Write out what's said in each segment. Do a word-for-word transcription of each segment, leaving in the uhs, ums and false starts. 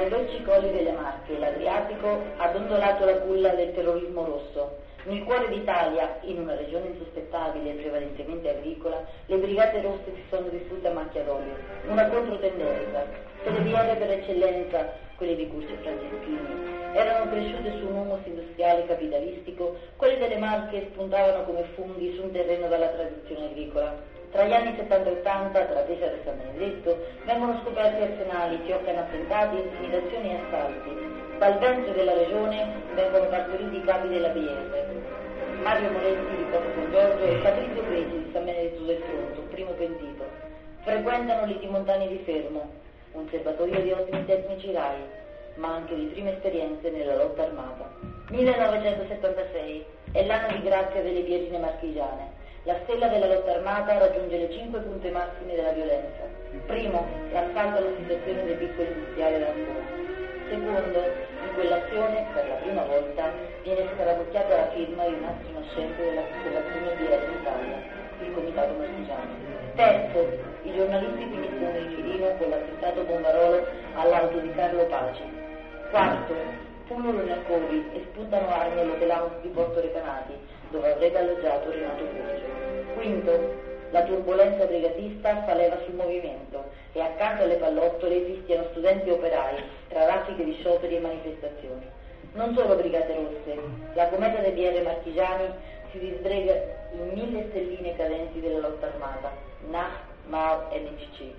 i dolci colli delle Marche e l'Adriatico ha dondolato la culla del terrorismo rosso. Nel cuore d'Italia, in una regione insospettabile e prevalentemente agricola, le brigate rosse si sono diffuse a macchia d'olio, una controtendenza. Se le B R per eccellenza, quelle di Curcio e Franceschini, erano cresciute su un humus industriale capitalistico, quelle delle Marche spuntavano come funghi su un terreno dalla tradizione agricola. Tra gli anni settanta e ottanta, tra Pesaro e San Benedetto, vengono scoperti arsenali, fioccano attentati, intimidazioni e assalti. Dal ventre della regione vengono partoriti i capi della B R. Mario Moretti di Porto San Giorgio e Patrizio Preti di San Benedetto del Tronto, primo pentito. Frequentano l'I T Montani di Fermo, un serbatoio di ottimi tecnici R A I, ma anche di prime esperienze nella lotta armata. millenovecentosettantasei è l'anno di grazia delle Vergine Marchigiane. La stella della lotta armata raggiunge le cinque punte massime della violenza. Primo, l'assalto alla situazione dei piccoli industriali d'Ancona. Secondo, in quell'azione, per la prima volta, viene scarabocchiata la firma di un altro nascente della popolazione B R in Italia, il Comitato Marchigiano. Terzo, i giornalisti finiscono il filino con l'attentato bombarolo all'auto di Carlo Paci. Quarto, pullulano i covi e spuntano armi all'hotel di Porto Recanati, dove avrebbe alloggiato Renato Curcio. Quinto, la turbolenza brigatista fa leva sul movimento e accanto alle pallottole fischiano studenti e operai tra raffiche di scioperi e manifestazioni. Non solo brigate rosse, la cometa dei B R marchigiani si disgrega in mille stelline cadenti della lotta armata, N A C, M A O e N C C.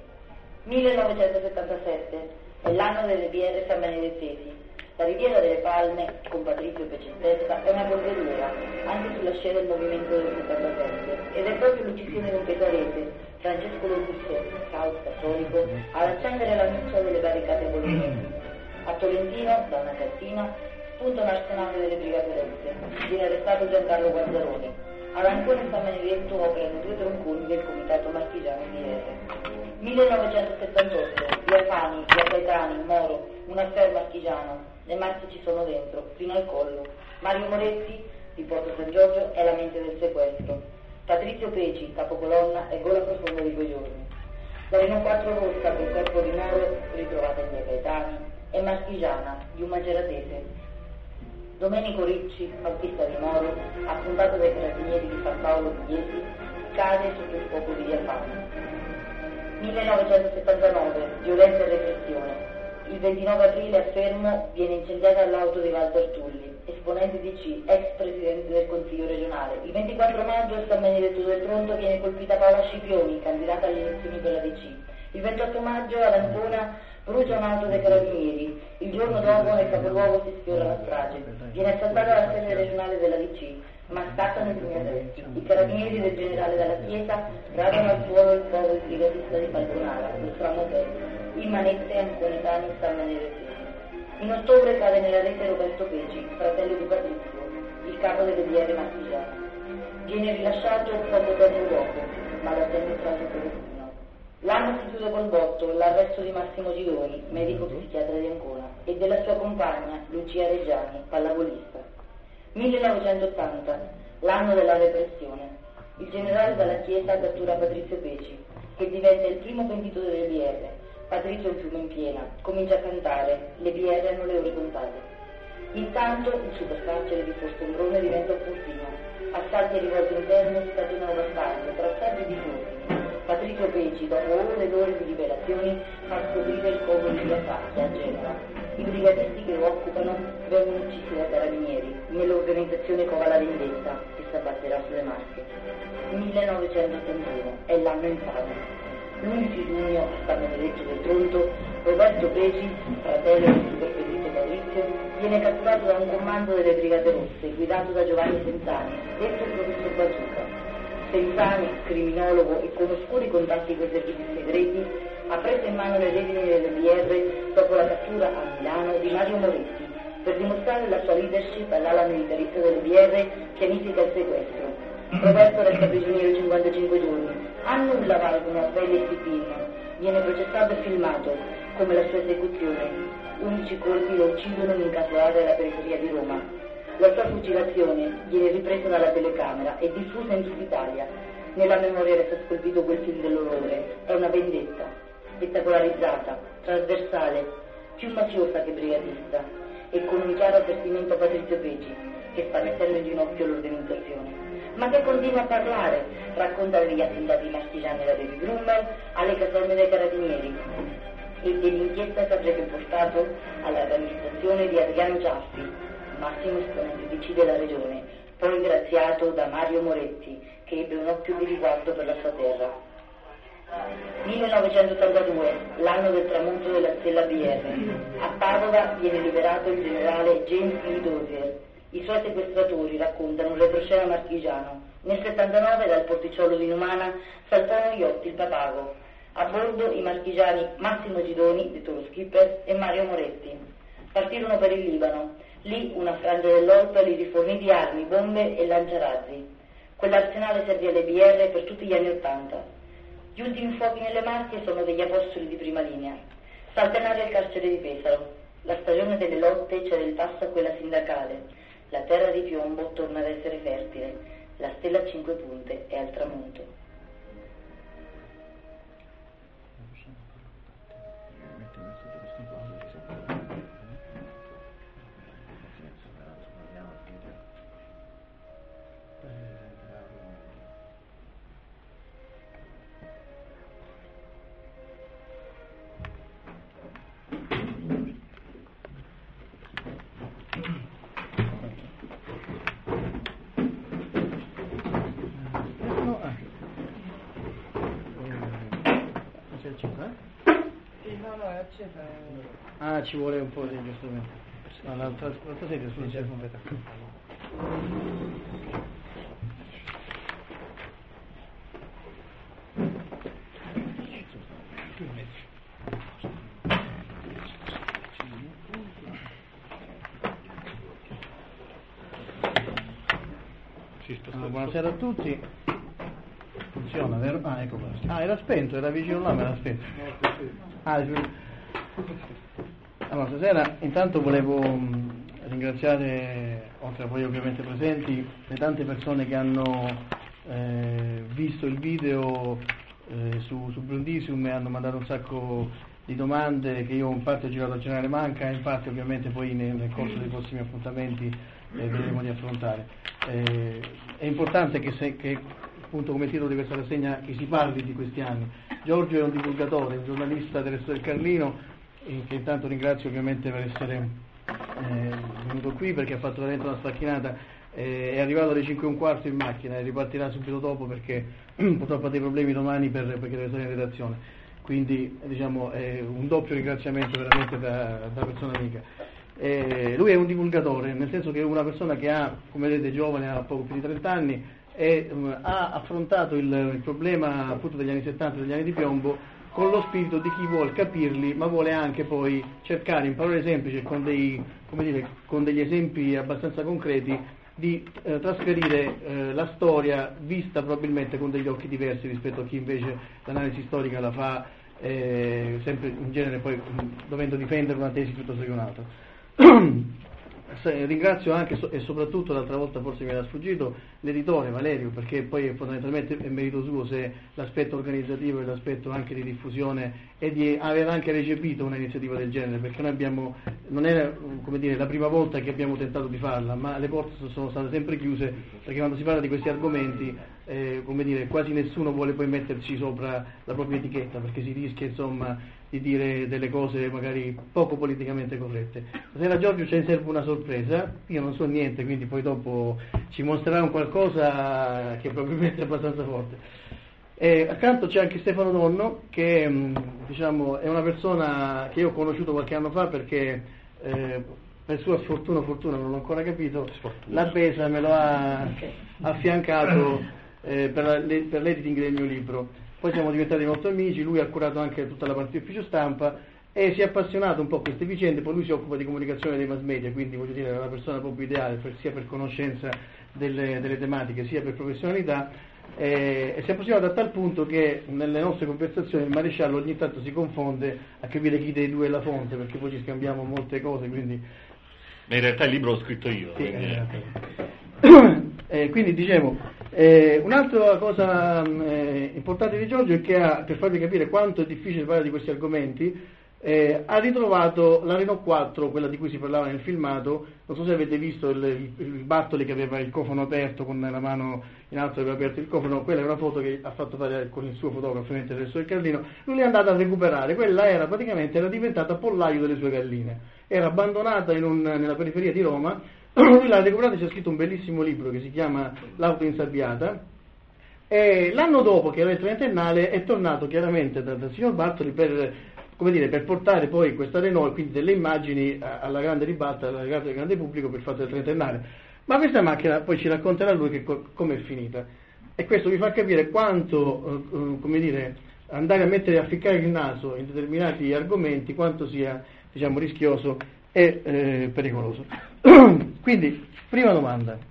millenovecentosettantasette è l'anno delle B R San Benedettesi. La Riviera delle Palme, con Patrizio Pecentessa, è una polveriera, anche sulla scena del movimento del settantasette, ed è proprio l'uccisione di un petarete, Francesco Locusso, scout cattolico, ad accendere la miccia delle barricate bolognesi. A Tolentino, da una cartina, spunta un arsenale delle brigate rosse. Viene arrestato Giancarlo Guazzaroni. Ad Ancona e San Benedetto operano due tronconi del Comitato Marchigiano B R. millenovecentosettantotto, via Fani, via Gaetani, Moro, un affair marchigiano. Le Marche ci sono dentro, fino al collo. Mario Moretti, di Porto San Giorgio, è la mente del sequestro. Patrizio Peci, capocolonna, è gola profonda di quei giorni. La Renault quattro rossa, col corpo di Moro, ritrovata in via Gaetani, è marchigiana, di un maceratese. Domenico Ricci, autista di Moro, appuntato dai carabinieri di San Paolo Pugliesi, cade sotto il fuoco di via Fani. millenovecentosettantanove, violenza e repressione. Il ventinove aprile a Fermo viene incendiata l'auto di Walter Tulli, esponente D C, ex presidente del Consiglio regionale. Il ventiquattro maggio a San Benedetto del Tronto viene colpita Paola Scipioni, candidata alle elezioni per la D C. Il ventotto maggio ad Ancona brucia un'auto dei carabinieri. Il giorno dopo nel capoluogo si sfiora la strage. Viene assaltata la sede regionale della D C, ma scattano i pugnalati. I carabinieri del generale Dalla Chiesa radano al suolo il povero brigatista di Falconara, il Framotel, immanente anconetani San Benedettesi. In ottobre cade nella rete Roberto Peci, fratello di Patrizio, il capo delle B R marchigiane. Viene rilasciato poco tempo dopo, ma lo attende il caso Tolentino. L'anno si chiude col botto l'arresto di Massimo Gidoni, medico psichiatra di Ancona, e della sua compagna Lucia Reggiani, pallavolista. millenovecentottanta, l'anno della repressione. Il generale Dalla Chiesa cattura Patrizio Peci, che diventa il primo pentito delle B R. Patrizio il fiume in piena, comincia a cantare, le B R hanno le ore contate. Intanto il supercarcere di Fostombrone diventa un fortino, assalti e rivolte interne scatenano battaglie tra sardi di fuochi. Patrizio Peci, dopo ore ed ore di liberazioni, fa scoprire il covo di Via Sacchia a Genova. I brigatisti che lo occupano vengono uccisi dai carabinieri. Nell'organizzazione cova la vendetta che si abbatterà sulle Marche. millenovecentottantuno è l'anno infame. l'undici giugno a San Benedetto del Tronto, Roberto Peci, fratello del superpetito Patrizio, viene catturato da un comando delle Brigate Rosse guidato da Giovanni Senzani, detto il professor Bazzuca. Senzani, criminologo e con oscuri contatti con i servizi segreti, ha preso in mano le redini delle B R dopo la cattura a Milano di Mario Moretti, per dimostrare la sua leadership all'ala militarista delle B R pianifica il sequestro. Roberto resta prigioniero cinquantacinque giorni, a nulla valgono appelli e sit-in, viene processato e filmato, come la sua esecuzione. undici colpi lo uccidono in un casuale alla periferia di Roma. La sua fucilazione viene ripresa dalla telecamera e diffusa in tutta Italia. Nella memoria resta scolpito quel film dell'orrore. È una vendetta, spettacolarizzata, trasversale, più mafiosa che brigatista, e con un chiaro avvertimento a Patrizio Pecci, che sta mettendo in ginocchio l'organizzazione, ma che continua a parlare, racconta degli attentati marchigiani alla Baby Brummel, alle caserme dei carabinieri, e dell'inchiesta che avrebbe portato alla realizzazione di Adriano Giaffi, massimo esponente D C della regione, poi graziato da Mario Moretti, che ebbe un occhio di riguardo per la sua terra. millenovecentottantadue, l'anno del tramonto della stella B R. A Padova viene liberato il generale James Lee Dozier. I suoi sequestratori raccontano un retroscena marchigiano. Nel settantanove dal porticciolo di Numana saltò uno yacht, il Papago. A bordo i marchigiani Massimo Gidoni, detto lo skipper, e Mario Moretti. Partirono per il Libano. Lì una frangia dell'Olpa li rifornì di armi, bombe e lanciarazzi. Quell'arsenale servì alle B R per tutti gli anni Ottanta. Gli ultimi fuochi nelle Marche sono degli apostoli di prima linea. Salta in aria il carcere di Pesaro. La stagione delle lotte cede il passo a quella sindacale. La terra di piombo torna ad essere fertile. La stella a cinque punte è al tramonto. Ah, ci vuole un po' di giustamente. No, l'altra, l'altra sedia sulla sedia completa. Allora, buonasera a tutti. Funziona, vero? Ah, ecco qua. Ah, era spento, era vicino là, ma era spento. Ah, allora, stasera intanto volevo mh, ringraziare, oltre a voi ovviamente presenti, le tante persone che hanno eh, visto il video eh, su, su Brundisium e hanno mandato un sacco di domande che io in parte ho girato al generale Manca e in parte ovviamente poi nel, nel corso dei prossimi appuntamenti eh, vedremo di affrontare. Eh, è importante che, se, che appunto come titolo di questa rassegna che si parli di questi anni. Giorgio è un divulgatore, un giornalista del Resto del Carlino, e che intanto ringrazio ovviamente per essere eh, venuto qui perché ha fatto veramente una sfacchinata. Eh, è arrivato alle cinque e un quarto in macchina e ripartirà subito dopo perché purtroppo ha dei problemi domani per, perché deve stare in redazione. Quindi diciamo è un doppio ringraziamento veramente da, da persona amica. Eh, lui è un divulgatore, nel senso che è una persona che ha, come vedete, giovane, ha poco più di trenta anni, e um, ha affrontato il, il problema appunto degli anni settanta e degli anni di piombo con lo spirito di chi vuole capirli, ma vuole anche poi cercare in parole semplici, con, dei, come dire, con degli esempi abbastanza concreti, di eh, trasferire eh, la storia vista probabilmente con degli occhi diversi rispetto a chi invece l'analisi storica la fa eh, sempre in genere poi mh, dovendo difendere una tesi piuttosto che un'altra. Ringrazio anche so- e soprattutto, l'altra volta forse mi era sfuggito, l'editore Valerio, perché poi fondamentalmente è merito suo se l'aspetto organizzativo e l'aspetto anche di diffusione e di aver anche recepito un'iniziativa del genere, perché noi abbiamo, non è come dire la prima volta che abbiamo tentato di farla, ma le porte sono state sempre chiuse, perché quando si parla di questi argomenti eh, come dire, quasi nessuno vuole poi metterci sopra la propria etichetta, perché si rischia insomma di dire delle cose magari poco politicamente corrette. Stasera Giorgio ci serve una sorpresa, io non so niente, quindi poi dopo ci mostrerà un qualcosa che probabilmente è abbastanza forte. E accanto c'è anche Stefano Donno, che diciamo è una persona che io ho conosciuto qualche anno fa perché eh, per sua fortuna o fortuna, non l'ho ancora capito, la Pesa me lo ha affiancato eh, per, le, per l'editing del mio libro. Poi siamo diventati molto amici, lui ha curato anche tutta la parte di ufficio stampa e si è appassionato un po' a queste vicende, poi lui si occupa di comunicazione dei mass media, quindi voglio dire è una persona proprio ideale per, sia per conoscenza delle, delle tematiche sia per professionalità, eh, e si è appassionato a tal punto che nelle nostre conversazioni il maresciallo ogni tanto si confonde a capire chi dei due è la fonte, perché poi ci scambiamo molte cose, quindi... Ma in realtà il libro l'ho scritto io. Sì, quindi... eh, eh, quindi dicevo, eh, un'altra cosa eh, importante di Giorgio è che ha, per farvi capire quanto è difficile parlare di questi argomenti, eh, ha ritrovato la Renault quattro, quella di cui si parlava nel filmato. Non so se avete visto il, il, il Bartoli che aveva il cofano aperto, con la mano in alto aveva aperto il cofano. Quella è una foto che ha fatto fare con il suo fotografo, ovviamente adesso il Carlino. Lui è andato a recuperare, quella era praticamente era diventata pollaio delle sue galline, era abbandonata in un, nella periferia di Roma. Lui l'ha recuperata e c'è scritto un bellissimo libro che si chiama L'auto insabbiata. E l'anno dopo, che era il trentennale, è tornato chiaramente dal, dal signor Bartoli per, come dire, per portare poi questa Renault, quindi delle immagini alla grande ribalta, alla grande, grande pubblico per il fatto del trentennale. Ma questa macchina poi ci racconterà lui che come è finita. E questo vi fa capire quanto, eh, come dire, andare a mettere a ficcare il naso in determinati argomenti, quanto sia, diciamo, rischioso e eh, pericoloso. Quindi, prima domanda.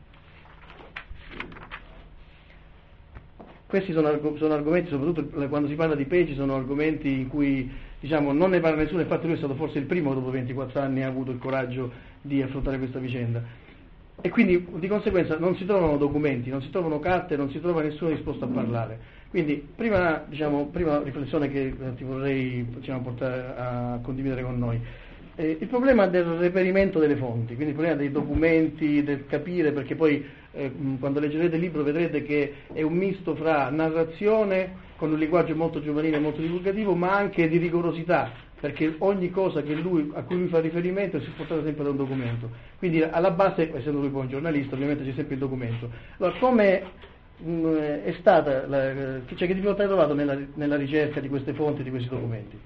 Questi sono, arg- sono argomenti, soprattutto quando si parla di Peci, sono argomenti in cui, diciamo, non ne parla nessuno. Infatti lui è stato forse il primo, dopo ventiquattro anni, ha avuto il coraggio di affrontare questa vicenda. E quindi, di conseguenza, non si trovano documenti, non si trovano carte, non si trova nessuno disposto a parlare. Quindi, prima, diciamo, prima riflessione che eh, ti vorrei, diciamo, portare a condividere con noi. Eh, il problema del reperimento delle fonti, quindi il problema dei documenti, del capire, perché poi eh, quando leggerete il libro vedrete che è un misto fra narrazione, con un linguaggio molto giovanile e molto divulgativo, ma anche di rigorosità, perché ogni cosa che lui, a cui lui fa riferimento è supportata sempre da un documento. Quindi alla base, essendo lui poi un giornalista, ovviamente c'è sempre il documento. Allora, come mh, è stata, la, cioè che difficoltà hai trovato nella, nella ricerca di queste fonti, di questi documenti?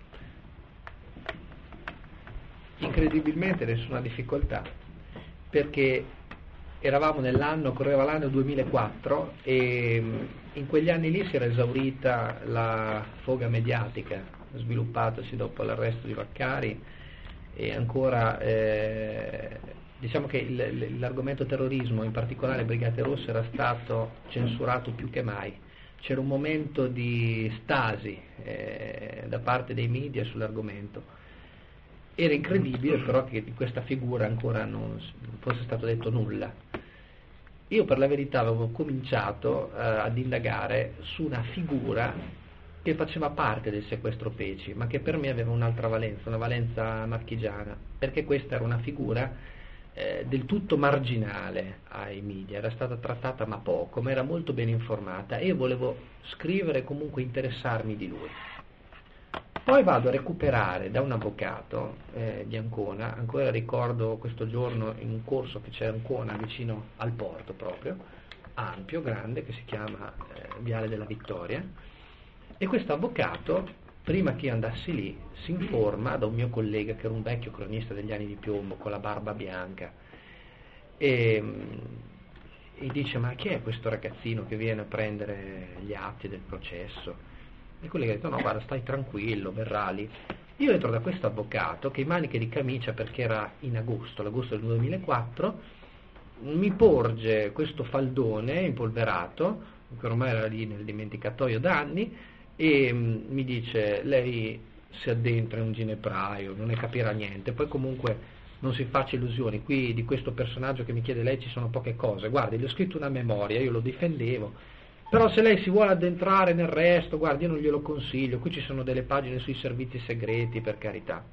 Incredibilmente nessuna difficoltà, perché eravamo nell'anno, correva l'anno duemilaquattro e in quegli anni lì si era esaurita la foga mediatica sviluppatasi dopo l'arresto di Vaccari e ancora eh, diciamo che il, l'argomento terrorismo, in particolare Brigate Rosse, era stato censurato più che mai. C'era un momento di stasi eh, da parte dei media sull'argomento. Era incredibile però che di questa figura ancora non fosse stato detto nulla. Io per la verità avevo cominciato eh, ad indagare su una figura che faceva parte del sequestro Peci, ma che per me aveva un'altra valenza, una valenza marchigiana, perché questa era una figura eh, del tutto marginale ai media, era stata trattata ma poco, ma era molto ben informata e io volevo scrivere e comunque interessarmi di lui. Poi vado a recuperare da un avvocato eh, di Ancona, ancora ricordo questo giorno in un corso che c'è a Ancona vicino al porto proprio, ampio, grande, che si chiama eh, Viale della Vittoria, e questo avvocato, prima che io andassi lì, si informa da un mio collega che era un vecchio cronista degli anni di piombo con la barba bianca e, e dice: ma chi è questo ragazzino che viene a prendere gli atti del processo? E quelli che ha detto: no, guarda, stai tranquillo, verrà lì. Io entro da questo avvocato che in maniche di camicia, perché era in agosto, l'agosto del duemilaquattro, mi porge questo faldone impolverato, che ormai era lì nel dimenticatoio da anni, e mh, mi dice: lei si addentra in un ginepraio, non ne capirà niente, poi comunque non si faccia illusioni, qui di questo personaggio che mi chiede lei ci sono poche cose, guardi, gli ho scritto una memoria, io lo difendevo. Però se lei si vuole addentrare nel resto, guardi, io non glielo consiglio, qui ci sono delle pagine sui servizi segreti, per carità.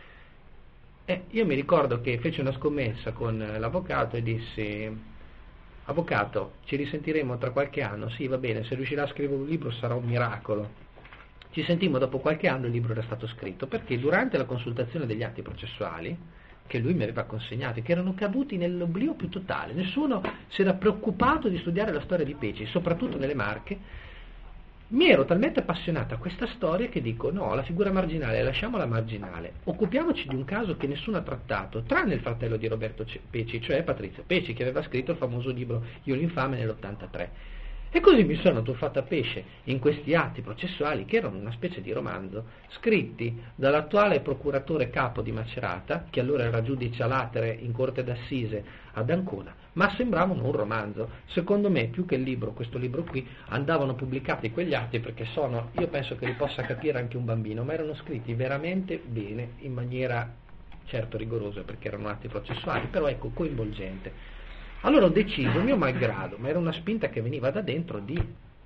E io mi ricordo che feci una scommessa con l'avvocato e dissi: avvocato, ci risentiremo tra qualche anno? Sì, va bene, se riuscirà a scrivere un libro sarà un miracolo. Ci sentimmo dopo qualche anno, il libro era stato scritto, perché durante la consultazione degli atti processuali che lui mi aveva consegnato, che erano caduti nell'oblio più totale, nessuno si era preoccupato di studiare la storia di Peci, soprattutto nelle Marche, mi ero talmente appassionata a questa storia che dico: no, la figura marginale lasciamola marginale, occupiamoci di un caso che nessuno ha trattato, tranne il fratello di Roberto Peci, cioè Patrizio Peci, che aveva scritto il famoso libro Io l'infame nell'ottantatré. E così mi sono tuffato a pesce in questi atti processuali che erano una specie di romanzo, scritti dall'attuale procuratore capo di Macerata, che allora era giudice a latere in corte d'assise ad Ancona, ma sembravano un romanzo. Secondo me, più che il libro, questo libro qui, andavano pubblicati quegli atti perché sono, io penso che li possa capire anche un bambino, ma erano scritti veramente bene, in maniera certo rigorosa perché erano atti processuali, però ecco, coinvolgente. Allora ho deciso, mio malgrado, ma era una spinta che veniva da dentro, di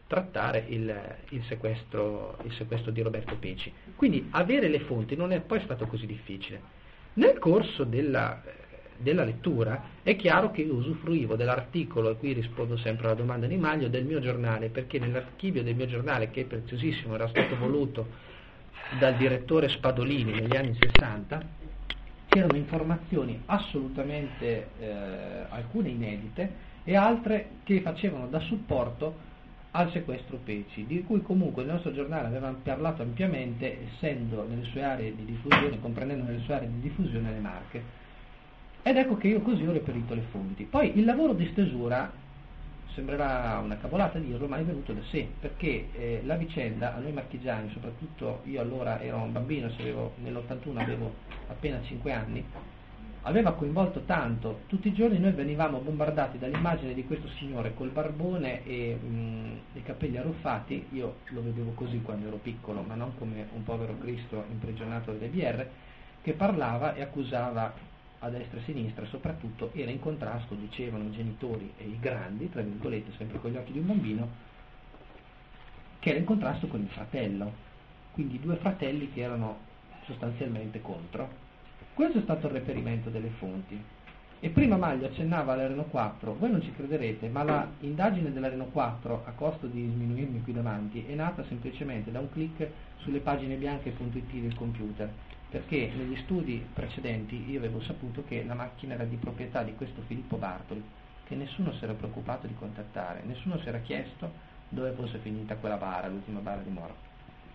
trattare il, il, sequestro, il sequestro di Roberto Peci. Quindi avere le fonti non è poi stato così difficile. Nel corso della, della lettura è chiaro che io usufruivo dell'articolo, e qui rispondo sempre alla domanda di Maglio, del mio giornale, perché nell'archivio del mio giornale, che è preziosissimo, era stato voluto dal direttore Spadolini negli anni sessanta, c'erano informazioni assolutamente, eh, alcune inedite e altre che facevano da supporto al sequestro Peci, di cui comunque il nostro giornale aveva parlato ampiamente, essendo nelle sue aree di diffusione, comprendendo nelle sue aree di diffusione le Marche. Ed ecco che io così ho reperito le fonti. Poi il lavoro di stesura, sembrerà una cavolata dirlo, ma è venuto da sé, perché eh, la vicenda a noi marchigiani, soprattutto io allora ero un bambino, se avevo, nell'ottantuno avevo appena cinque anni, aveva coinvolto tanto. Tutti i giorni noi venivamo bombardati dall'immagine di questo signore col barbone e mh, i capelli arruffati. Io lo vedevo così quando ero piccolo, ma non come un povero Cristo imprigionato dalle B R, che parlava e accusava a destra e a sinistra, soprattutto era in contrasto, dicevano i genitori e i grandi, tra virgolette, sempre con gli occhi di un bambino, che era in contrasto con il fratello, quindi due fratelli che erano sostanzialmente contro. Questo è stato il reperimento delle fonti. E prima Maglio accennava all'Areno quattro, voi non ci crederete, ma la indagine dell'Areno quattro, a costo di sminuirmi qui davanti, è nata semplicemente da un click sulle pagine bianche punto it del computer, perché negli studi precedenti io avevo saputo che la macchina era di proprietà di questo Filippo Bartoli, che nessuno si era preoccupato di contattare, nessuno si era chiesto dove fosse finita quella bara, l'ultima bara di Moro.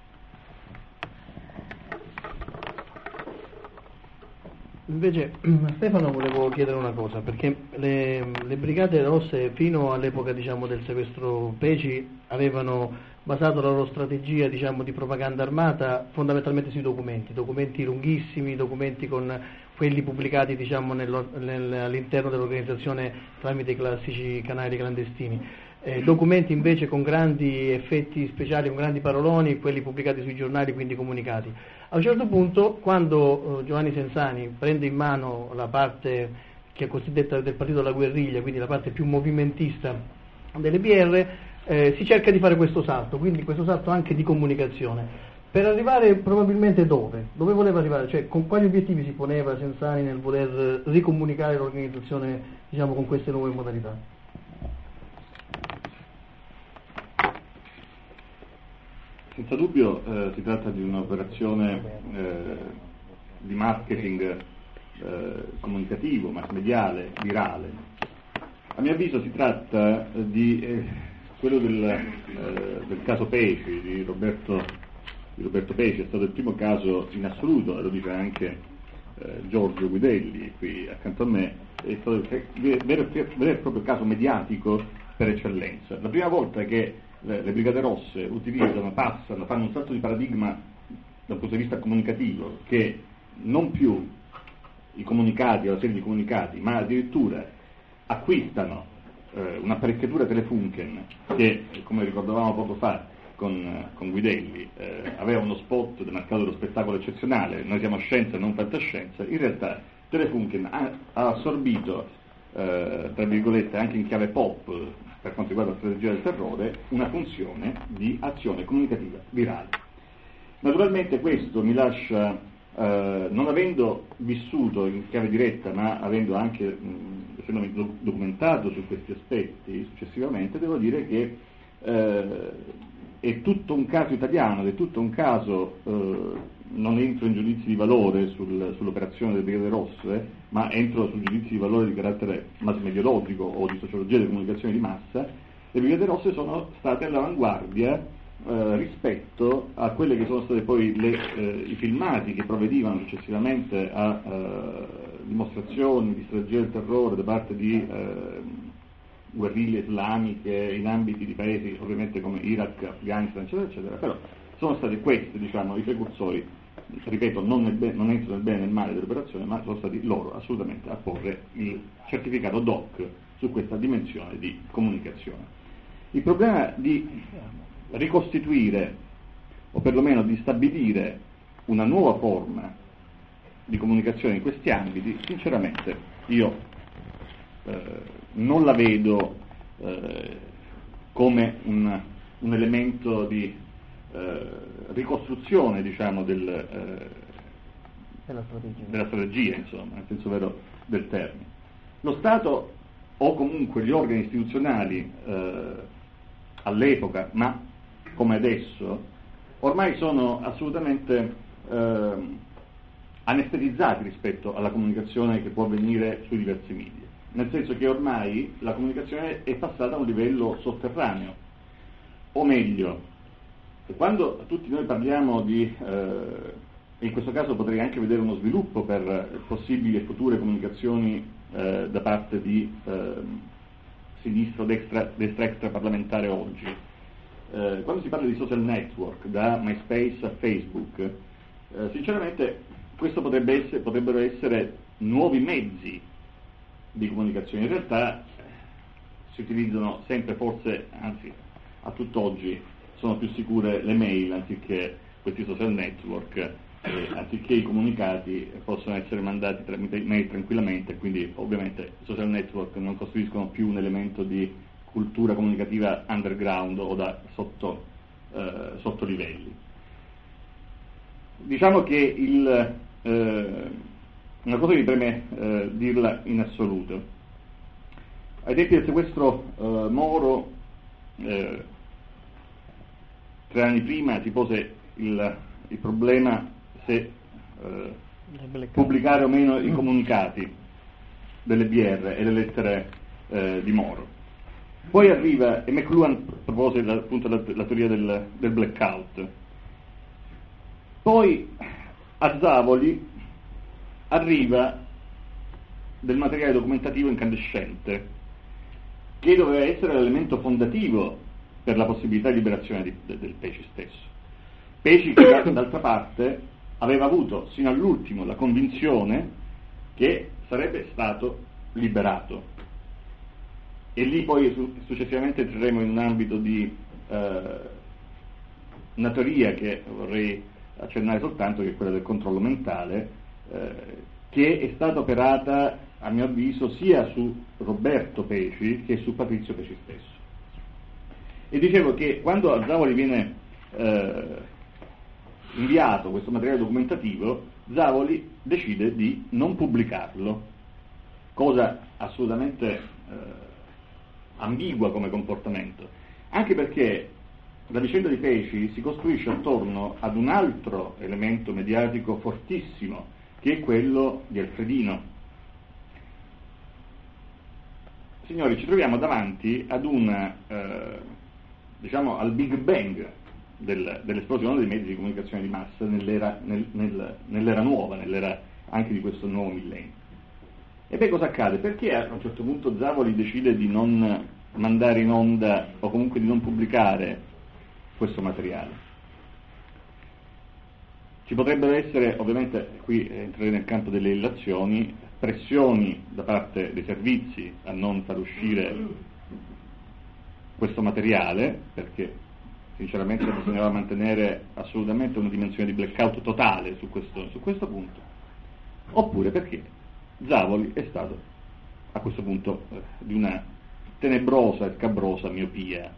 Invece a Stefano volevo chiedere una cosa, perché le, le Brigate Rosse fino all'epoca, diciamo, del sequestro Peci avevano basato la loro strategia, diciamo, di propaganda armata fondamentalmente sui documenti, documenti lunghissimi, documenti con quelli pubblicati, diciamo, nello, nel, all'interno dell'organizzazione tramite i classici canali clandestini. Eh, documenti invece con grandi effetti speciali, con grandi paroloni, quelli pubblicati sui giornali, quindi comunicati. A un certo punto, quando eh, Giovanni Sensani prende in mano la parte che è cosiddetta del partito della guerriglia, quindi la parte più movimentista delle B R, eh, si cerca di fare questo salto, quindi questo salto anche di comunicazione, per arrivare probabilmente dove? Dove voleva arrivare? Cioè, con quali obiettivi si poneva Sensani nel voler ricomunicare l'organizzazione, diciamo, con queste nuove modalità? Senza dubbio eh, si tratta di un'operazione eh, di marketing eh, comunicativo, mass mediale, virale. A mio avviso si tratta di eh, quello del, eh, del caso Peci, di Roberto, di Roberto Peci, è stato il primo caso in assoluto, lo dice anche eh, Giorgio Guidelli qui accanto a me, è stato il vero, vero e proprio caso mediatico per eccellenza. La prima volta che le, le Brigate Rosse utilizzano, passano, fanno un salto di paradigma dal punto di vista comunicativo, che non più i comunicati o la serie di comunicati, ma addirittura acquistano eh, un'apparecchiatura Telefunken che, come ricordavamo poco fa con, con Guidelli, eh, aveva uno spot demarcato dello spettacolo eccezionale, noi siamo scienza e non fantascienza. In realtà Telefunken ha, ha assorbito, eh, tra virgolette, anche in chiave pop, per quanto riguarda la strategia del terrore, una funzione di azione comunicativa virale. Naturalmente questo mi lascia, eh, non avendo vissuto in chiave diretta, ma avendo anche, mh, essendomi documentato su questi aspetti successivamente, devo dire che eh, è tutto un caso italiano, ed è tutto un caso, eh, non entro in giudizi di valore sul, sull'operazione delle Brigate Rosse, ma entro su giudizi di valore di carattere mass-mediologico o di sociologia delle comunicazioni di massa. Le Brigate Rosse sono state all'avanguardia eh, rispetto a quelle che sono state poi le, eh, i filmati che provvedivano successivamente a eh, dimostrazioni di strategia del terrore da parte di eh, guerriglie islamiche in ambiti di paesi ovviamente come Iraq, Afghanistan, eccetera, eccetera, però sono stati questi, diciamo, i precursori, ripeto, non, nel be- non entro nel bene e nel male dell'operazione, ma sono stati loro assolutamente a porre il certificato D O C su questa dimensione di comunicazione. Il problema di ricostituire, o perlomeno di stabilire una nuova forma di comunicazione in questi ambiti, sinceramente io eh, non la vedo eh, come un un elemento di eh, ricostruzione, diciamo, del, eh, della strategia. della strategia, insomma, nel senso vero del termine. Lo Stato, o comunque gli organi istituzionali eh, all'epoca, ma come adesso, ormai sono assolutamente eh, anestetizzati rispetto alla comunicazione che può avvenire sui diversi media, nel senso che ormai la comunicazione è passata a un livello sotterraneo, o meglio, quando tutti noi parliamo di, eh, in questo caso potrei anche vedere uno sviluppo per possibili e future comunicazioni eh, da parte di eh, sinistra o destra, destra extraparlamentare oggi, eh, quando si parla di social network, da MySpace a Facebook, eh, sinceramente questo potrebbe essere, potrebbero essere nuovi mezzi di comunicazione. In realtà si utilizzano sempre, forse, anzi a tutt'oggi sono più sicure le mail anziché questi social network, eh, anziché i comunicati possono essere mandati tramite mail tranquillamente, quindi ovviamente i social network non costituiscono più un elemento di cultura comunicativa underground o da sotto, eh, sotto livelli. Diciamo che il, eh, una cosa mi preme eh, dirla in assoluto. Ai tempi del sequestro eh, Moro, eh, tre anni prima si pose il, il problema se eh, pubblicare o meno i comunicati delle B R e le lettere eh, di Moro. Poi arriva, e McLuhan propose la, appunto la, la teoria del, del blackout. Poi a Zavoli arriva del materiale documentativo incandescente che doveva essere l'elemento fondativo per la possibilità di liberazione di, de, del Peci stesso. Peci che d'altra parte aveva avuto sino all'ultimo la convinzione che sarebbe stato liberato. E lì poi su, successivamente entreremo in un ambito di eh, una teoria che vorrei accennare soltanto, che è quella del controllo mentale, eh, che è stata operata, a mio avviso, sia su Roberto Peci che su Patrizio Peci stesso. E dicevo che quando a Zavoli viene eh, inviato questo materiale documentativo, Zavoli decide di non pubblicarlo, cosa assolutamente eh, ambigua come comportamento, anche perché la vicenda di Peci si costruisce attorno ad un altro elemento mediatico fortissimo, che è quello di Alfredino. Signori, ci troviamo davanti ad una, eh, diciamo, al Big Bang del, dell'esplosione dei mezzi di comunicazione di massa nell'era, nel, nel, nell'era nuova, nell'era anche di questo nuovo millennio. E beh, cosa accade? Perché a un certo punto Zavoli decide di non mandare in onda o comunque di non pubblicare questo materiale? Ci potrebbero essere, ovviamente, qui entrerei nel campo delle illazioni, pressioni da parte dei servizi a non far uscire questo materiale, perché sinceramente bisognava mantenere assolutamente una dimensione di blackout totale su questo, su questo punto, oppure perché Zavoli è stato a questo punto eh, di una tenebrosa e scabrosa miopia.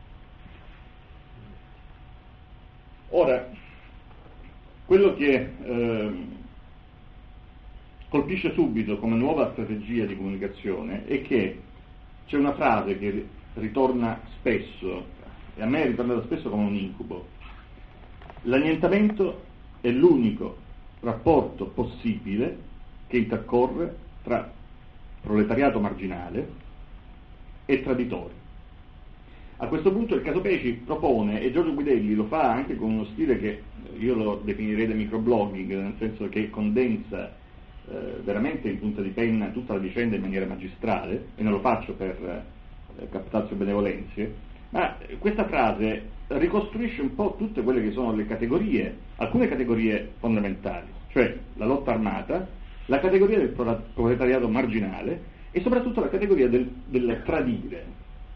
Ora, quello che eh, colpisce subito come nuova strategia di comunicazione è che c'è una frase che ritorna spesso, e a me è ritornata spesso come un incubo: l'annientamento è l'unico rapporto possibile che intercorre tra proletariato marginale e traditori. A questo punto il caso Peci propone, e Giorgio Guidelli lo fa anche con uno stile che io lo definirei da microblogging, nel senso che condensa eh, veramente in punta di penna tutta la vicenda in maniera magistrale, e non lo faccio per eh, captatio benevolenzie, ma questa frase ricostruisce un po' tutte quelle che sono le categorie, alcune categorie fondamentali, cioè la lotta armata, la categoria del proletariato marginale e soprattutto la categoria del, del tradire.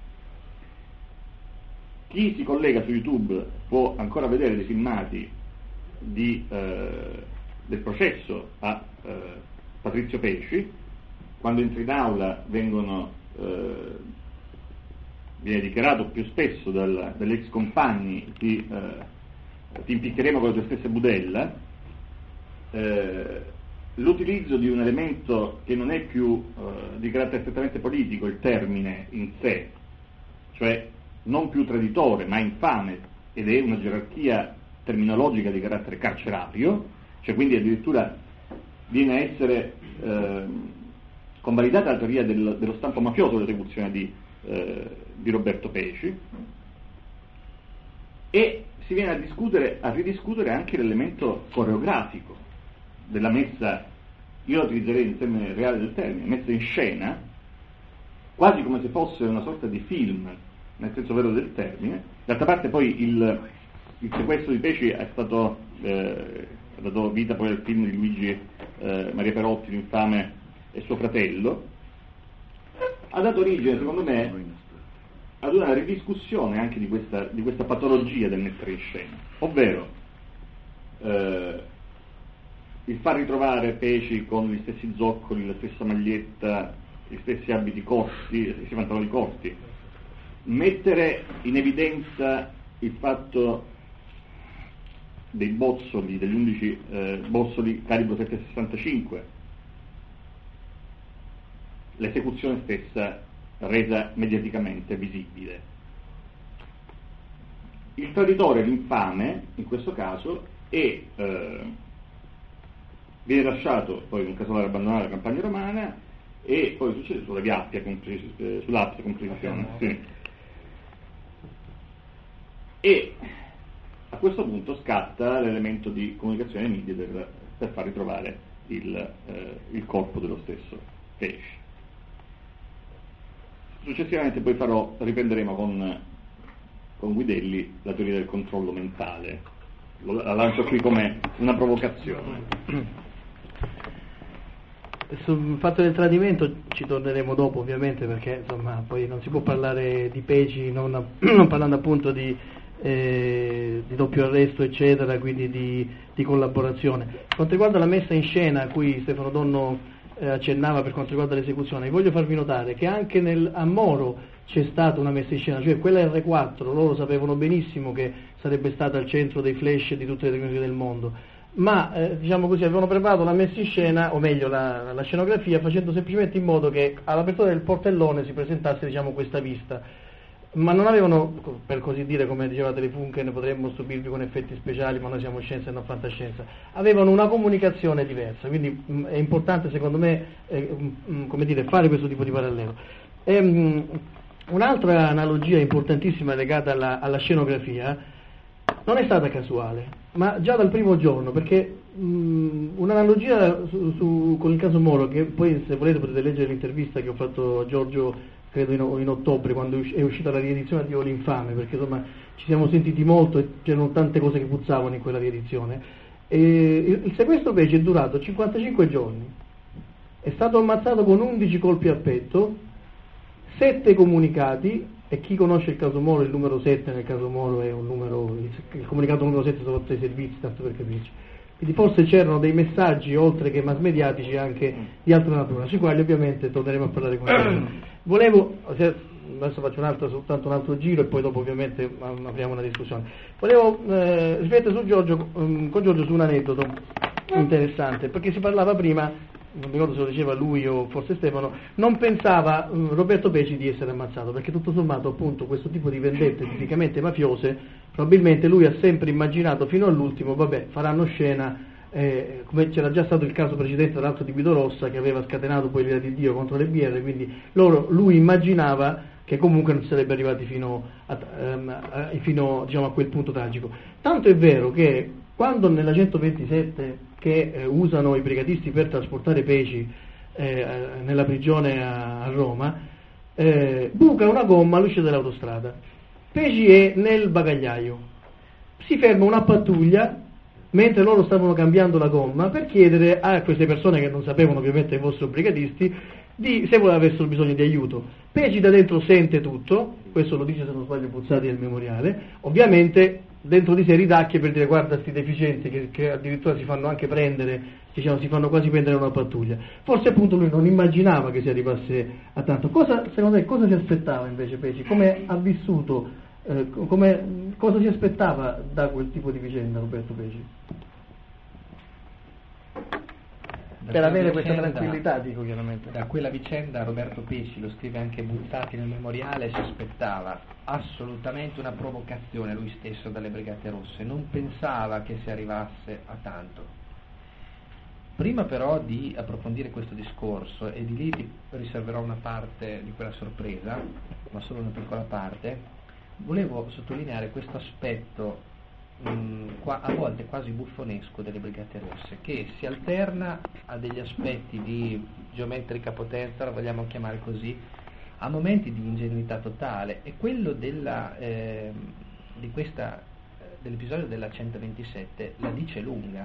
Chi si collega su YouTube può ancora vedere dei filmati di, eh, del processo a eh, Patrizio Peci, quando entra in aula vengono eh, viene dichiarato più spesso dal, dagli ex compagni, ti, eh, ti impiccheremo con le tue stesse budella, eh, l'utilizzo di un elemento che non è più eh, di carattere strettamente politico, il termine in sé, cioè non più traditore ma infame, ed è una gerarchia terminologica di carattere carcerario, cioè quindi addirittura viene a essere eh, convalidata la teoria del, dello stampo mafioso dell'esecuzione di, eh, di Roberto Peci, e si viene a discutere, a ridiscutere anche l'elemento coreografico della messa, io la utilizzerei in termine reale del termine, messa in scena, quasi come se fosse una sorta di film, nel senso vero del termine. D'altra parte poi il, il sequestro di Peci è stato, eh, ha dato vita poi al film di Luigi eh, Maria Perotti, l'infame, e suo fratello, ha dato origine, secondo me, ad una ridiscussione anche di questa, di questa patologia del mettere in scena, ovvero eh, il far ritrovare Peci con gli stessi zoccoli, la stessa maglietta, gli stessi abiti corti, gli stessi pantaloni corti, mettere in evidenza il fatto dei bozzoli, degli undici eh, bozzoli calibro sette sessantacinque, l'esecuzione stessa resa mediaticamente visibile. Il traditore, l'infame, in questo caso, è, eh, viene lasciato poi un casolare abbandonare la campagna romana, e poi succede sulla Viappia, eh, sull'Appia con precisione. Sì. E a questo punto scatta l'elemento di comunicazione ai media per, per far ritrovare il, eh, il corpo dello stesso Peci. Successivamente poi farò, riprenderemo con, con Guidelli la teoria del controllo mentale. Lo, la lancio qui come una provocazione. Sul fatto del tradimento ci torneremo dopo, ovviamente, perché insomma poi non si può parlare di Peci non, non parlando appunto di, eh, di doppio arresto eccetera, quindi di, di collaborazione. Per quanto riguarda la messa in scena a cui Stefano Donno eh, accennava per quanto riguarda l'esecuzione, voglio farvi notare che anche nel, a Moro c'è stata una messa in scena, cioè quella erre quattro, loro sapevano benissimo che sarebbe stata al centro dei flash di tutte le tecnologie del mondo, ma eh, diciamo così avevano preparato la messa in scena, o meglio la, la scenografia, facendo semplicemente in modo che all'apertura del portellone si presentasse, diciamo, questa vista, ma non avevano, per così dire, come diceva Telefunken, potremmo stupirvi con effetti speciali, ma noi siamo scienza e non fantascienza, avevano una comunicazione diversa, quindi mh, è importante secondo me eh, mh, come dire, fare questo tipo di parallelo. E, mh, un'altra analogia importantissima legata alla, alla scenografia non è stata casuale, ma già dal primo giorno, perché mh, un'analogia su, su, con il caso Moro, che poi se volete potete leggere l'intervista che ho fatto a Giorgio, credo in, in ottobre, quando è uscita la riedizione di O l'Infame, perché insomma ci siamo sentiti molto e c'erano tante cose che puzzavano in quella riedizione. E il, il sequestro Peci è durato cinquantacinque giorni, è stato ammazzato con undici colpi al petto, sette comunicati, e chi conosce il caso Moro, il numero sette nel caso Moro è un numero, il comunicato numero sette sono i servizi, tanto per capirci. Quindi forse c'erano dei messaggi, oltre che mass mediatici, anche di altra natura, sui quali ovviamente torneremo a parlare con te. Volevo, adesso faccio un altro, soltanto un altro giro e poi dopo ovviamente apriamo una discussione. Volevo eh, riflettere su Giorgio, um, con Giorgio su un aneddoto interessante, perché si parlava prima, non mi ricordo se lo diceva lui o forse Stefano, non pensava um, Roberto Peci di essere ammazzato, perché tutto sommato appunto questo tipo di vendette tipicamente mafiose, probabilmente lui ha sempre immaginato fino all'ultimo, vabbè, faranno scena, eh, come c'era già stato il caso precedente tra l'altro di Guido Rossa, che aveva scatenato poi l'ira di Dio contro le B R, quindi loro, lui immaginava che comunque non si sarebbe arrivati fino a, um, a, fino, diciamo, a quel punto tragico. Tanto è vero che quando nella centoventisette che eh, usano i brigatisti per trasportare Peci eh, nella prigione a, a Roma, eh, buca una gomma all'uscita dell'autostrada. Peci è nel bagagliaio, si ferma una pattuglia mentre loro stavano cambiando la gomma per chiedere a queste persone, che non sapevano ovviamente i vostri brigatisti, di, se avessero bisogno di aiuto. Peci da dentro sente tutto, questo lo dice se non sbaglio Puzzati nel memoriale, ovviamente dentro di sé ridacchie per dire guarda sti deficienti che, che addirittura si fanno anche prendere, diciamo si fanno quasi prendere una pattuglia. Forse appunto lui non immaginava che si arrivasse a tanto. Cosa, secondo te, cosa si aspettava invece Peci? Come ha vissuto, eh, come, cosa si aspettava da quel tipo di vicenda Roberto Peci? Da per avere vicenda, questa tranquillità, dico chiaramente. Da quella vicenda Roberto Peci, lo scrive anche Buzzati nel memoriale, si aspettava assolutamente una provocazione lui stesso dalle Brigate Rosse, non pensava che si arrivasse a tanto. Prima però di approfondire questo discorso, e di lì ti riserverò una parte di quella sorpresa, ma solo una piccola parte, volevo sottolineare questo aspetto Qua, a volte quasi buffonesco delle Brigate Rosse, che si alterna a degli aspetti di geometrica potenza, la vogliamo chiamare così, a momenti di ingenuità totale, e quello della, eh, di questa, eh, dell'episodio della centoventisette la dice lunga,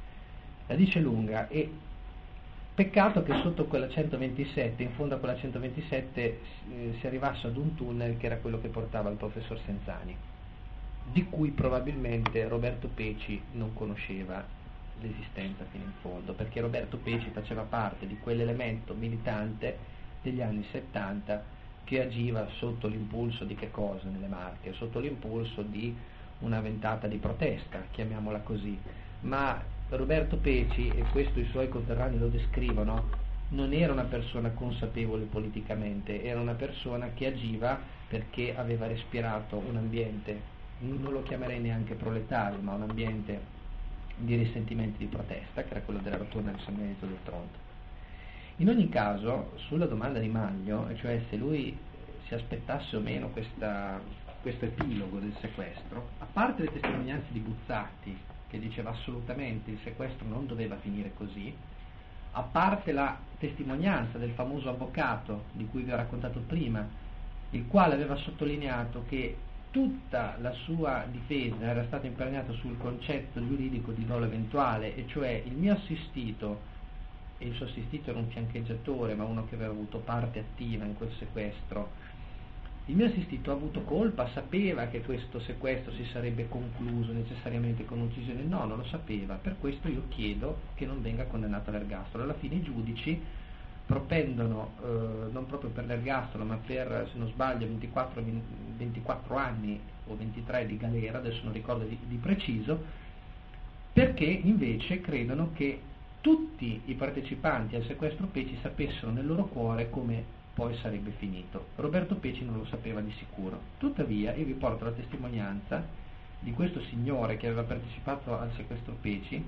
la dice lunga e peccato che sotto quella centoventisette, in fondo a quella centoventisette, eh, si arrivasse ad un tunnel che era quello che portava al professor Senzani, di cui probabilmente Roberto Peci non conosceva l'esistenza fino in fondo, perché Roberto Peci faceva parte di quell'elemento militante degli anni settanta che agiva sotto l'impulso di che cosa nelle Marche? Sotto l'impulso di una ventata di protesta, chiamiamola così, ma Roberto Peci, e questo i suoi conterranei lo descrivono, non era una persona consapevole politicamente, era una persona che agiva perché aveva respirato un ambiente, non lo chiamerei neanche proletario, ma un ambiente di risentimenti di protesta, che era quello della rotonda di San Benedetto del Tronto. In ogni caso, sulla domanda di Magno, cioè se lui si aspettasse o meno questa, questo epilogo del sequestro, a parte le testimonianze di Buzzati, che diceva assolutamente il sequestro non doveva finire così, a parte la testimonianza del famoso avvocato di cui vi ho raccontato prima, il quale aveva sottolineato che tutta la sua difesa era stata imperniata sul concetto giuridico di dolo eventuale, e cioè il mio assistito, e il suo assistito era un fiancheggiatore ma uno che aveva avuto parte attiva in quel sequestro, il mio assistito ha avuto colpa, sapeva che questo sequestro si sarebbe concluso necessariamente con uccisione? No, non lo sapeva, per questo io chiedo che non venga condannato all'ergastolo. Alla fine i giudici propendono, eh, non proprio per l'ergastolo, ma per, se non sbaglio, ventiquattro, ventiquattro anni o ventitré di galera, adesso non ricordo di, di preciso, perché invece credono che tutti i partecipanti al sequestro Peci sapessero nel loro cuore come poi sarebbe finito. Roberto Peci non lo sapeva di sicuro. Tuttavia io vi porto la testimonianza di questo signore che aveva partecipato al sequestro Peci,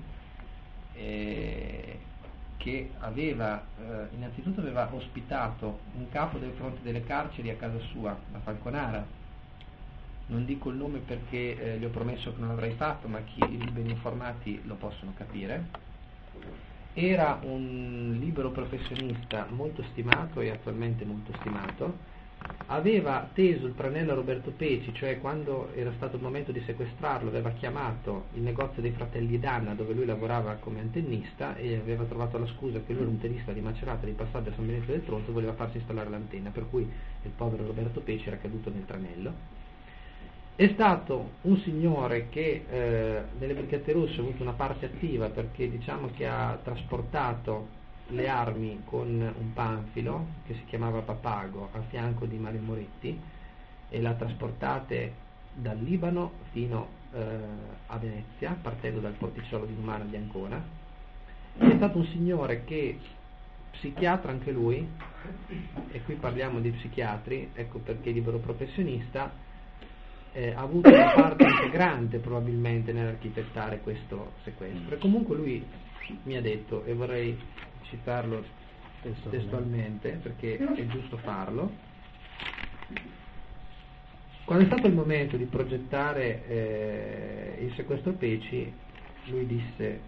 eh, che aveva, eh, innanzitutto aveva ospitato un capo del fronte delle carceri a casa sua, a Falconara. Non dico il nome perché eh, gli ho promesso che non l'avrei fatto, ma chi i ben informati lo possono capire. Era un libero professionista molto stimato e attualmente molto stimato. Aveva teso il pranello a Roberto Peci, cioè quando era stato il momento di sequestrarlo aveva chiamato il negozio dei fratelli Danna dove lui lavorava come antennista e aveva trovato la scusa che lui era un tennista di Macerata, di passaggio a San Benedetto del Tronto, e voleva farsi installare l'antenna, per cui il povero Roberto Peci era caduto nel tranello. È stato un signore che eh, nelle Brigate Rosse ha avuto una parte attiva, perché diciamo che ha trasportato le armi con un panfilo che si chiamava Papago a fianco di Mario Moretti e l'ha trasportate dal Libano fino eh, a Venezia, partendo dal porticciolo di Numana di Ancona. È stato un signore che, psichiatra anche lui, e qui parliamo di psichiatri, ecco perché libero professionista, Eh, ha avuto una parte integrante probabilmente nell'architettare questo sequestro. E comunque lui mi ha detto, e vorrei citarlo testualmente perché è giusto farlo, quando è stato il momento di progettare eh, il sequestro Peci, lui disse,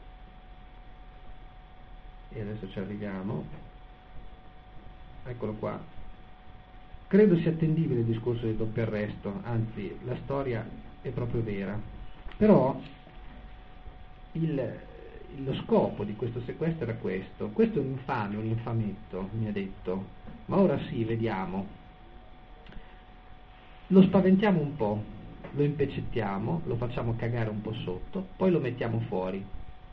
e adesso ci arriviamo, eccolo qua: credo sia attendibile il discorso del doppio arresto, anzi la storia è proprio vera, però il, lo scopo di questo sequestro era questo. Questo è un infame, un infametto, mi ha detto, ma ora sì, vediamo, lo spaventiamo un po', lo impecettiamo, lo facciamo cagare un po' sotto, poi lo mettiamo fuori.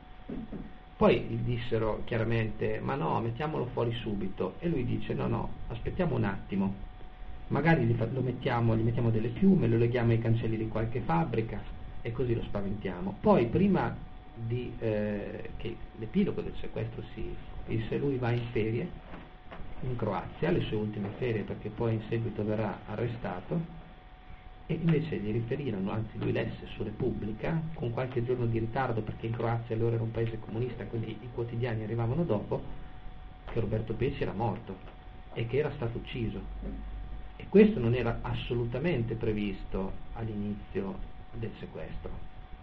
Poi gli dissero chiaramente: ma no, mettiamolo fuori subito. E lui dice: no no, aspettiamo un attimo, magari gli, fa- lo mettiamo, gli mettiamo delle piume, lo leghiamo ai cancelli di qualche fabbrica e così lo spaventiamo. Poi prima di eh, che l'epilogo del sequestro si disse, lui va in ferie in Croazia, le sue ultime ferie, perché poi in seguito verrà arrestato. E invece gli riferirono, anzi lui lesse su Repubblica, con qualche giorno di ritardo, perché in Croazia allora era un paese comunista, quindi i quotidiani arrivavano dopo, che Roberto Peci era morto e che era stato ucciso. E questo non era assolutamente previsto all'inizio del sequestro.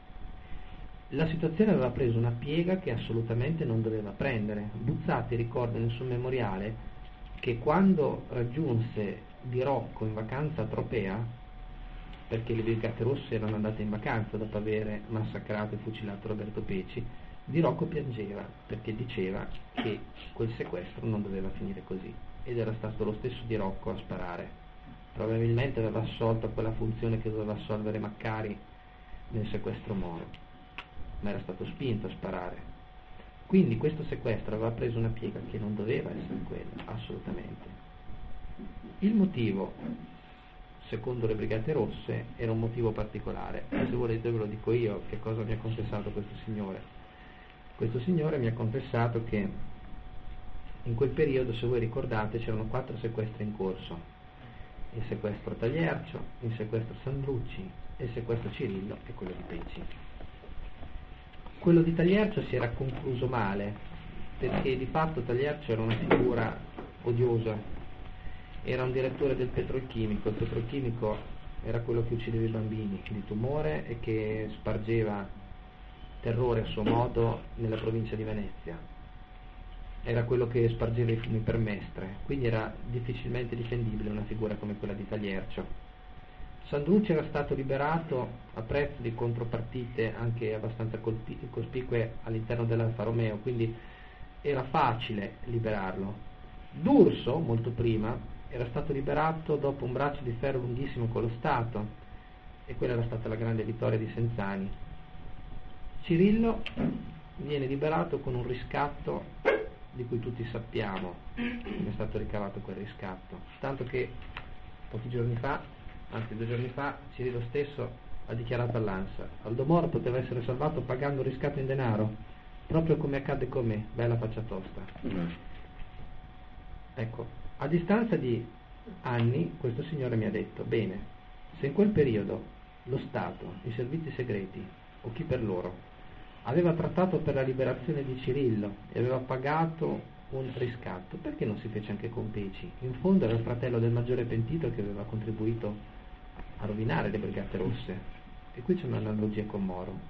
La situazione aveva preso una piega che assolutamente non doveva prendere. Buzzati ricorda nel suo memoriale che quando raggiunse Di Rocco in vacanza a Tropea, perché le Brigate Rosse erano andate in vacanza dopo aver massacrato e fucilato Roberto Peci, Di Rocco piangeva perché diceva che quel sequestro non doveva finire così, ed era stato lo stesso Di Rocco a sparare. Probabilmente aveva assolto quella funzione che doveva assolvere Maccari nel sequestro Moro, ma era stato spinto a sparare. Quindi questo sequestro aveva preso una piega che non doveva essere quella, assolutamente. Il motivo, secondo le Brigate Rosse, era un motivo particolare. Se volete ve lo dico io che cosa mi ha confessato questo signore. Questo signore mi ha confessato che in quel periodo, se voi ricordate, c'erano quattro sequestri in corso: il sequestro Tagliercio, il sequestro Sandrucci, il sequestro Cirillo e quello di Peci. Quello di Tagliercio si era concluso male, perché di fatto Tagliercio era una figura odiosa. Era un direttore del petrolchimico. Il petrolchimico era quello che uccideva i bambini di tumore e che spargeva terrore a suo modo nella provincia di Venezia. Era quello che spargeva i fumi per Mestre, quindi era difficilmente difendibile una figura come quella di Tagliercio. Sandrucci era stato liberato a prezzo di contropartite anche abbastanza colpi- cospicue all'interno dell'Alfa Romeo, quindi era facile liberarlo. D'Urso, molto prima, era stato liberato dopo un braccio di ferro lunghissimo con lo Stato, e quella era stata la grande vittoria di Senzani. Cirillo viene liberato con un riscatto di cui tutti sappiamo come è stato ricavato quel riscatto, tanto che pochi giorni fa, anzi due giorni fa, Cirillo stesso ha dichiarato all'ANSA: Aldo Moro poteva essere salvato pagando il riscatto in denaro, proprio come accadde con me. Bella faccia tosta. Mm. Ecco, a distanza di anni questo signore mi ha detto: bene, se in quel periodo lo Stato, i servizi segreti o chi per loro aveva trattato per la liberazione di Cirillo e aveva pagato un riscatto, perché non si fece anche con Peci? In fondo era il fratello del maggiore pentito che aveva contribuito a rovinare le Brigate Rosse. E qui c'è un'analogia con Moro.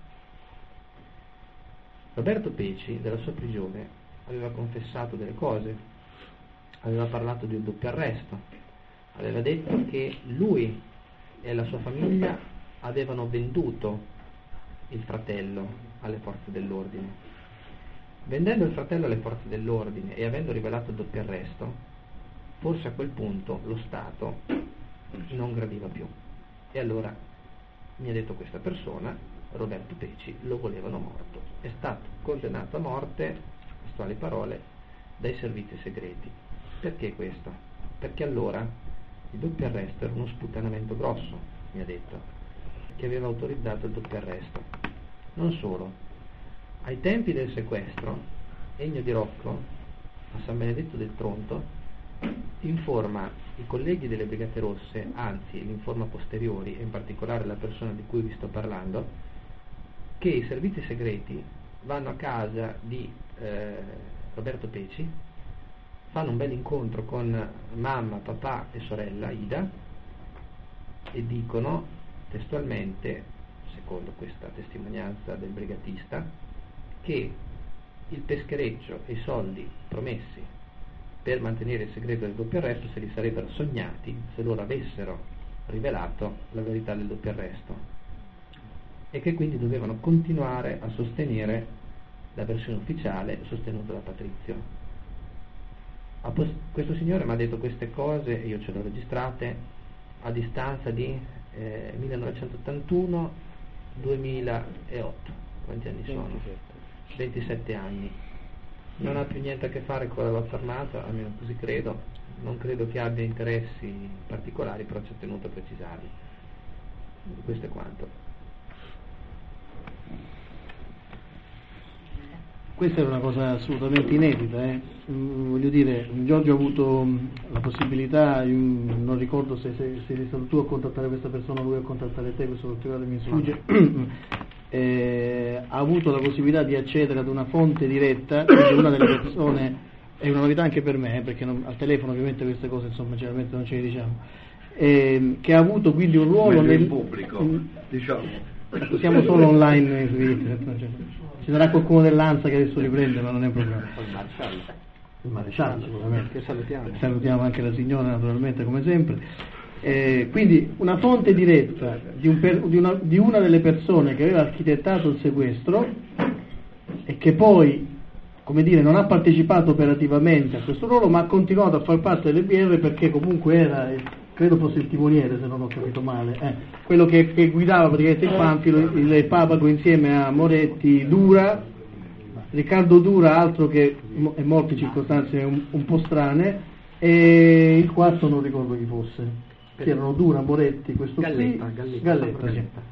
Roberto Peci, della sua prigione, aveva confessato delle cose, aveva parlato di un doppio arresto, aveva detto che lui e la sua famiglia avevano venduto il fratello alle forze dell'ordine. Vendendo il fratello alle forze dell'ordine e avendo rivelato il doppio arresto, forse a quel punto lo Stato non gradiva più. E allora mi ha detto questa persona, Roberto Peci, lo volevano morto. È stato condannato a morte, testuali parole, dai servizi segreti. Perché questo? Perché allora il doppio arresto era uno sputtanamento grosso, mi ha detto, che aveva autorizzato il doppio arresto. Non solo, ai tempi del sequestro Ennio Di Rocco a San Benedetto del Tronto informa i colleghi delle Brigate Rosse, anzi li informa a posteriori, e in particolare la persona di cui vi sto parlando, che i servizi segreti vanno a casa di eh, Roberto Peci, fanno un bel incontro con mamma, papà e sorella Ida e dicono testualmente, secondo questa testimonianza del brigatista, che il peschereccio e i soldi promessi per mantenere il segreto del doppio arresto se li sarebbero sognati se loro avessero rivelato la verità del doppio arresto, e che quindi dovevano continuare a sostenere la versione ufficiale sostenuta da Patrizio. Questo signore mi ha detto queste cose e io ce le ho registrate a distanza di eh, millenovecentottantuno duemilaotto, quanti anni sono? ventisette anni. Non ha più niente a che fare con la lotta armata, almeno così credo, non credo che abbia interessi particolari, però ci ho tenuto a precisarli. Questo è quanto. Questa è una cosa assolutamente inedita, eh. mm, voglio dire, Giorgio ha avuto mh, la possibilità, io, mh, non ricordo se, se, se sei stato tu a contattare questa persona o lui a contattare te, questo particolare mi sfugge, eh, ha avuto la possibilità di accedere ad una fonte diretta, quindi una delle persone, è una novità anche per me, eh, perché non, al telefono ovviamente queste cose insomma generalmente non ce le diciamo, eh, che ha avuto quindi un ruolo nel pubblico, in, diciamo. Siamo solo online su internet, cioè, ci sarà qualcuno dell'ANSA che adesso riprende, ma non è un problema. Il maresciallo sicuramente, salutiamo. salutiamo anche la signora naturalmente come sempre. Eh, quindi una fonte diretta di, un per, di, una, di una delle persone che aveva architettato il sequestro e che poi, come dire, non ha partecipato operativamente a questo ruolo, ma ha continuato a far parte delle B R perché comunque era, credo fosse il timoniere se non ho capito male, eh, quello che, che guidava praticamente il Panfilo, il, il Papago insieme a Moretti, Dura, Riccardo Dura, altro che è morto in circostanze un, un po' strane, e il quarto non ricordo chi fosse, che erano Dura, Moretti, questo Galletta, qui, Galletta, Galletta, Galletta. Sì.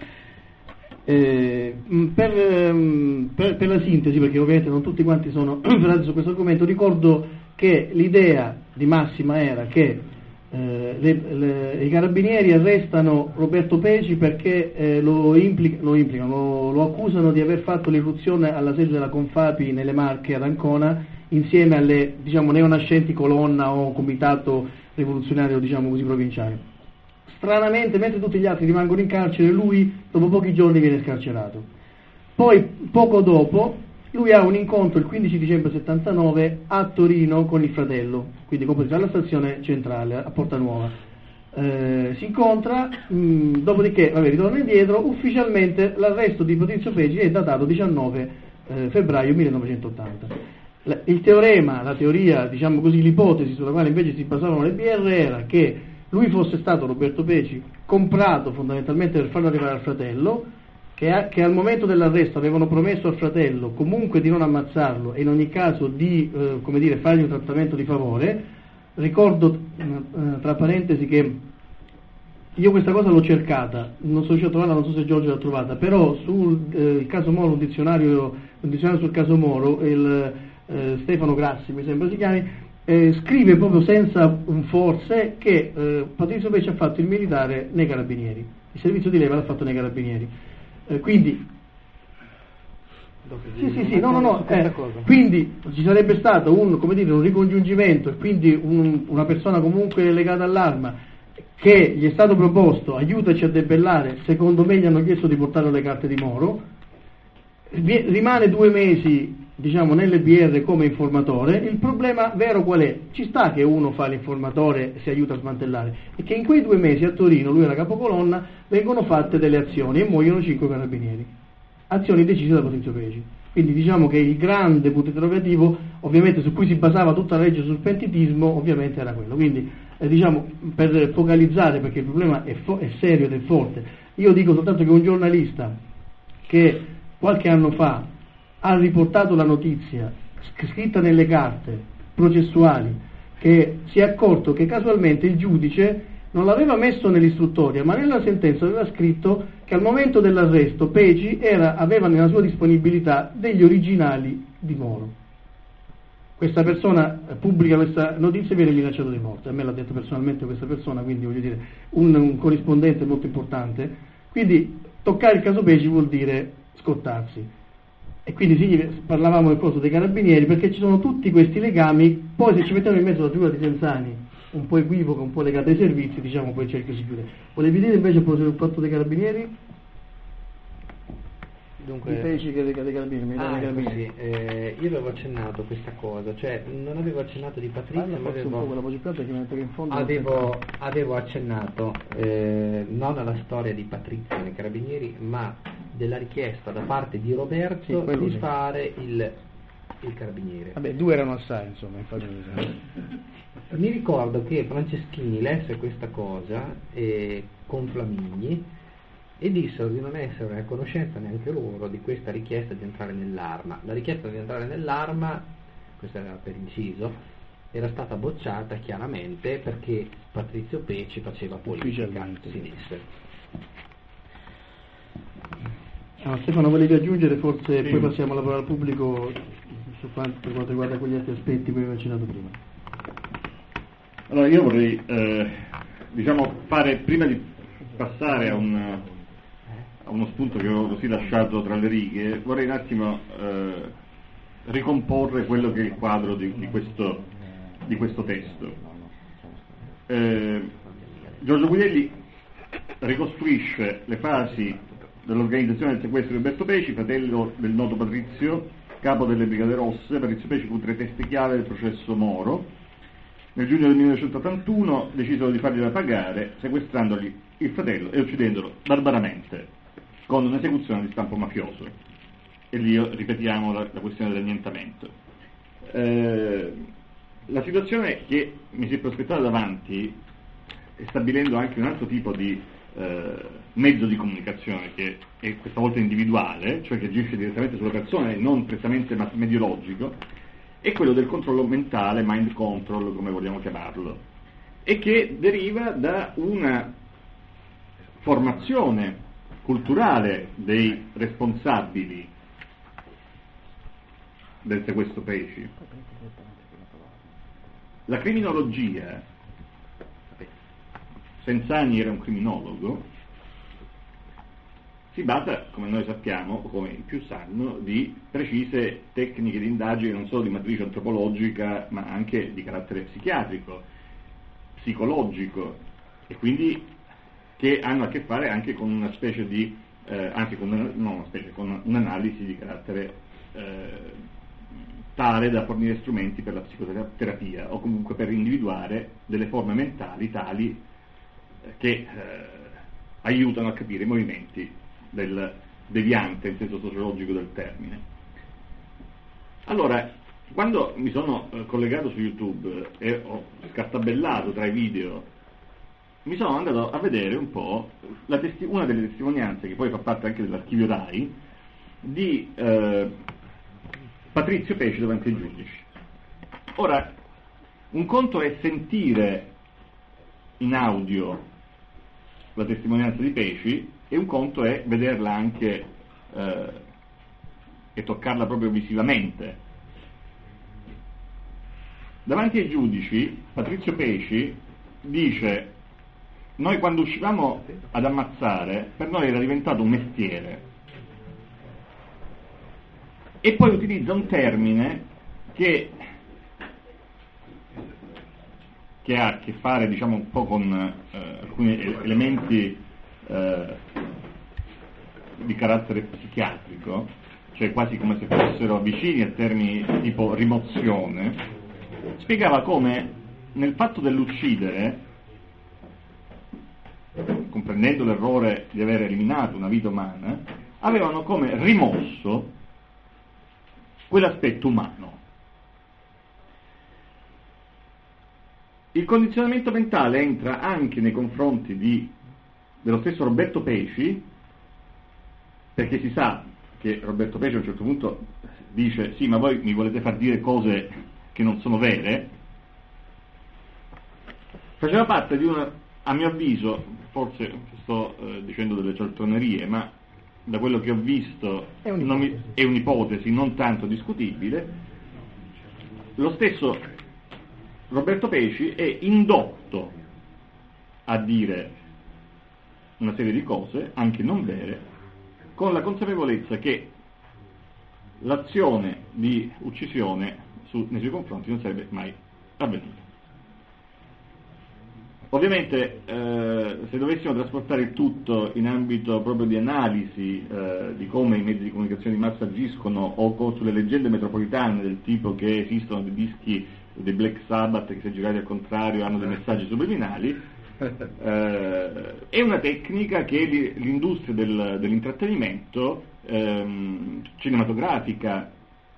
Eh, per, per, per la sintesi, perché ovviamente non tutti quanti sono ferrati su questo argomento, ricordo che l'idea di massima era che eh, le, le, i carabinieri arrestano Roberto Peci perché eh, lo, implica, lo implicano, lo, lo accusano di aver fatto l'irruzione alla sede della Confapi nelle Marche ad Ancona insieme alle, diciamo, neonascenti colonna o comitato rivoluzionario, diciamo così, provinciale. Stranamente, mentre tutti gli altri rimangono in carcere, lui dopo pochi giorni viene scarcerato. Poi, poco dopo, lui ha un incontro il quindici dicembre settantanove a Torino con il fratello, quindi compreso alla stazione centrale, a Porta Nuova. Eh, si incontra, mh, dopodiché, vabbè, ritorna indietro, ufficialmente l'arresto di Patrizio Peci è datato diciannove eh, febbraio millenovecentottanta. La, il teorema, la teoria, diciamo così, l'ipotesi sulla quale invece si basavano le B R era che lui fosse stato, Roberto Peci, comprato fondamentalmente per farlo arrivare al fratello, che, a, che al momento dell'arresto avevano promesso al fratello comunque di non ammazzarlo e in ogni caso di eh, come dire, fargli un trattamento di favore. Ricordo eh, tra parentesi che io questa cosa l'ho cercata, non sono riuscito a trovarla, non so se Giorgio l'ha trovata, però sul eh, caso Moro, un dizionario, un dizionario sul caso Moro, il eh, Stefano Grassi mi sembra si chiami, Eh, scrive proprio senza un forse che eh, Patrizio Peci ha fatto il militare nei carabinieri, il servizio di leva l'ha fatto nei carabinieri, eh, quindi sì sì sì no no no eh, quindi ci sarebbe stato un, come dire, un ricongiungimento e quindi un, una persona comunque legata all'arma che gli è stato proposto aiutaci a debellare, secondo me gli hanno chiesto di portare le carte di Moro, rimane due mesi diciamo nelle B R come informatore. Il problema vero qual è? Ci sta che uno fa l'informatore e si aiuta a smantellare, e che in quei due mesi a Torino, lui era capocolonna, vengono fatte delle azioni e muoiono cinque carabinieri, azioni decise da Patrizio Peci. Quindi diciamo che il grande punto interrogativo, ovviamente su cui si basava tutta la legge sul pentitismo, ovviamente era quello. Quindi eh, diciamo, per focalizzare, perché il problema è, fo- è serio ed è forte, io dico soltanto che un giornalista che qualche anno fa ha riportato la notizia scritta nelle carte processuali, che si è accorto che casualmente il giudice non l'aveva messo nell'istruttoria, ma nella sentenza aveva scritto che al momento dell'arresto Peci era, aveva nella sua disponibilità degli originali di Moro. Questa persona pubblica questa notizia e viene minacciato di morte. A me l'ha detto personalmente questa persona, quindi voglio dire un, un corrispondente molto importante. Quindi toccare il caso Peci vuol dire scottarsi. E quindi sì, parlavamo del costo dei carabinieri, perché ci sono tutti questi legami. Poi se ci mettiamo in mezzo la figura di Senzani, un po' equivoca, un po' legata ai servizi, diciamo poi il cerchio si chiude. Volevi dire invece proprio sul fatto dei carabinieri? Dunque, di Peci che dei carabinieri, ah, dei carabinieri. Sì, eh, io avevo accennato questa cosa, cioè non avevo accennato di Patrizio, ma avevo, un po' possibilità che mettere in fondo avevo, avevo accennato eh, non alla storia di Patrizio nei carabinieri, ma della richiesta da parte di Roberto sì, di sì. fare il, il carabiniere. Vabbè, due erano assai, insomma, infatti. Mi ricordo che Franceschini lesse questa cosa eh, con Flamigni e dissero di non essere a conoscenza neanche loro di questa richiesta di entrare nell'arma. La richiesta di entrare nell'arma, questo era per inciso, era stata bocciata chiaramente perché Patrizio Peci faceva politica, si disse. Ah, Stefano, volevi aggiungere forse, sì. Poi passiamo alla parola al pubblico su quanto, per quanto riguarda quegli altri aspetti che avevo accennato prima. Allora io vorrei eh, diciamo fare, prima di passare a, un, a uno spunto che avevo così lasciato tra le righe, vorrei un attimo eh, ricomporre quello che è il quadro di, di, questo, di questo testo. Eh, Giorgio Guidelli ricostruisce le fasi dell'organizzazione del sequestro di Roberto Peci, fratello del noto Patrizio, capo delle Brigate Rosse. Patrizio Peci fu tra i teste chiave del processo Moro. Nel giugno del millenovecentottantuno decisero di fargliela pagare sequestrandogli il fratello e uccidendolo barbaramente con un'esecuzione di stampo mafioso. E lì ripetiamo la, la questione dell'annientamento. Eh, la situazione che mi si è prospettata davanti, e stabilendo anche un altro tipo di eh, mezzo di comunicazione che è questa volta individuale, cioè che agisce direttamente sulla persona e non prettamente mediologico, è quello del controllo mentale, mind control, come vogliamo chiamarlo, e che deriva da una formazione culturale dei responsabili del sequestro Peci. La criminologia, Senzani era un criminologo, si basa, come noi sappiamo, o come i più sanno, di precise tecniche di indagine non solo di matrice antropologica, ma anche di carattere psichiatrico, psicologico, e quindi che hanno a che fare anche con una specie di, eh, anzi con una, no, una specie, con un'analisi di carattere eh, tale da fornire strumenti per la psicoterapia, o comunque per individuare delle forme mentali tali eh, che eh, aiutano a capire i movimenti del deviante in senso sociologico del termine. Allora, quando mi sono eh, collegato su YouTube e ho scartabellato tra i video, mi sono andato a vedere un po' la testi- una delle testimonianze, che poi fa parte anche dell'archivio RAI, di eh, Patrizio Peci davanti ai giudici. Ora, un conto è sentire in audio la testimonianza di Peci, e un conto è vederla anche eh, e toccarla proprio visivamente. Davanti ai giudici Patrizio Peci dice: noi quando uscivamo ad ammazzare per noi era diventato un mestiere, e poi utilizza un termine che che ha a che fare, diciamo, un po' con eh, alcuni elementi eh, di carattere psichiatrico, cioè quasi come se fossero vicini a termini tipo rimozione. Spiegava come nel fatto dell'uccidere, comprendendo l'errore di aver eliminato una vita umana, avevano come rimosso quell'aspetto umano. Il condizionamento mentale entra anche nei confronti di, dello stesso Roberto Peci, perché si sa che Roberto Peci a un certo punto dice: sì, ma voi mi volete far dire cose che non sono vere. Faceva parte di una, a mio avviso, forse sto eh, dicendo delle cialtronerie, ma da quello che ho visto è un'ipotesi. Non mi, è un'ipotesi non tanto discutibile. Lo stesso Roberto Peci è indotto a dire una serie di cose, anche non vere, con la consapevolezza che l'azione di uccisione su, nei suoi confronti non sarebbe mai avvenuta. Ovviamente eh, se dovessimo trasportare il tutto in ambito proprio di analisi eh, di come i mezzi di comunicazione di massa agiscono, o sulle leggende metropolitane del tipo che esistono dei dischi dei Black Sabbath che, se girati al contrario, hanno dei messaggi subliminali, eh, è una tecnica che l'industria del, dell'intrattenimento ehm, cinematografica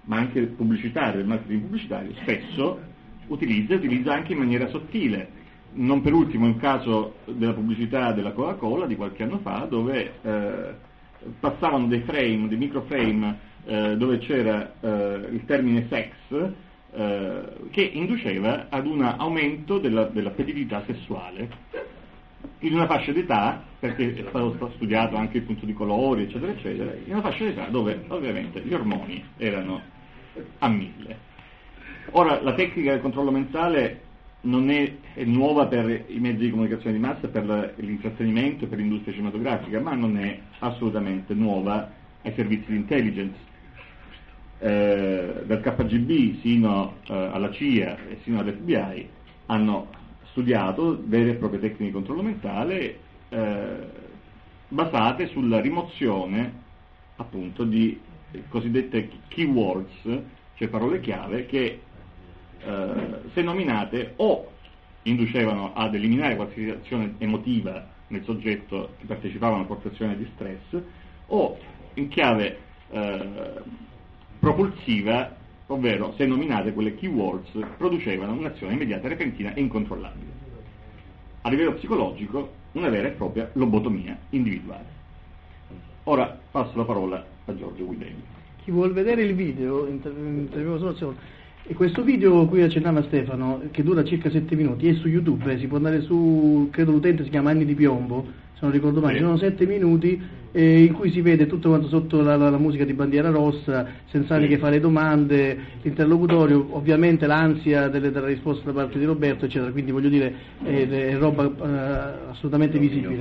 ma anche pubblicitario, il marketing pubblicitario, spesso utilizza e utilizza anche in maniera sottile. Non per ultimo il caso della pubblicità della Coca-Cola di qualche anno fa, dove eh, passavano dei frame, dei microframe, eh, dove c'era eh, il termine sex, eh, che induceva ad un aumento della, dell'appetibilità sessuale in una fascia d'età, perché è stato studiato anche il punto di colori, eccetera, eccetera, in una fascia d'età dove ovviamente gli ormoni erano a mille. Ora, la tecnica del controllo mentale non è, è nuova per i mezzi di comunicazione di massa, per la, l'intrattenimento e per l'industria cinematografica, ma non è assolutamente nuova ai servizi di intelligence. Eh, dal K G B sino eh, alla C I A e sino all'F B I hanno studiato vere e proprie tecniche di controllo mentale eh, basate sulla rimozione appunto di cosiddette keywords, cioè parole chiave che eh, se nominate o inducevano ad eliminare qualsiasi azione emotiva nel soggetto che partecipava a una portazione di stress, o in chiave eh, propulsiva, ovvero se nominate quelle keywords producevano un'azione immediata, repentina e incontrollabile. A livello psicologico una vera e propria lobotomia individuale. Ora passo la parola a Giorgio Guidelli. Chi vuol vedere il video, interviene solo secondo. E questo video cui accennava Stefano, che dura circa sette minuti, è su YouTube, eh, si può andare su, credo l'utente si chiama Anni di Piombo, se non ricordo male, ci sono sette minuti eh, in cui si vede tutto quanto sotto la, la, la musica di Bandiera Rossa, Sensani sì. che fa le domande, l'interlocutorio, ovviamente l'ansia delle, della risposta da parte di Roberto, eccetera, quindi voglio dire è, è roba eh, assolutamente visibile.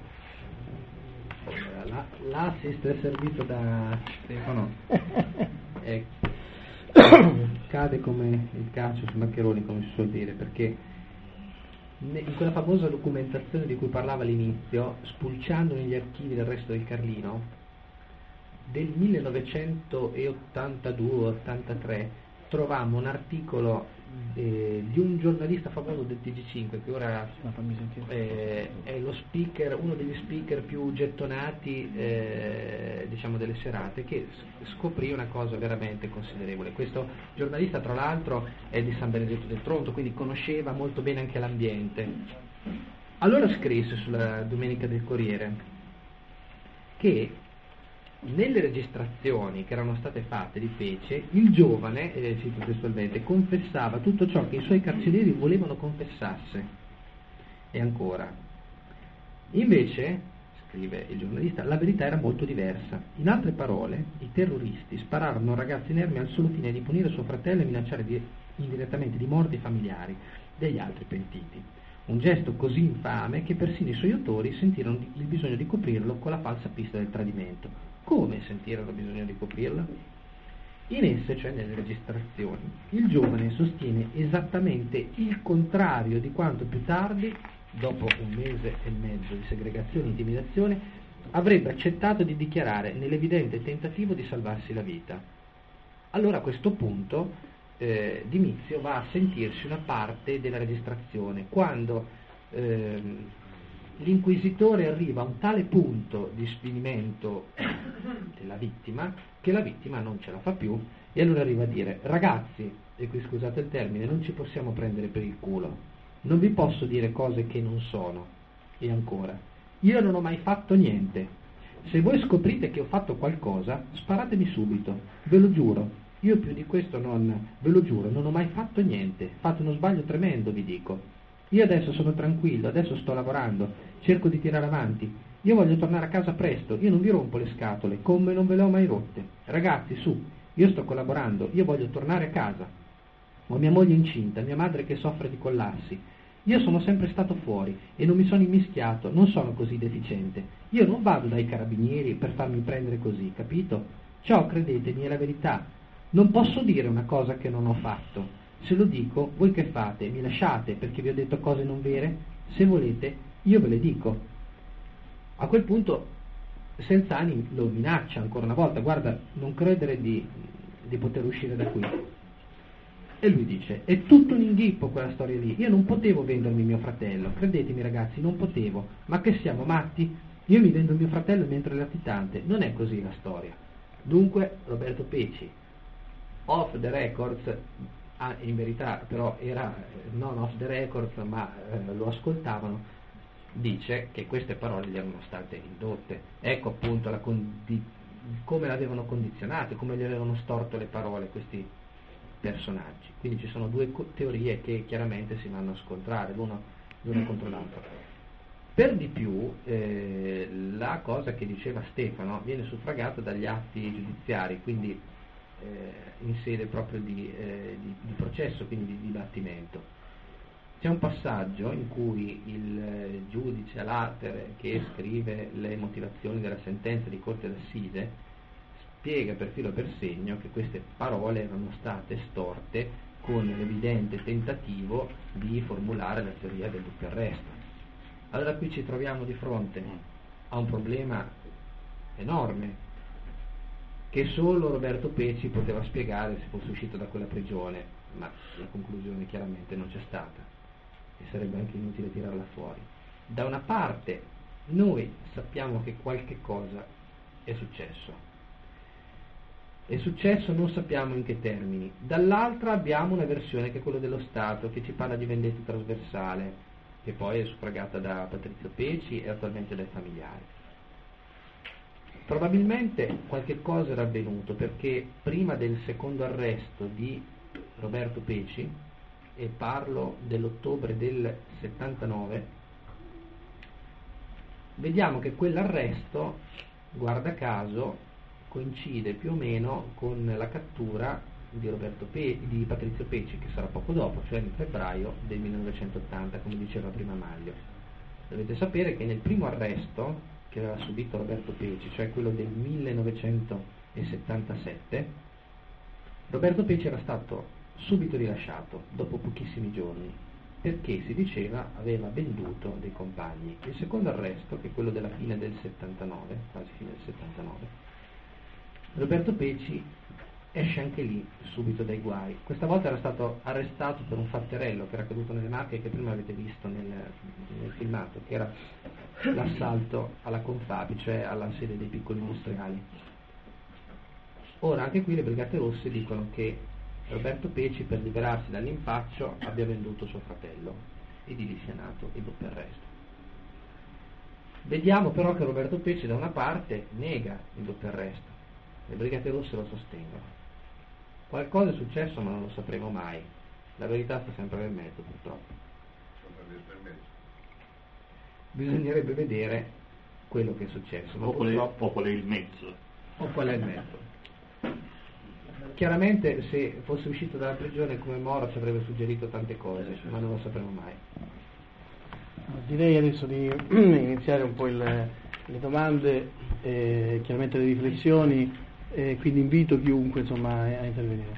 La, l'assist è servito da Stefano. È, cade come il calcio su maccheroni, come si suol dire, perché in quella famosa documentazione di cui parlava all'inizio, spulciando negli archivi del Resto del Carlino del millenovecentottantadue ottantatré trovammo un articolo eh, di un giornalista famoso del T G cinque che ora eh, è lo speaker, uno degli speaker più gettonati eh, diciamo delle serate, che scoprì una cosa veramente considerevole. Questo giornalista tra l'altro è di San Benedetto del Tronto, quindi conosceva molto bene anche l'ambiente. Allora scrisse sulla Domenica del Corriere che nelle registrazioni che erano state fatte di Fece, il giovane, eh, cito testualmente, confessava tutto ciò che i suoi carcerieri volevano confessasse. E ancora, invece, scrive il giornalista, la verità era molto diversa. In altre parole, i terroristi spararono a un ragazzo inerme al solo fine di punire suo fratello e minacciare di, indirettamente di morte i familiari degli altri pentiti. Un gesto così infame che persino i suoi autori sentirono il bisogno di coprirlo con la falsa pista del tradimento. Come sentirono bisogno di coprirla? In esse, cioè nelle registrazioni, il giovane sostiene esattamente il contrario di quanto più tardi, dopo un mese e mezzo di segregazione e intimidazione, avrebbe accettato di dichiarare nell'evidente tentativo di salvarsi la vita. Allora a questo punto eh, Dimizio va a sentirsi una parte della registrazione, quando eh, l'inquisitore arriva a un tale punto di sfinimento della vittima che la vittima non ce la fa più, e allora arriva a dire: ragazzi, e qui scusate il termine, non ci possiamo prendere per il culo, non vi posso dire cose che non sono. E ancora, io non ho mai fatto niente, se voi scoprite che ho fatto qualcosa sparatemi subito, ve lo giuro, io più di questo non, ve lo giuro, non ho mai fatto niente, fate uno sbaglio tremendo, vi dico. Io adesso sono tranquillo, adesso sto lavorando, cerco di tirare avanti, io voglio tornare a casa presto, io non vi rompo le scatole, come non ve le ho mai rotte. Ragazzi, su, io sto collaborando, io voglio tornare a casa. Ho mia moglie incinta, mia madre che soffre di collassi. Io sono sempre stato fuori e non mi sono immischiato, non sono così deficiente. Io non vado dai carabinieri per farmi prendere così, capito? Ciò, credetemi, è la verità. Non posso dire una cosa che non ho fatto. Se lo dico, voi che fate? Mi lasciate perché vi ho detto cose non vere? Se volete, io ve le dico. A quel punto Sensani lo minaccia ancora una volta: guarda, non credere di, di poter uscire da qui. E lui dice: è tutto un inghippo quella storia lì, io non potevo vendermi mio fratello, credetemi ragazzi, non potevo. Ma che siamo matti? Io mi vendo mio fratello mentre è latitante, non è così la storia. Dunque, Roberto Peci, off the records, ah, in verità però era non off the records ma eh, lo ascoltavano, dice che queste parole gli erano state indotte. Ecco appunto la condi- come l'avevano condizionate, come gli avevano storto le parole questi personaggi. Quindi ci sono due co- teorie che chiaramente si vanno a scontrare l'una, l'una contro l'altra. Per di più eh, la cosa che diceva Stefano viene suffragata dagli atti giudiziari, quindi eh, in sede proprio di, eh, di, di processo, quindi di dibattimento. C'è un passaggio in cui il eh, giudice Alater, che scrive le motivazioni della sentenza di corte d'assise, spiega per filo e per segno che queste parole erano state storte con l'evidente tentativo di formulare la teoria del doppio arresto. Allora qui ci troviamo di fronte a un problema enorme che solo Roberto Peci poteva spiegare se fosse uscito da quella prigione, ma la conclusione chiaramente non c'è stata e sarebbe anche inutile tirarla fuori. Da una parte noi sappiamo che qualche cosa è successo, è successo, non sappiamo in che termini, dall'altra abbiamo una versione che è quella dello Stato, che ci parla di vendetta trasversale, che poi è suffragata da Patrizio Peci e attualmente dai familiari. Probabilmente qualche cosa era avvenuto, perché prima del secondo arresto di Roberto Peci, e parlo dell'ottobre del settantanove, vediamo che quell'arresto, guarda caso, coincide più o meno con la cattura di, Roberto Pe- di Patrizio Peci, che sarà poco dopo, cioè nel febbraio del millenovecentottanta, come diceva prima Maglio. Dovete sapere che nel primo arresto che aveva subito Roberto Peci, cioè quello del millenovecentosettantasette, Roberto Peci era stato subito rilasciato dopo pochissimi giorni, perché si diceva aveva venduto dei compagni. Il secondo arresto, che è quello della fine del settantanove, quasi fine del settantanove, Roberto Peci esce anche lì subito dai guai. Questa volta era stato arrestato per un fatterello che era accaduto nelle Marche, che prima avete visto nel, nel filmato, che era l'assalto alla Confapi, cioè alla sede dei piccoli industriali. Ora anche qui le Brigate Rosse dicono che Roberto Peci, per liberarsi dall'impaccio, abbia venduto suo fratello e di lì sia nato il doppio arresto. Vediamo però che Roberto Peci da una parte nega il doppio arresto, le Brigate Rosse lo sostengono. Qualcosa è successo ma non lo sapremo mai, la verità sta sempre nel mezzo purtroppo. Bisognerebbe vedere quello che è successo, ma o, qual è, purtroppo... o qual è il mezzo o qual è il mezzo. Chiaramente se fosse uscito dalla prigione come Moro ci avrebbe suggerito tante cose, ma non lo sapremo mai. Direi adesso di iniziare un po' il, le domande, eh, chiaramente le riflessioni, eh, quindi invito chiunque insomma a intervenire.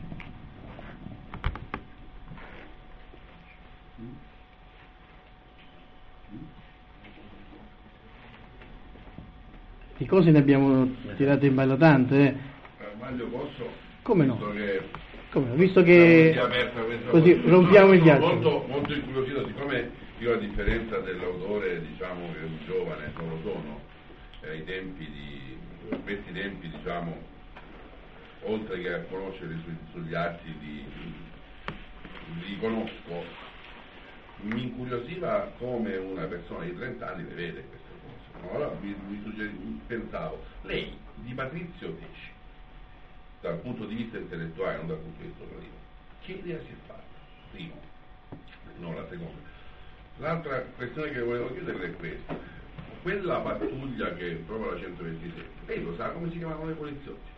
Di cose ne abbiamo tirate in ballo tante, eh. Maglio, posso? Come no? Visto che, Come no? Visto che così rompiamo il ghiaccio. Molto, molto incuriosito, siccome io a differenza dell'autore, diciamo che è un giovane, non lo sono, eh, ai tempi di questi tempi, diciamo, oltre che a conoscere su, sugli atti di, li conosco, mi incuriosiva come una persona di trenta anni le vede queste cose. Allora mi, mi suggeri, pensavo, lei di Patrizio Peci, dal punto di vista intellettuale, non dal punto di vista operativo, che idea si è fatta? Primo, non la seconda. L'altra questione che volevo chiederle è questa: quella pattuglia che trova la centoventisei, lei lo sa come si chiamavano i poliziotti?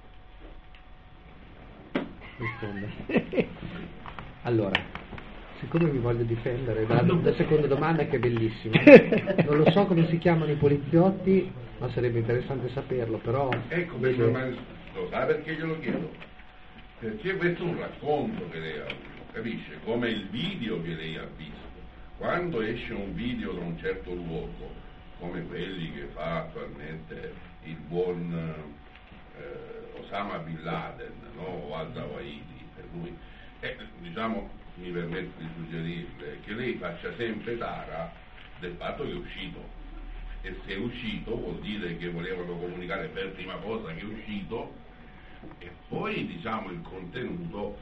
Risponde. Allora, siccome mi voglio difendere dalla seconda domanda, che è bellissima, non lo so come si chiamano i poliziotti, ma sarebbe interessante saperlo, però... Ecco, questo ormai lo sa perché glielo chiedo? Perché questo è un racconto che lei ha avuto, capisce? Come il video che lei ha visto. Quando esce un video da un certo luogo, come quelli che fa attualmente il buon eh, Osama Bin Laden, no? O al-Zawahiri, per lui, eh, diciamo, mi permetto di suggerirle che lei faccia sempre tara del fatto che è uscito, e se è uscito vuol dire che volevano comunicare per prima cosa che è uscito, E poi diciamo il contenuto,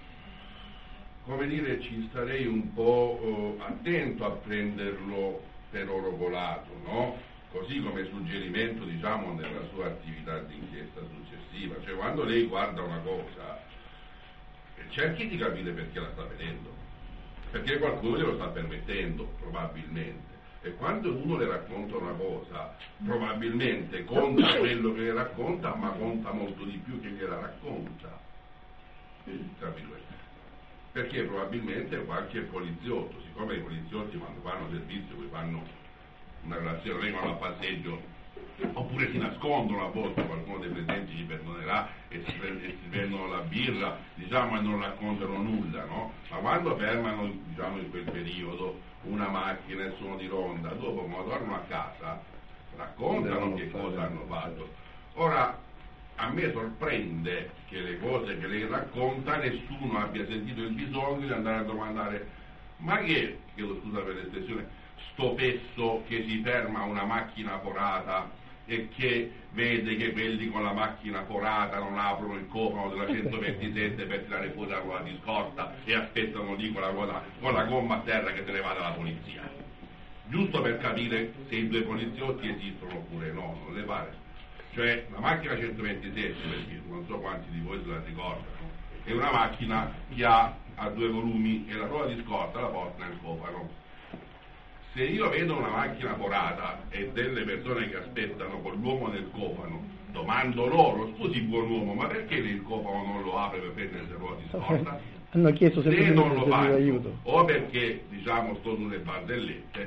come dire, ci starei un po' eh, attento a prenderlo per oro colato, no? Così come suggerimento, diciamo, nella sua attività di inchiesta successiva. Cioè, quando lei guarda una cosa, cerchi di capire perché la sta vedendo, perché qualcuno glielo sta permettendo, probabilmente. E quando uno le racconta una cosa, probabilmente conta quello che le racconta, ma conta molto di più che gliela racconta. Capito? Perché probabilmente qualche poliziotto, siccome i poliziotti quando fanno servizio, poi fanno una relazione, vengono a passeggio, oppure si nascondono a volte, qualcuno dei presenti ci perdonerà, e si, e si prendono la birra, diciamo, e non raccontano nulla, no? Ma quando fermano, diciamo, in quel periodo una macchina e sono di ronda, dopo quando tornano a casa raccontano che cosa hanno fatto. Ora, a me sorprende che le cose che lei racconta nessuno abbia sentito il bisogno di andare a domandare: ma che, chiedo scusa per l'espressione, sto pezzo che si ferma una macchina forata e che vede che quelli con la macchina forata non aprono il cofano della centoventisette per tirare fuori la ruota di scorta e aspettano lì con la, ruota, con la gomma a terra che se ne va dalla polizia, giusto per capire se i due poliziotti esistono oppure no, non le pare? Cioè la macchina centoventisette, perché non so quanti di voi se la ricordano, è una macchina che ha, ha due volumi e la ruota di scorta la porta nel cofano. Se io vedo una macchina forata e delle persone che aspettano con l'uomo nel cofano, domando loro: scusi buon uomo, ma perché lei il cofano non lo apre per prendere le ruote di scorta? Hanno chiesto se non lo faccio, aiuto. O perché, diciamo, sto sulle barzellette,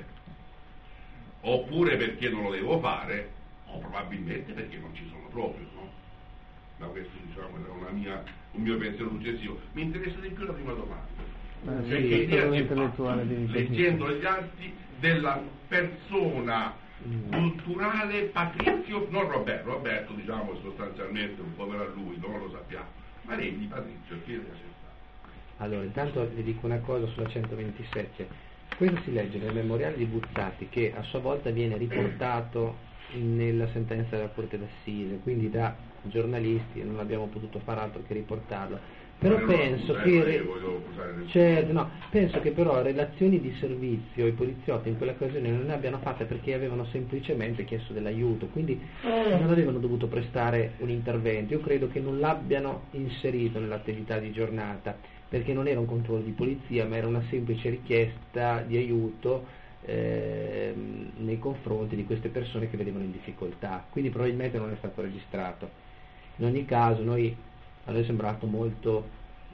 oppure perché non lo devo fare, o probabilmente perché non ci sono proprio, no? Ma questo, diciamo, era una mia, un mio pensiero successivo. Mi interessa di più la prima domanda. Eh, cioè, sì, che idea si fa, di leggendo gli atti della persona mm. culturale Patrizio, non Roberto, Roberto diciamo sostanzialmente un po' per lui, non lo sappiamo, ma lei di Patrizio che idea c'è stata? Allora, intanto le dico una cosa sulla centoventisette. Questo si legge nel memoriale di Buzzati, che a sua volta viene riportato nella sentenza della Corte d'Assise, quindi da giornalisti non abbiamo potuto fare altro che riportarlo. Però penso che, re... certo, no, penso che però relazioni di servizio i poliziotti in quell'occasione non ne abbiano fatte, perché avevano semplicemente chiesto dell'aiuto, quindi non avevano dovuto prestare un intervento. Io credo che non l'abbiano inserito nell'attività di giornata, perché non era un controllo di polizia, ma era una semplice richiesta di aiuto eh, nei confronti di queste persone che vedevano in difficoltà, quindi probabilmente non è stato registrato. In ogni caso noi a noi è sembrato molto,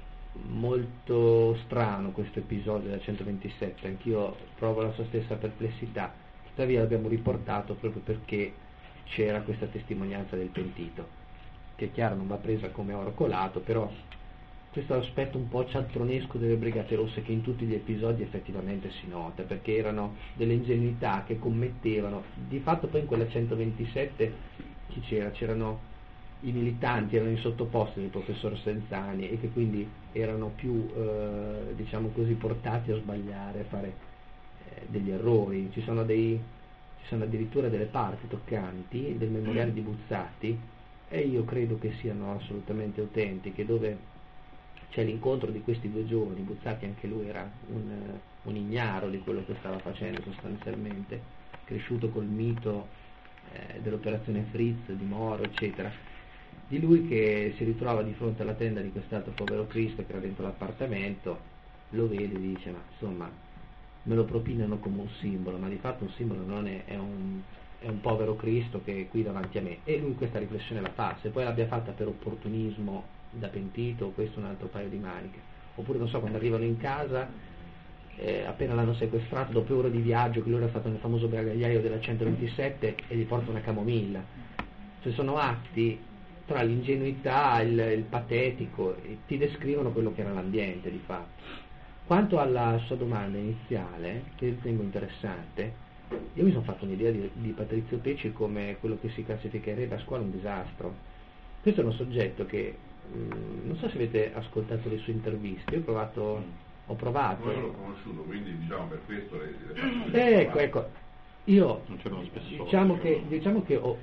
molto strano questo episodio della centoventisette, anch'io provo la sua stessa perplessità, tuttavia l'abbiamo riportato proprio perché c'era questa testimonianza del pentito, che è chiaro non va presa come oro colato, però questo aspetto un po' cialtronesco delle Brigate Rosse che in tutti gli episodi effettivamente si nota, perché erano delle ingenuità che commettevano. Di fatto poi in quella centoventisette chi c'era? C'erano i militanti, erano i sottoposti del professor Senzani e che quindi erano più eh, diciamo così portati a sbagliare, a fare eh, degli errori. Ci sono, dei, ci sono addirittura delle parti toccanti del memoriale di Buzzati, e io credo che siano assolutamente autentiche, dove c'è l'incontro di questi due giovani. Buzzati anche lui era un, un ignaro di quello che stava facendo sostanzialmente, cresciuto col mito eh, dell'operazione Fritz, di Moro, eccetera. Di lui che si ritrova di fronte alla tenda di quest'altro povero Cristo che era dentro l'appartamento, lo vede e dice: ma insomma me lo propinano come un simbolo, ma di fatto un simbolo non è, è un, è un povero Cristo che è qui davanti a me. E lui questa riflessione la fa. Se poi l'abbia fatta per opportunismo da pentito, questo è un altro paio di maniche. Oppure non so, quando arrivano in casa eh, appena l'hanno sequestrato, dopo ore di viaggio, che lui era stato nel famoso bagagliaio della centoventisette, e gli porta una camomilla. Cioè sono atti tra l'ingenuità, il, il patetico, e ti descrivono quello che era l'ambiente di fatto. Quanto alla sua domanda iniziale, che ritengo interessante, io mi sono fatto un'idea di, di Patrizio Pecci come quello che si classificherebbe a scuola un disastro. Questo è un soggetto che mh, non so se avete ascoltato le sue interviste. Io ho provato ho provato io l'ho conosciuto, quindi diciamo per questo le, le ecco ecco io non c'era uno spessore, diciamo che, diciamo che ho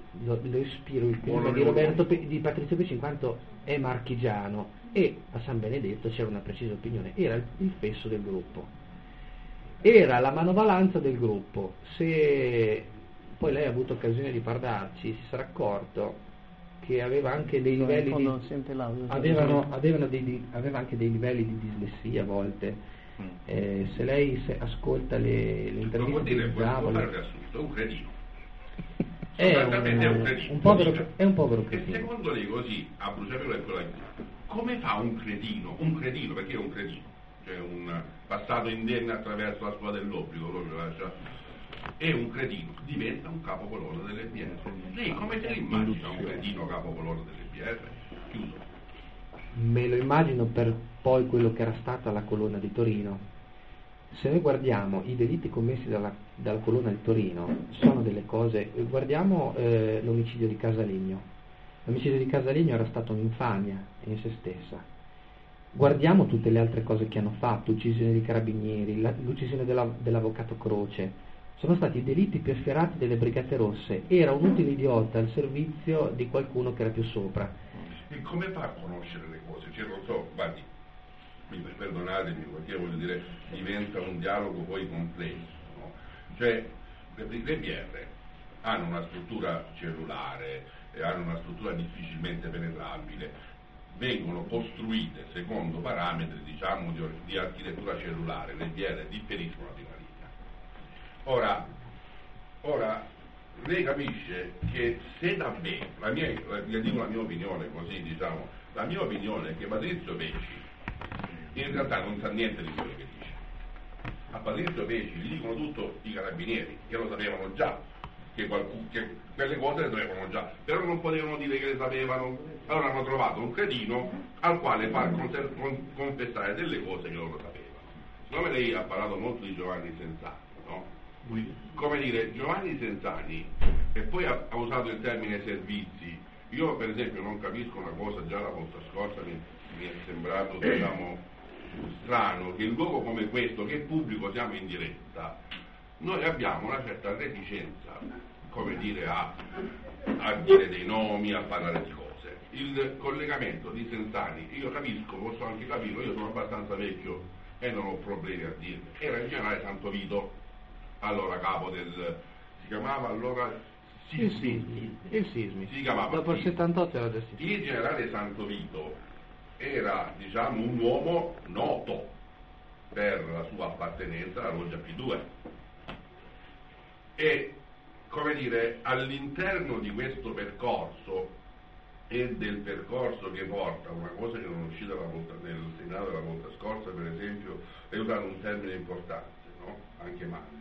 lo, lo ispiro il clima Buono di, lavoro. Roberto, Pe- di Patrizio Pesci in quanto è marchigiano e a San Benedetto c'era una precisa opinione, era il, il fesso del gruppo, era la manovalanza del gruppo. Se poi lei ha avuto occasione di parlarci si sarà accorto che aveva anche dei No, in livelli fondo di, non sente l'audio. avevano, avevano dei, di- aveva anche dei livelli di dislessia a volte. Eh, se lei se ascolta le, le Non interviste vuol dire, di può fare Zavoli il riassunto, è un cretino. è Sostanzialmente è un un, cretino. un povero, Dice. è un povero E cretino. secondo lei così, a bruciapelo è quella come fa un cretino, un cretino, perché è un cretino, cioè un passato indenne attraverso la scuola dell'obbligo, proprio lascia, è un cretino, diventa un capocolonna delle B R. Lei come se immagina un cretino capocolonna delle B R? Chiuso. Me lo immagino per poi quello che era stata la colonna di Torino. Se noi guardiamo i delitti commessi dalla, dalla colonna di Torino, sono delle cose, guardiamo eh, l'omicidio di Casalegno. L'omicidio di Casalegno era stata un'infamia in se stessa. Guardiamo tutte le altre cose che hanno fatto, l'uccisione di carabinieri, la, l'uccisione della, dell'avvocato Croce, sono stati i delitti più efferati delle Brigate Rosse. Era un utile idiota al servizio di qualcuno che era più sopra. E come fa a conoscere le cose? Cioè, non so, guardi, perdonatemi perché voglio dire, diventa un dialogo poi complesso, no? Cioè, le, le B R hanno una struttura cellulare, e hanno una struttura difficilmente penetrabile, vengono costruite secondo parametri, diciamo, di, di architettura cellulare, le B R differiscono di una linea. Ora, ora, lei capisce che se davvero, la mia, le dico la mia opinione così, diciamo, la mia opinione è che Patrizio Pesci in realtà non sa niente di quello che dice. A Patrizio Pesci gli dicono tutto i carabinieri, che lo sapevano già, che, qualcuno, che quelle cose le sapevano già, però non potevano dire che le sapevano, allora hanno trovato un cretino al quale far con, con, confessare delle cose che loro sapevano. Siccome lei ha parlato molto di Giovanni Senzani, no? Come dire, Giovanni Senzani, e poi ha, ha usato il termine servizi. Io per esempio non capisco una cosa, già la volta scorsa mi, mi è sembrato, diciamo, strano che in un luogo come questo, che è pubblico, siamo in diretta, noi abbiamo una certa reticenza, come dire, a, a dire dei nomi, a parlare di cose. Il collegamento di Senzani, io capisco, posso anche capirlo, io sono abbastanza vecchio e non ho problemi a dirlo, era il generale Santo Vito, allora capo del, si chiamava allora Il Sismi, il Sismi. si chiamava Dopo il Sismi. settantotto era già Sismi. Il generale Santo Vito era, diciamo, un uomo noto per la sua appartenenza alla Loggia P due e, come dire, all'interno di questo percorso e del percorso che porta, una cosa che non è uscita la volta, nel Senato la volta scorsa, per esempio, è usato un termine importante, no? Anche Mario,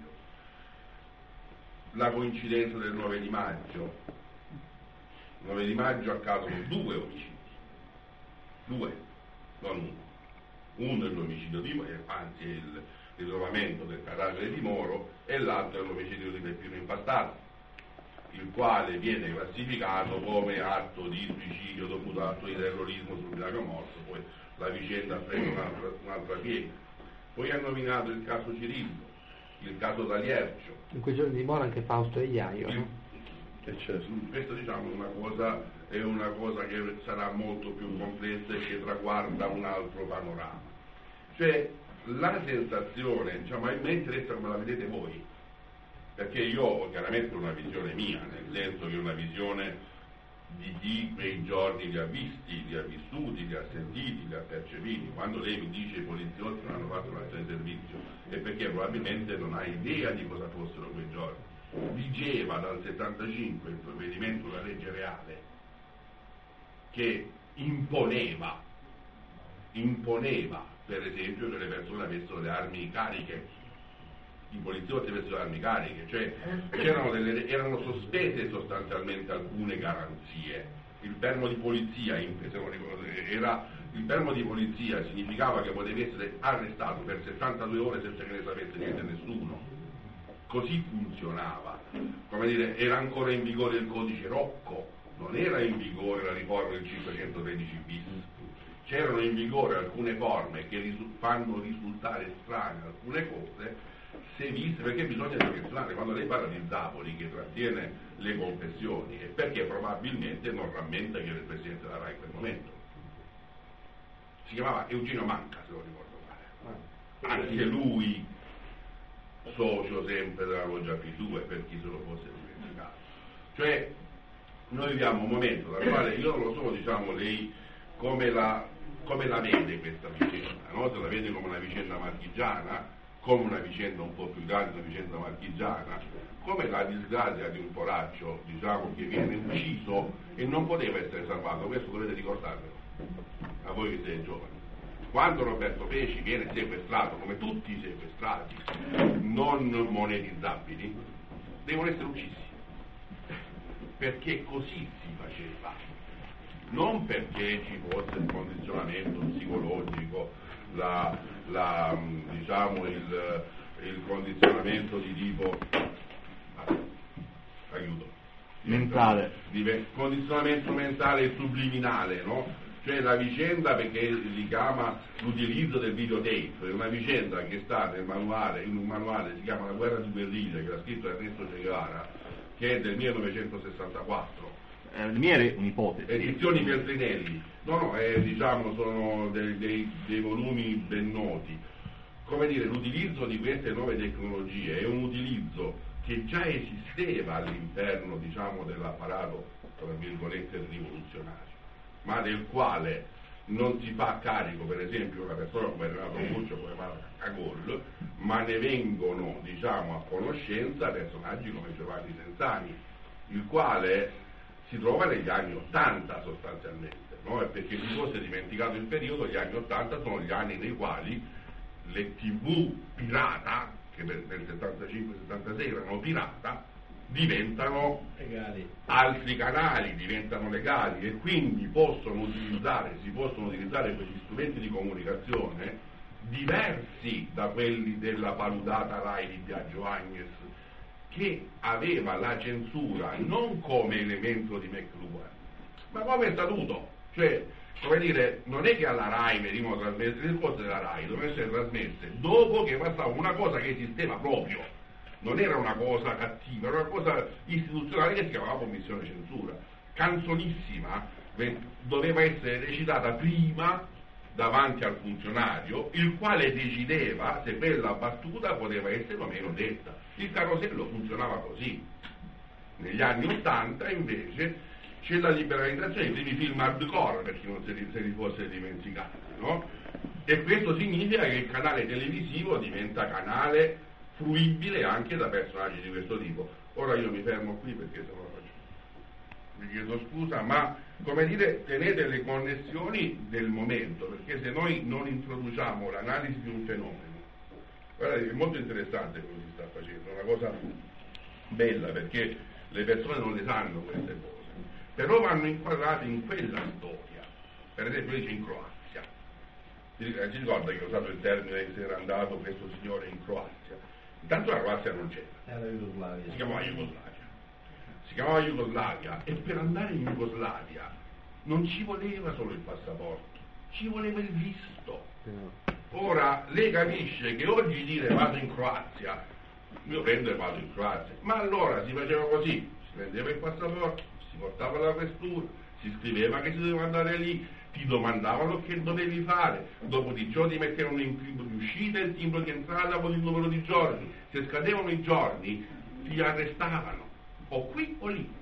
la coincidenza del nove di maggio. Il nove di maggio accadono due omicidi, due, non uno. Uno è l'omicidio di Moro, anzi è il ritrovamento del cadavere di Moro, e l'altro è l'omicidio di Peppino Impastato, il quale viene classificato come atto di suicidio dovuto all'atto di terrorismo sul Milano morto. Poi la vicenda prende un'altra, un'altra piega. Poi ha nominato il caso Cirillo, il caso D'Aliercio. In quei giorni di Moro anche Fausto e Iaio, Il, no? Questo, diciamo, è una cosa, è una cosa che sarà molto più complessa e che traguarda un altro panorama. Cioè, la sensazione, diciamo, a me interessa come la vedete voi, perché io ho chiaramente una visione mia, nel senso che è una visione di chi quei giorni li ha visti, li ha vissuti, li ha sentiti, li ha percepiti. Quando lei mi dice i poliziotti non hanno fatto un'azione di servizio, è perché probabilmente non ha idea di cosa fossero quei giorni. Vigeva dal settantacinque il provvedimento della legge reale che imponeva, imponeva per esempio che le persone avessero le armi cariche, i poliziotti avessero le armi cariche, cioè c'erano delle, erano sospese sostanzialmente alcune garanzie. Il fermo di polizia, se non ricordo, era, il fermo di polizia significava che potevi essere arrestato per settantadue ore senza che ne sapesse niente nessuno. Così funzionava, come dire, era ancora in vigore il codice Rocco, non era in vigore la riforma del cinquecentotredici bis, c'erano in vigore alcune forme che risu- fanno risultare strane alcune cose se viste, perché bisogna dimensionare, quando lei parla di Zapoli che trattiene le confessioni, è perché probabilmente non rammenta che era il presidente della RAI in quel momento. Si chiamava Eugenio Manca, se lo ricordo male. Anche lui socio sempre della Loggia P due, per chi se lo fosse dimenticato. Cioè, noi viviamo un momento dal quale io non lo so, diciamo, lei come la, come la vede questa vicenda, no? Se la vede come una vicenda marchigiana, come una vicenda un po' più grande, una vicenda marchigiana, come la disgrazia di un poraccio, diciamo, che viene ucciso e non poteva essere salvato. Questo dovete ricordarvelo, a voi che siete giovani. Quando Roberto Pesci viene sequestrato, come tutti i sequestrati non monetizzabili, devono essere uccisi, perché così si faceva, non perché ci fosse il condizionamento psicologico, la, la, diciamo il, il condizionamento di tipo aiuto mentale, di, condizionamento mentale e subliminale, no? Cioè la vicenda, perché si chiama l'utilizzo del videotape, è una vicenda che sta nel manuale, in un manuale si chiama La guerra di guerriglia, che l'ha scritto Ernesto Che Guevara, che è del millenovecentosessantaquattro. Eh, la mia è un'ipotesi. Edizioni Feltrinelli, no no, è, diciamo, sono dei, dei, dei volumi ben noti. Come dire, l'utilizzo di queste nuove tecnologie è un utilizzo che già esisteva all'interno, diciamo, dell'apparato, tra virgolette, rivoluzionario, ma del quale non si fa carico, per esempio, una persona come Renato Curcio, come Cagol, ma ne vengono, diciamo, a conoscenza personaggi come Giovanni Sensani, il quale si trova negli anni Ottanta sostanzialmente, no? E perché si fosse dimenticato il periodo, gli anni Ottanta sono gli anni nei quali le tivù pirata, che nel settantacinque settantasei erano pirata, diventano legali. Altri canali diventano legali e quindi possono utilizzare, si possono utilizzare quegli strumenti di comunicazione diversi da quelli della paludata RAI di Biagio Agnes, che aveva la censura non come elemento di McLuhan, ma come statuto. Cioè, come dire, non è che alla RAI venivano trasmesse le cose della RAI, dovevano essere trasmesse dopo che passava una cosa che esisteva proprio, non era una cosa cattiva, era una cosa istituzionale che si chiamava commissione censura. Canzonissima doveva essere recitata prima davanti al funzionario, il quale decideva se quella battuta poteva essere o meno detta. Il carosello funzionava così. Negli anni Ottanta invece c'è la liberalizzazione dei primi film hardcore, per chi non se li, se li fosse dimenticato, no? E questo significa che il canale televisivo diventa canale fruibile anche da personaggi di questo tipo. Ora io mi fermo qui perché se no vi chiedo scusa, ma come dire, tenete le connessioni del momento, perché se noi non introduciamo l'analisi di un fenomeno, guardate, è molto interessante quello che si sta facendo, è una cosa bella, perché le persone non le sanno queste cose, però vanno inquadrate in quella storia. Per esempio dice in Croazia, si ricorda che ho usato il termine che se era andato questo signore in Croazia. Intanto la Croazia non c'era, era Jugoslavia. Si chiamava Jugoslavia. Si chiamava Jugoslavia e per andare in Jugoslavia non ci voleva solo il passaporto, ci voleva il visto. Ora lei capisce che oggi dire vado in Croazia, io prendo e vado in Croazia, ma allora si faceva così, si prendeva il passaporto, si portava alla questura, si scriveva che si doveva andare lì, ti domandavano che dovevi fare, dopo di ciò ti mettevano in timbro di uscita e il timbro di entrata con il numero di giorni, se scadevano i giorni ti arrestavano, o qui o lì.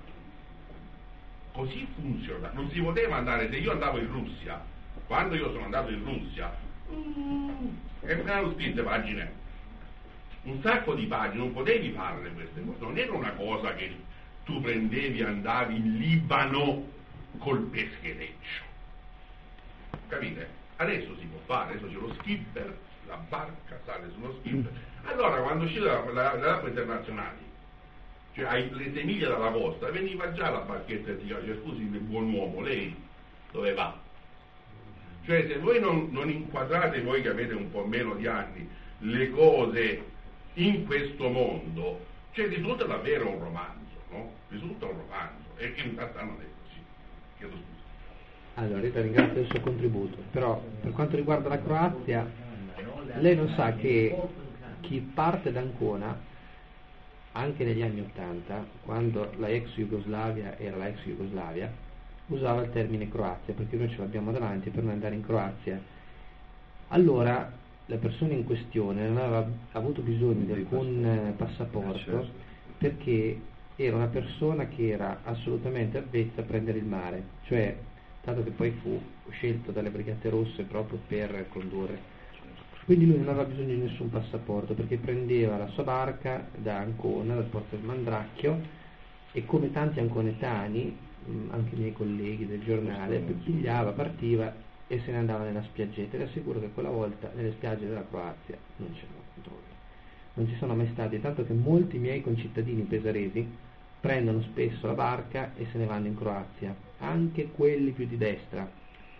Così funziona, non si poteva andare. Se io andavo in Russia, quando io sono andato in Russia, uh, e mi hanno scritte pagine, un sacco di pagine, non potevi farle queste cose, non era una cosa che tu prendevi e andavi in Libano col peschereccio, capite? Adesso si può fare, adesso c'è lo skipper, la barca sale sullo skipper. Allora quando usciva le acque internazionali, cioè ai, le sei miglia dalla costa, veniva già la barchetta e ti diceva, cioè, scusi il buon uomo, lei dove va? Cioè se voi non, non inquadrate, voi che avete un po' meno di anni, le cose in questo mondo, cioè risulta davvero un romanzo, no? Risulta un romanzo, e che in realtà non è così. Chiedo scusa. Allora Rita ringrazio del suo contributo, però per quanto riguarda la Croazia, lei non sa che chi parte da Ancona, anche negli anni Ottanta, quando la ex Jugoslavia era la ex Jugoslavia, usava il termine Croazia, perché noi ce l'abbiamo davanti per non andare in Croazia. Allora la persona in questione non aveva avuto bisogno di alcun passaporto, perché era una persona che era assolutamente avvezza a prendere il mare, cioè dato che poi fu scelto dalle Brigate Rosse proprio per condurre. Quindi lui non aveva bisogno di nessun passaporto, perché prendeva la sua barca da Ancona, dal porto del Mandracchio, e come tanti anconetani, anche i miei colleghi del giornale, pigliava, partiva e se ne andava nella spiaggetta. E assicuro che quella volta nelle spiagge della Croazia non c'erano controlli, non ci sono mai stati, tanto che molti miei concittadini pesaresi prendono spesso la barca e se ne vanno in Croazia, anche quelli più di destra.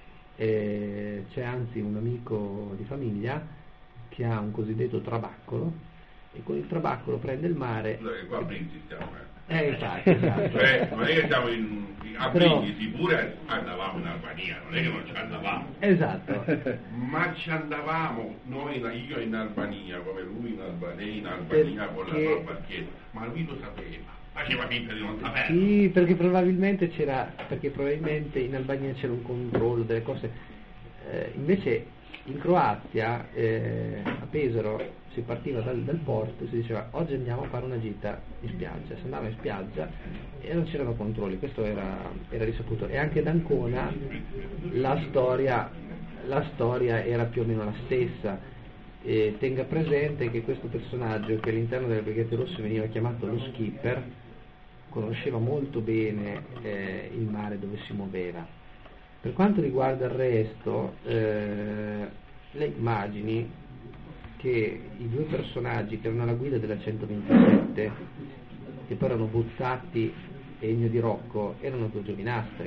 Eh, c'è anzi un amico di famiglia che ha un cosiddetto trabaccolo e con il trabaccolo prende il mare. Noi qua a Brindisi stiamo, eh. Eh, esatto, esatto. Cioè, non è che siamo in, a Però, Brindisi, pure andavamo in Albania, non è che non ci andavamo. Esatto. Ma ci andavamo, noi, io in Albania, come lui in Albania, in Albania con la sua barchetta, ma lui lo sapeva. Faceva finta di non sapere. Sì, perché probabilmente c'era, perché probabilmente in Albania c'era un controllo delle cose. Eh, invece in Croazia, eh, a Pesaro, si partiva dal, dal porto e si diceva oggi andiamo a fare una gita in spiaggia. Si andava in spiaggia e non c'erano controlli, questo era, era risaputo. E anche ad Ancona la storia, la storia era più o meno la stessa. E tenga presente che questo personaggio, che all'interno delle Brigate Rosse veniva chiamato lo skipper, conosceva molto bene eh, il mare dove si muoveva. Per quanto riguarda il resto, eh, le immagini che i due personaggi che erano alla guida della centoventisette, che poi erano buttati Ennio di Rocco, erano due giovinastri,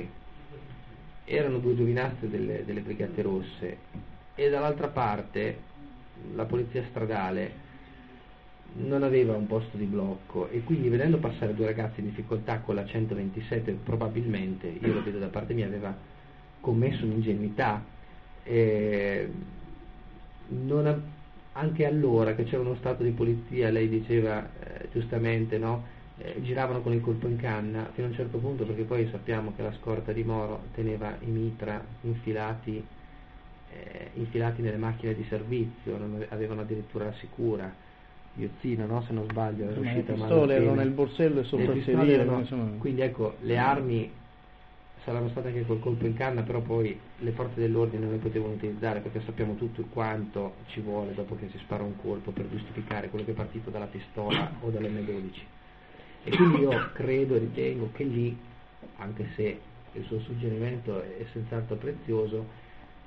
erano due giovinastri delle, delle Brigate Rosse, e dall'altra parte la polizia stradale non aveva un posto di blocco, e quindi vedendo passare due ragazzi in difficoltà con la centoventisette, probabilmente, io lo vedo da parte mia, aveva commesso un'ingenuità. Eh, non ha, anche allora che c'era uno stato di polizia, lei diceva eh, giustamente, no? Eh, giravano con il colpo in canna fino a un certo punto, perché poi sappiamo che la scorta di Moro teneva i mitra infilati eh, infilati nelle macchine di servizio, non avevano addirittura la sicura. Iozzina, no? Se non sbaglio, era uscita le pistole erano nel borsello e sotto il sedile, no. Insomma. Quindi ecco, le armi saranno state anche col colpo in canna, però poi le forze dell'ordine non le potevano utilizzare, perché sappiamo tutto quanto ci vuole dopo che si spara un colpo per giustificare quello che è partito dalla pistola o dall'emme dodici. E quindi io credo e ritengo che lì, anche se il suo suggerimento è senz'altro prezioso,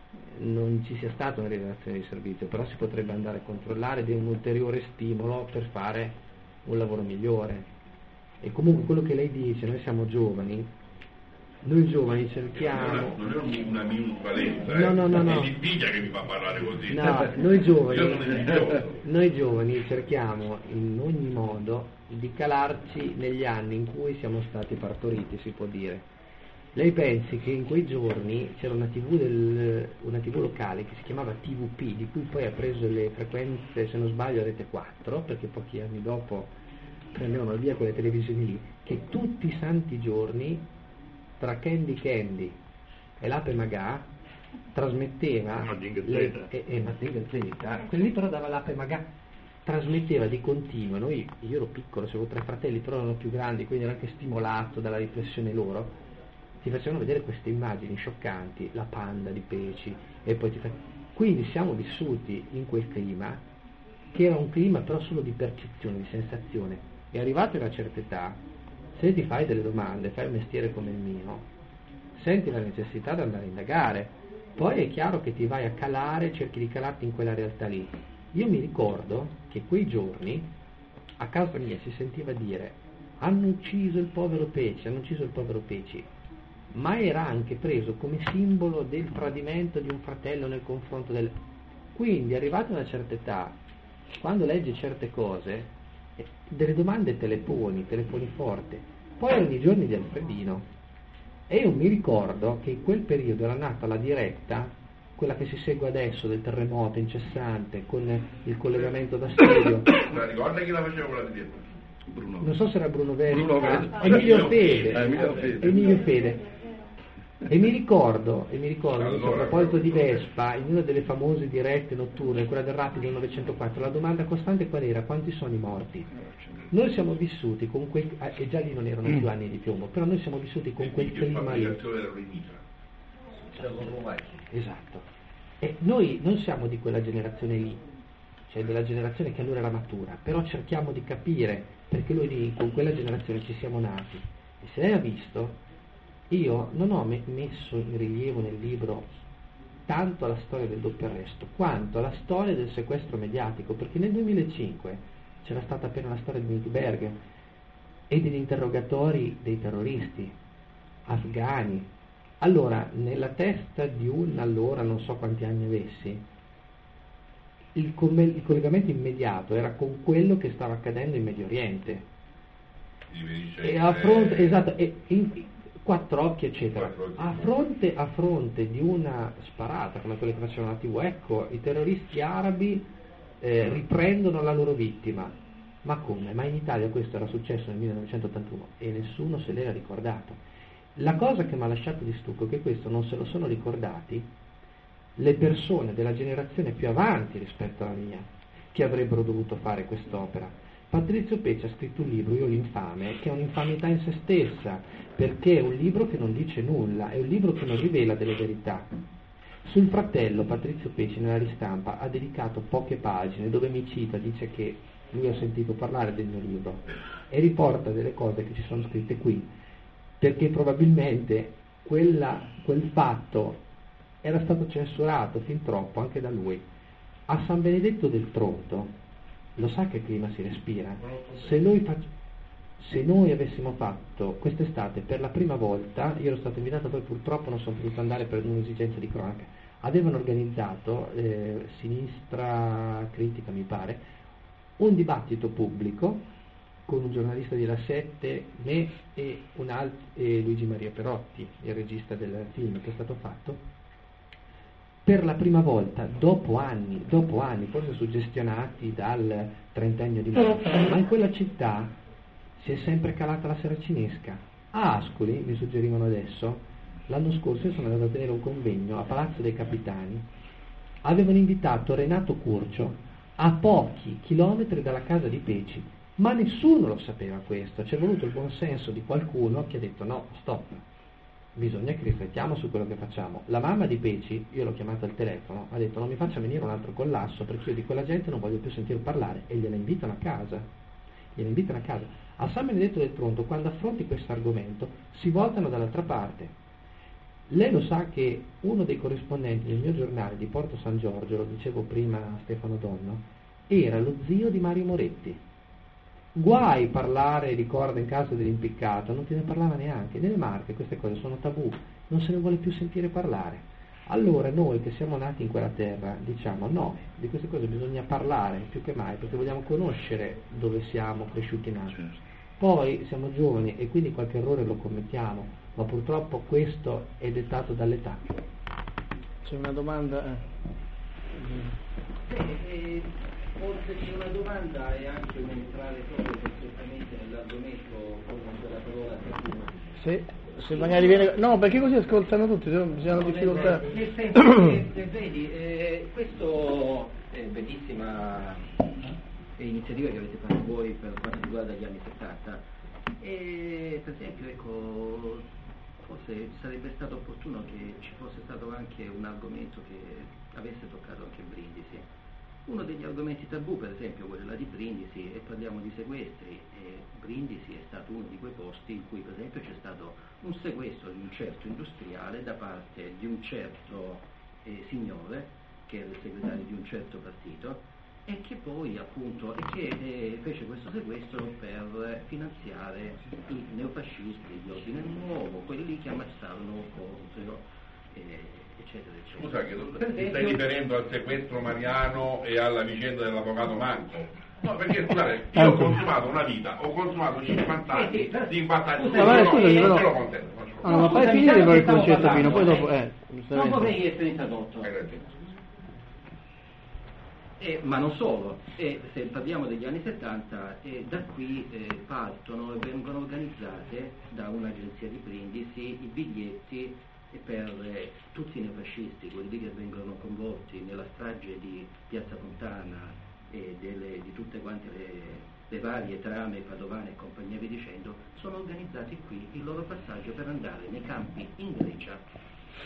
non ci sia stata una rivelazione di servizio, però si potrebbe andare a controllare ed è un ulteriore stimolo per fare un lavoro migliore. E comunque quello che lei dice, noi siamo giovani, noi giovani cerchiamo... Non è una, una minusvalenza, no, eh? no, no, no. È l'invidia che mi fa parlare così. No, noi giovani, Io noi giovani cerchiamo in ogni modo di calarci negli anni in cui siamo stati partoriti, si può dire. Lei pensi che in quei giorni c'era una tivù, del, una tivù locale che si chiamava T V P, di cui poi ha preso le frequenze, se non sbaglio, Rete quattro, perché pochi anni dopo prendevano via quelle televisioni lì, che tutti i santi giorni, tra Candy Candy e l'Ape Magà, trasmetteva Mazinga le, e, e Mazinga Z, quelli però dava l'Ape Magà, trasmetteva di continuo. Noi, io ero piccolo, avevo tre fratelli, però erano più grandi, quindi ero anche stimolato dalla riflessione loro. Ti facevano vedere queste immagini scioccanti, la panda di Peci, e poi ti fa... Quindi siamo vissuti in quel clima, che era un clima però solo di percezione, di sensazione, e arrivato a una certa età, se ti fai delle domande, fai un mestiere come il mio, senti la necessità di andare a indagare, poi è chiaro che ti vai a calare, cerchi di calarti in quella realtà lì. Io mi ricordo che quei giorni a casa mia si sentiva dire hanno ucciso il povero Peci, hanno ucciso il povero Peci, ma era anche preso come simbolo del tradimento di un fratello nei confronto del... Quindi arrivato a una certa età, quando leggi certe cose, delle domande te le poni, te le poni forte. Poi erano i giorni di Alfredino, e io mi ricordo che in quel periodo era nata la diretta quella che si segue adesso del terremoto incessante con il collegamento da studio. Ma ricorda chi la faceva quella di Vietnam? Bruno. Non so se era Bruno Vespa, Bruno Vespa. Emilio Fede, Eh, Emilio Fede. Emilio Fede. E mi ricordo, e mi ricordo Allora, a proposito di Vespa, in una delle famose dirette notturne, quella del Rapido novecentoquattro, la domanda costante qual era? Quanti sono i morti? Noi siamo vissuti con quel, e già lì non erano più anni di piombo, però noi siamo vissuti con quel clima lì. Esatto. E noi non siamo di quella generazione lì, cioè della generazione che allora era matura, però cerchiamo di capire perché noi lì con quella generazione ci siamo nati. E se lei ha visto, io non ho me- messo in rilievo nel libro tanto la storia del doppio arresto, quanto la storia del sequestro mediatico, perché nel duemilacinque c'era stata appena la storia di Nickberg e degli interrogatori dei terroristi afghani. Allora, nella testa di un allora, non so quanti anni avessi, il, come- il collegamento immediato era con quello che stava accadendo in Medio Oriente. E a fronte, esatto, e in, quattro occhi eccetera, Quattro occhi. a fronte, a fronte di una sparata come quelle che facevano la tivù, ecco, i terroristi arabi eh, riprendono la loro vittima. Ma come? Ma in Italia questo era successo nel millenovecentottantuno e nessuno se l'era ricordato. La cosa che mi ha lasciato di stucco è che questo non se lo sono ricordati le persone della generazione più avanti rispetto alla mia, che avrebbero dovuto fare quest'opera. Patrizio Pecci ha scritto un libro, Io l'infame, che è un'infamità in se stessa, perché è un libro che non dice nulla, è un libro che non rivela delle verità. Sul fratello, Patrizio Pecci nella ristampa ha dedicato poche pagine dove mi cita, dice che lui ha sentito parlare del mio libro e riporta delle cose che ci sono scritte qui, perché probabilmente quella, quel fatto era stato censurato fin troppo anche da lui. A San Benedetto del Tronto, lo sa che clima si respira? Se noi, fac- se noi avessimo fatto quest'estate per la prima volta, io ero stato invitato, poi purtroppo non sono potuto andare per un'esigenza di cronaca, avevano organizzato, eh, Sinistra Critica mi pare, un dibattito pubblico con un giornalista di La Sette, me e, un alt- e Luigi Maria Perotti, il regista del film che è stato fatto, per la prima volta, dopo anni, dopo anni, forse suggestionati dal trentennio di Marco, ma in quella città si è sempre calata la seracinesca. A Ascoli, mi suggerivano adesso, l'anno scorso io sono andato a tenere un convegno a Palazzo dei Capitani, avevano invitato Renato Curcio a pochi chilometri dalla casa di Pecci, ma nessuno lo sapeva questo, c'è voluto il buonsenso di qualcuno che ha detto no, stop, bisogna che riflettiamo su quello che facciamo. La mamma di Pecci, io l'ho chiamata al telefono, ha detto non mi faccia venire un altro collasso perché io di quella gente non voglio più sentire parlare, e gliela invitano a casa, gliela invitano a casa. A San Benedetto del Tronto, quando affronti questo argomento, si voltano dall'altra parte. Lei lo sa che uno dei corrispondenti del mio giornale di Porto San Giorgio, lo dicevo prima a Stefano Donno, era lo zio di Mario Moretti. Guai parlare, ricorda, in caso dell'impiccato, non te ne parlava neanche. Nelle Marche queste cose sono tabù, non se ne vuole più sentire parlare. Allora noi che siamo nati in quella terra diciamo no, di queste cose bisogna parlare più che mai, perché vogliamo conoscere dove siamo cresciuti nati. Certo. Poi siamo giovani e quindi qualche errore lo commettiamo, ma purtroppo questo è dettato dall'età. C'è una domanda? Eh, eh, oltre che una domanda è anche un entrare proprio perfettamente nell'argomento con quella parola tabù. Se, se magari viene... No, perché così ascoltano tutti, se no bisogna No, difficoltà. nel, nel senso che, eh, vedi, eh, questo è bellissima iniziativa che avete fatto voi per quanto riguarda gli anni settanta. E per esempio, ecco, forse sarebbe stato opportuno che ci fosse stato anche un argomento che avesse toccato anche Brindisi. Uno degli argomenti tabù, per esempio, quello là di Brindisi, e parliamo di sequestri, e Brindisi è stato uno di quei posti in cui, per esempio, c'è stato un sequestro di un certo industriale da parte di un certo eh, signore, che era il segretario di un certo partito, e che poi appunto e che eh, fece questo sequestro per finanziare i neofascisti di ordine nuovo, quelli che ammazzarono Contro, eh, eccetera eccetera. Scusa, che tu Per ti stai esempio- riferendo al sequestro Mariano e alla vicenda dell'avvocato Manco? No, perché scusate, io ho consumato una vita, ho consumato cinquanta anni di battaglia, Scusa, non ma ce l'ho- scusa, non però- ce l'ho contento, non ce l'ho. No, no, ma fai finire per il concetto Pino, poi dopo... Eh, non vorrei essere introdotto. Eh, ma non solo, eh, se parliamo degli anni settanta, eh, da qui eh, partono e vengono organizzate da un'agenzia di Brindisi i biglietti per eh, tutti i neofascisti, quelli lì che vengono coinvolti nella strage di Piazza Fontana e delle, di tutte quante le, le varie trame padovane e compagnia via dicendo, sono organizzati qui il loro passaggio per andare nei campi in Grecia,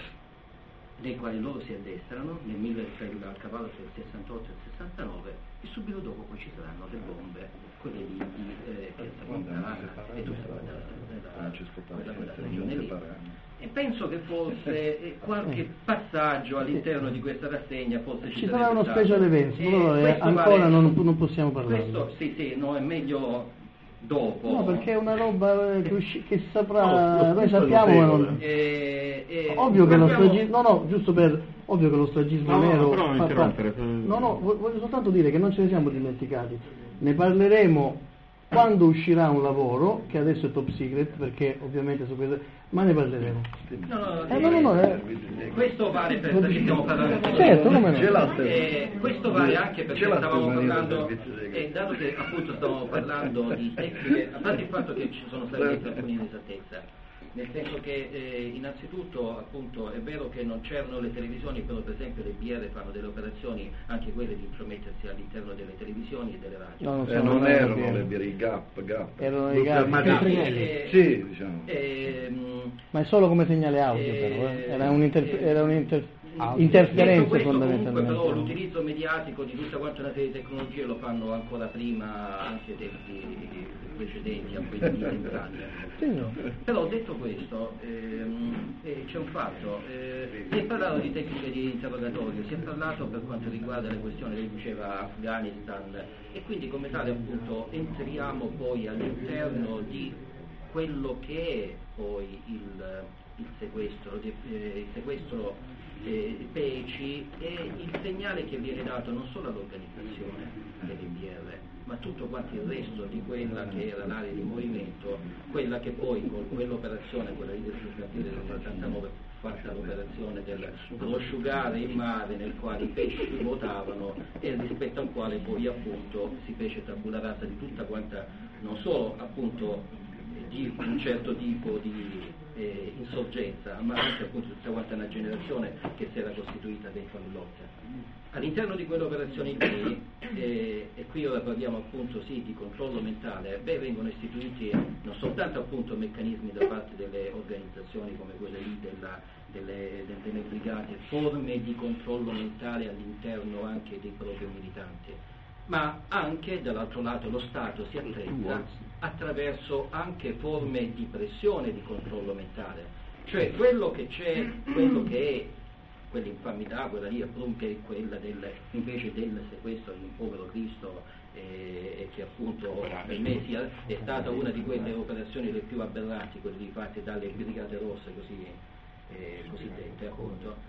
nei quali loro si addestrano nel mille, al cavallo del sessantotto e il sessantanove, e subito dopo poi ci saranno le bombe, quelle di, di eh, Piazza Fontana e tutta quella, quella, quella regione lì. E penso che forse eh, qualche passaggio all'interno di questa rassegna forse ci, ci sarà uno stato. special event, eh, però eh, ancora vale, non, non possiamo parlare. Questo sì, sì, no, è meglio dopo. No, perché è una roba che, usci- che saprà, no, noi sappiamo, ma non... Eh, eh, ovvio che lo abbiamo... stragismo, no no, giusto per, ovvio che lo stragismo no, nero, no, però non fa, interrompere. Fa, no no, voglio soltanto dire che non ce ne siamo dimenticati, ne parleremo quando uscirà un lavoro, che adesso è top secret, perché ovviamente su questo, ma ne parleremo. No, no, eh, no, no, no eh. Questo vale per perché stiamo parlando. Certo, come no. Eh, questo vale anche perché stavamo parlando, eh, dato che appunto stavamo parlando di tecniche, a parte il fatto che ci sono state alcune inesattezze, nel senso che eh, innanzitutto appunto è vero che non c'erano le televisioni, però per esempio le B R fanno delle operazioni, anche quelle di intromettersi all'interno delle televisioni e delle radio. No, non, eh, non erano le B R, i gap, gap. Erano i gap, eh, sì, diciamo. Eh, ma è solo come segnale audio, eh, però, eh. era un'inter- era un'inter- Ah, interferenza questo, fondamentalmente. Comunque, però l'utilizzo mediatico di tutta quanta una serie di tecnologie lo fanno ancora prima anche tempi precedenti a quelli di vent'anni. Sì, no. Però detto questo, ehm, eh, c'è un fatto, eh, si è parlato di tecniche di interrogatorio, si è parlato per quanto riguarda le questioni, lei diceva Afghanistan, e quindi come tale appunto entriamo poi all'interno di quello che è poi il, il sequestro, eh, il sequestro eh, Peci e il segnale che viene dato non solo all'organizzazione delle B R, ma tutto quanto il resto di quella che era l'area di movimento, quella che poi con quell'operazione, quella di partire del settantanove, fatta l'operazione del prosciugare in mare nel quale i pesci nuotavano e rispetto al quale poi appunto si fece tabula rasa di tutta quanta, non solo appunto di un certo tipo di eh, insorgenza, ma anche appunto tutta quanta una generazione che si era costituita dei fannulotti. All'interno di quelle operazioni lì, eh, e qui ora parliamo appunto sì di controllo mentale, beh, vengono istituiti non soltanto appunto meccanismi da parte delle organizzazioni come quelle lì della, delle, delle, delle brigate, forme di controllo mentale all'interno anche dei propri militanti, ma anche dall'altro lato lo Stato si attrezza attraverso anche forme di pressione di controllo mentale, cioè quello che c'è, quello che è quell'infamità, quella lì appunto è quella del, invece del sequestro di un povero Cristo, eh, e che appunto per me sia, è stata una di quelle operazioni le più aberranti, quelle lì fatte dalle brigate rosse così, eh, cosiddette appunto.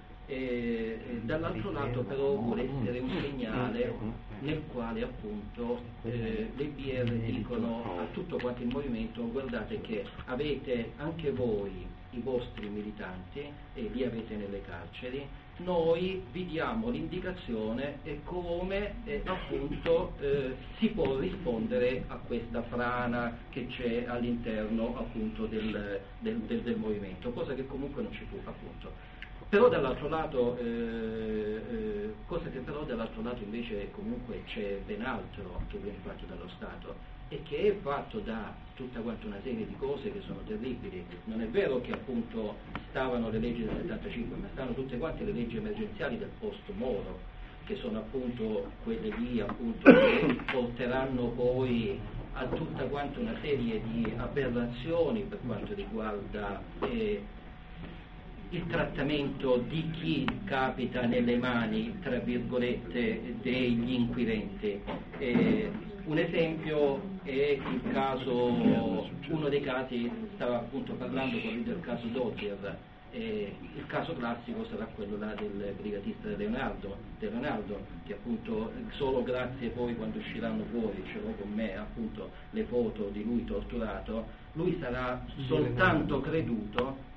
E, e dall'altro lato però vuole essere un segnale nel quale appunto eh, le B R dicono a tutto quanto il movimento: guardate che avete anche voi i vostri militanti e li avete nelle carceri, noi vi diamo l'indicazione e come eh, appunto eh, si può rispondere a questa frana che c'è all'interno appunto del, del, del, del movimento, cosa che comunque non ci fu appunto. Però dall'altro lato, eh, eh, cosa che però dall'altro lato invece comunque c'è ben altro che viene fatto dallo Stato e che è fatto da tutta quanta una serie di cose che sono terribili. Non è vero che appunto stavano le leggi del settantacinque, ma stanno tutte quante le leggi emergenziali del post Moro, che sono appunto quelle lì appunto che porteranno poi a tutta quanta una serie di aberrazioni per quanto riguarda eh, il trattamento di chi capita nelle mani, tra virgolette, degli inquirenti. Eh, un esempio è il caso, uno dei casi, stava appunto parlando con lui del caso Dodger, eh, il caso classico sarà quello là del brigatista di Leonardo, de Leonardo, che appunto solo grazie poi quando usciranno fuori, ce l'ho con me appunto le foto di lui torturato, lui sarà soltanto creduto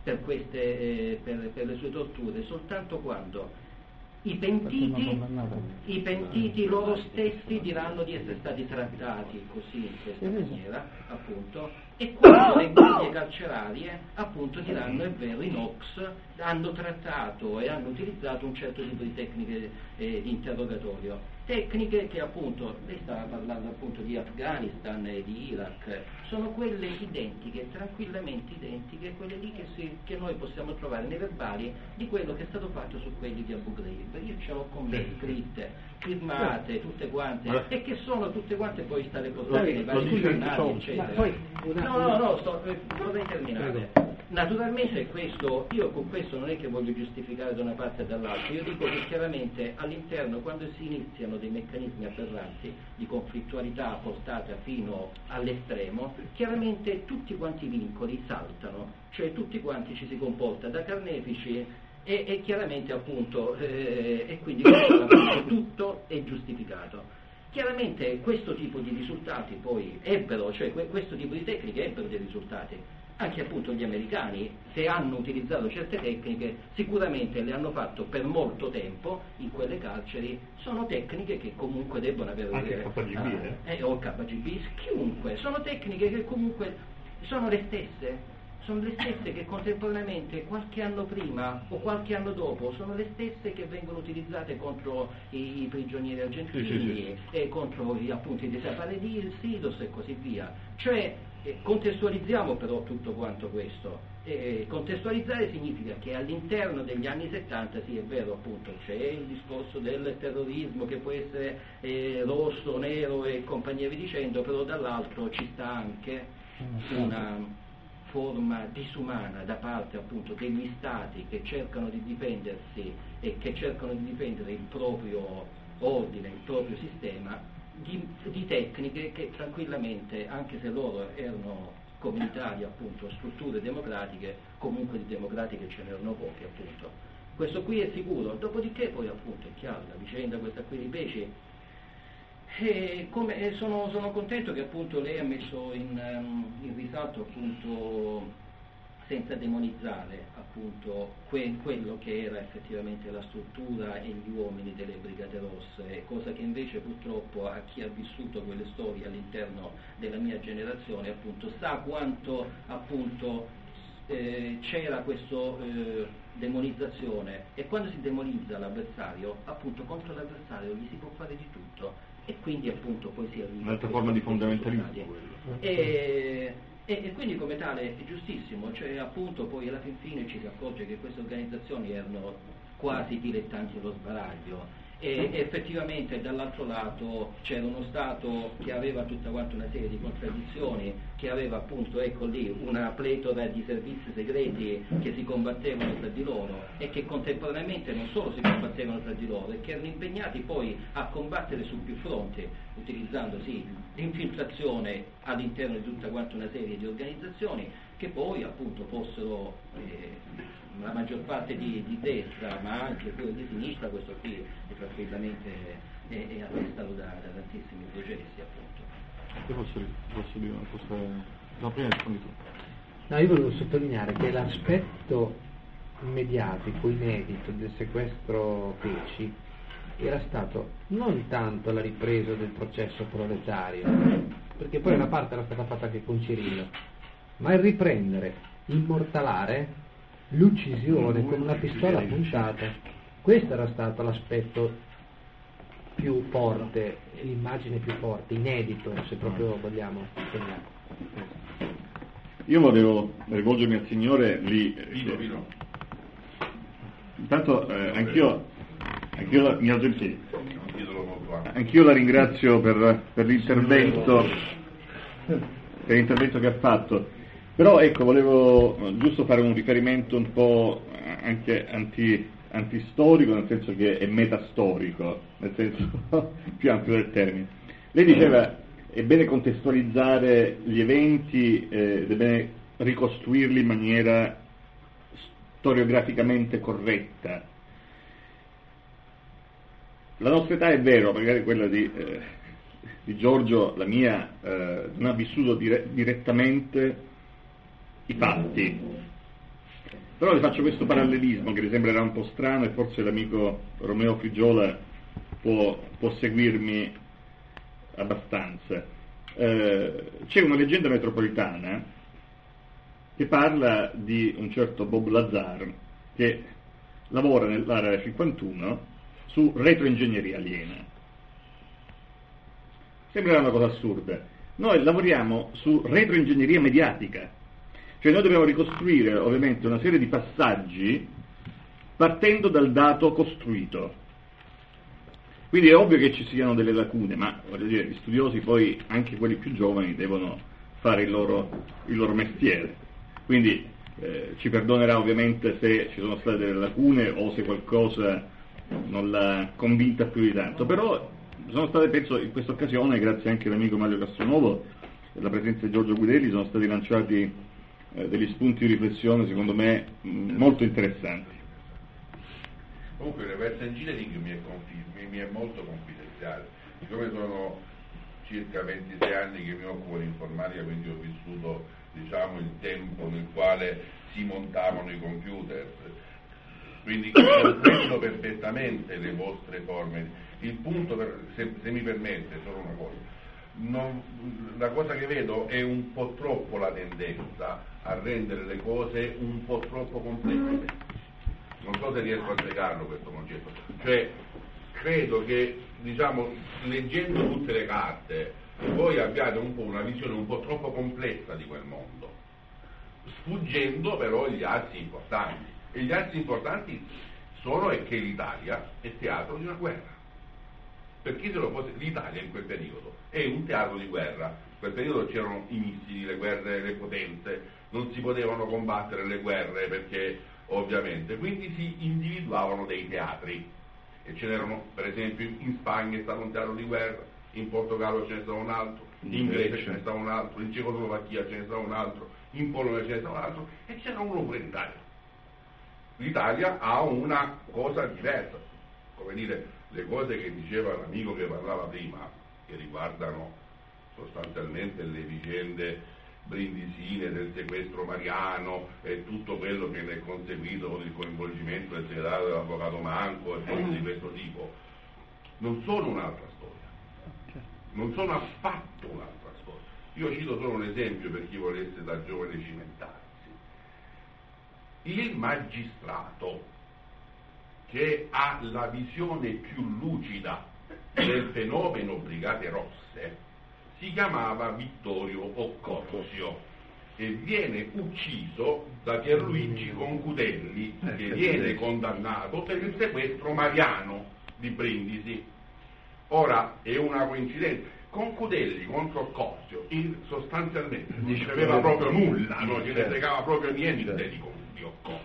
per, queste, eh, per, per le sue torture soltanto quando i pentiti, i pentiti loro stessi diranno di essere stati trattati così, in questa maniera, appunto, e quando le guardie carcerarie appunto diranno è vero, i N O C S hanno trattato e hanno utilizzato un certo tipo di tecniche eh, di interrogatorio, tecniche che appunto, lei stava parlando appunto di Afghanistan e di Iraq, sono quelle identiche, tranquillamente identiche, quelle lì che, si, che noi possiamo trovare nei verbali di quello che è stato fatto su quelli di Abu Ghraib. Io ce l'ho con me scritte, firmate, tutte quante, e che sono tutte quante poi state portate nei vari giornali, eccetera. No, no, no, sto, eh, vorrei terminare. Naturalmente questo, io con questo non è che voglio giustificare da una parte e dall'altra, io dico che chiaramente all'interno, quando si iniziano dei meccanismi aberranti di conflittualità portata fino all'estremo, chiaramente tutti quanti i vincoli saltano, cioè tutti quanti ci si comporta da carnefici e, e chiaramente appunto eh, e quindi tutto è giustificato. Chiaramente questo tipo di risultati poi ebbero, cioè questo tipo di tecniche ebbero dei risultati. Anche appunto gli americani, se hanno utilizzato certe tecniche, sicuramente le hanno fatto per molto tempo in quelle carceri, sono tecniche che comunque debbono avere... Anche il K G B, eh? eh? O il K G B, chiunque, sono tecniche che comunque sono le stesse, sono le stesse che contemporaneamente qualche anno prima o qualche anno dopo sono le stesse che vengono utilizzate contro i, i prigionieri argentini, sì, sì, sì. E contro i, appunto i desaparecidos, Sidos e così via. Cioè eh, contestualizziamo però tutto quanto questo. Eh, contestualizzare significa che all'interno degli anni settanta, sì è vero appunto, c'è il discorso del terrorismo che può essere eh, rosso, nero e compagnia via dicendo, però dall'altro ci sta anche una forma disumana da parte appunto degli stati che cercano di difendersi e che cercano di difendere il proprio ordine, il proprio sistema, di, di tecniche che tranquillamente, anche se loro erano comunitarie appunto, strutture democratiche, comunque di democratiche ce n'erano poche appunto. Questo qui è sicuro, dopodiché poi appunto è chiaro, la vicenda questa qui di Becci, E come, e sono, sono contento che appunto lei ha messo in, um, in risalto appunto, senza demonizzare appunto que, quello che era effettivamente la struttura e gli uomini delle Brigate Rosse, cosa che invece purtroppo a chi ha vissuto quelle storie all'interno della mia generazione appunto sa quanto appunto eh, c'era questa eh, demonizzazione, e quando si demonizza l'avversario appunto contro l'avversario gli si può fare di tutto. E quindi appunto poi si arriva un'altra forma di fondamentalismo e, e, e quindi come tale è giustissimo, cioè appunto poi alla fin fine ci si accorge che queste organizzazioni erano quasi dilettanti allo sbaraglio e effettivamente dall'altro lato c'era uno Stato che aveva tutta quanta una serie di contraddizioni, che aveva appunto ecco lì una pletora di servizi segreti che si combattevano tra di loro e che contemporaneamente non solo si combattevano tra di loro e che erano impegnati poi a combattere su più fronti, utilizzando sì l'infiltrazione all'interno di tutta quanta una serie di organizzazioni che poi appunto fossero eh, la maggior parte di, di destra ma anche quello di sinistra, questo qui è tranquillamente è, è attestato da, da tantissimi processi appunto. Io posso, posso dire una cosa? No, prima rispondi tu. No, io volevo sottolineare che l'aspetto mediatico inedito del sequestro Becci era stato non tanto la ripresa del processo proletario, perché poi una parte era stata fatta anche con Cirillo, ma il riprendere, immortalare l'uccisione con una pistola puntata. Questo era stato l'aspetto più forte, l'immagine più forte, inedito se proprio vogliamo segnare. Io volevo rivolgermi al Signore lì. Vino, vino. Intanto eh, anch'io, anch'io la, mi alzo in piedi. Anch'io la ringrazio per, per l'intervento, per l'intervento che ha fatto. Però ecco, volevo giusto fare un riferimento un po' anche anti, antistorico, nel senso che è metastorico, nel senso più ampio del termine. Lei diceva è bene contestualizzare gli eventi, eh, è bene ricostruirli in maniera storiograficamente corretta. La nostra età è vero, magari quella di, eh, di Giorgio, la mia, eh, non ha vissuto dire- direttamente i fatti, Però le faccio questo parallelismo che mi sembrerà un po' strano e forse l'amico Romeo Frigiola può, può seguirmi abbastanza. Eh, c'è una leggenda metropolitana che parla di un certo Bob Lazar che lavora nell'area cinquantuno su retroingegneria aliena. Sembra una cosa assurda. Noi lavoriamo su retroingegneria mediatica, cioè noi dobbiamo ricostruire ovviamente una serie di passaggi partendo dal dato costruito. Quindi è ovvio che ci siano delle lacune, ma voglio dire, gli studiosi poi, anche quelli più giovani, devono fare il loro, il loro mestiere. Quindi eh, ci perdonerà ovviamente se ci sono state delle lacune o se qualcosa non l'ha convinta più di tanto, però sono state, penso, in questa occasione, grazie anche all'amico Mario Castronuovo e alla presenza di Giorgio Guidelli, sono stati lanciati eh, degli spunti di riflessione, secondo me, mh, molto interessanti. Comunque il reverse engineering mi è, confi- mi è molto confidenziale, siccome sono circa ventisei anni che mi occupo di informatica, quindi ho vissuto, diciamo, il tempo nel quale si montavano i computer, quindi comprendo perfettamente le vostre forme. Il punto, per, se, se mi permette, solo una cosa, non, la cosa che vedo è un po' troppo la tendenza a rendere le cose un po' troppo complesse. Non so se riesco a spiegarlo questo concetto, cioè credo che, diciamo, leggendo tutte le carte voi abbiate un po' una visione un po' troppo complessa di quel mondo, sfuggendo però gli assi importanti, e gli assi importanti sono è che l'Italia è teatro di una guerra. Per chi se lo fosse, l'Italia in quel periodo è un teatro di guerra. In quel periodo c'erano i missili, le guerre, le potenze, non si potevano combattere le guerre perché ovviamente, quindi si individuavano dei teatri e ce n'erano, per esempio in Spagna è stato un teatro di guerra, in Portogallo ce ne stava un altro, in Grecia ce ne stava un altro, in Cecoslovacchia ce ne stava un altro, in Polonia ce ne stava un altro e c'era uno pure in Italia. L'Italia ha una cosa diversa, come dire, le cose che diceva l'amico che parlava prima, che riguardano sostanzialmente le vicende brindisine del sequestro Mariano e tutto quello che ne è conseguito con il coinvolgimento del segretario dell'avvocato Manco e cose di questo tipo, non sono un'altra storia, non sono affatto un'altra storia. Io cito solo un esempio per chi volesse da giovane cimentarsi. Il magistrato che ha la visione più lucida del fenomeno Brigate Rosse si chiamava Vittorio Occorsio e viene ucciso da Pierluigi Concudelli, che viene condannato per il sequestro mariano di Brindisi. Ora è una coincidenza, Concudelli contro Occorsio in, sostanzialmente non sapeva proprio nulla, non ce ne fregava proprio niente di, di Occorsio.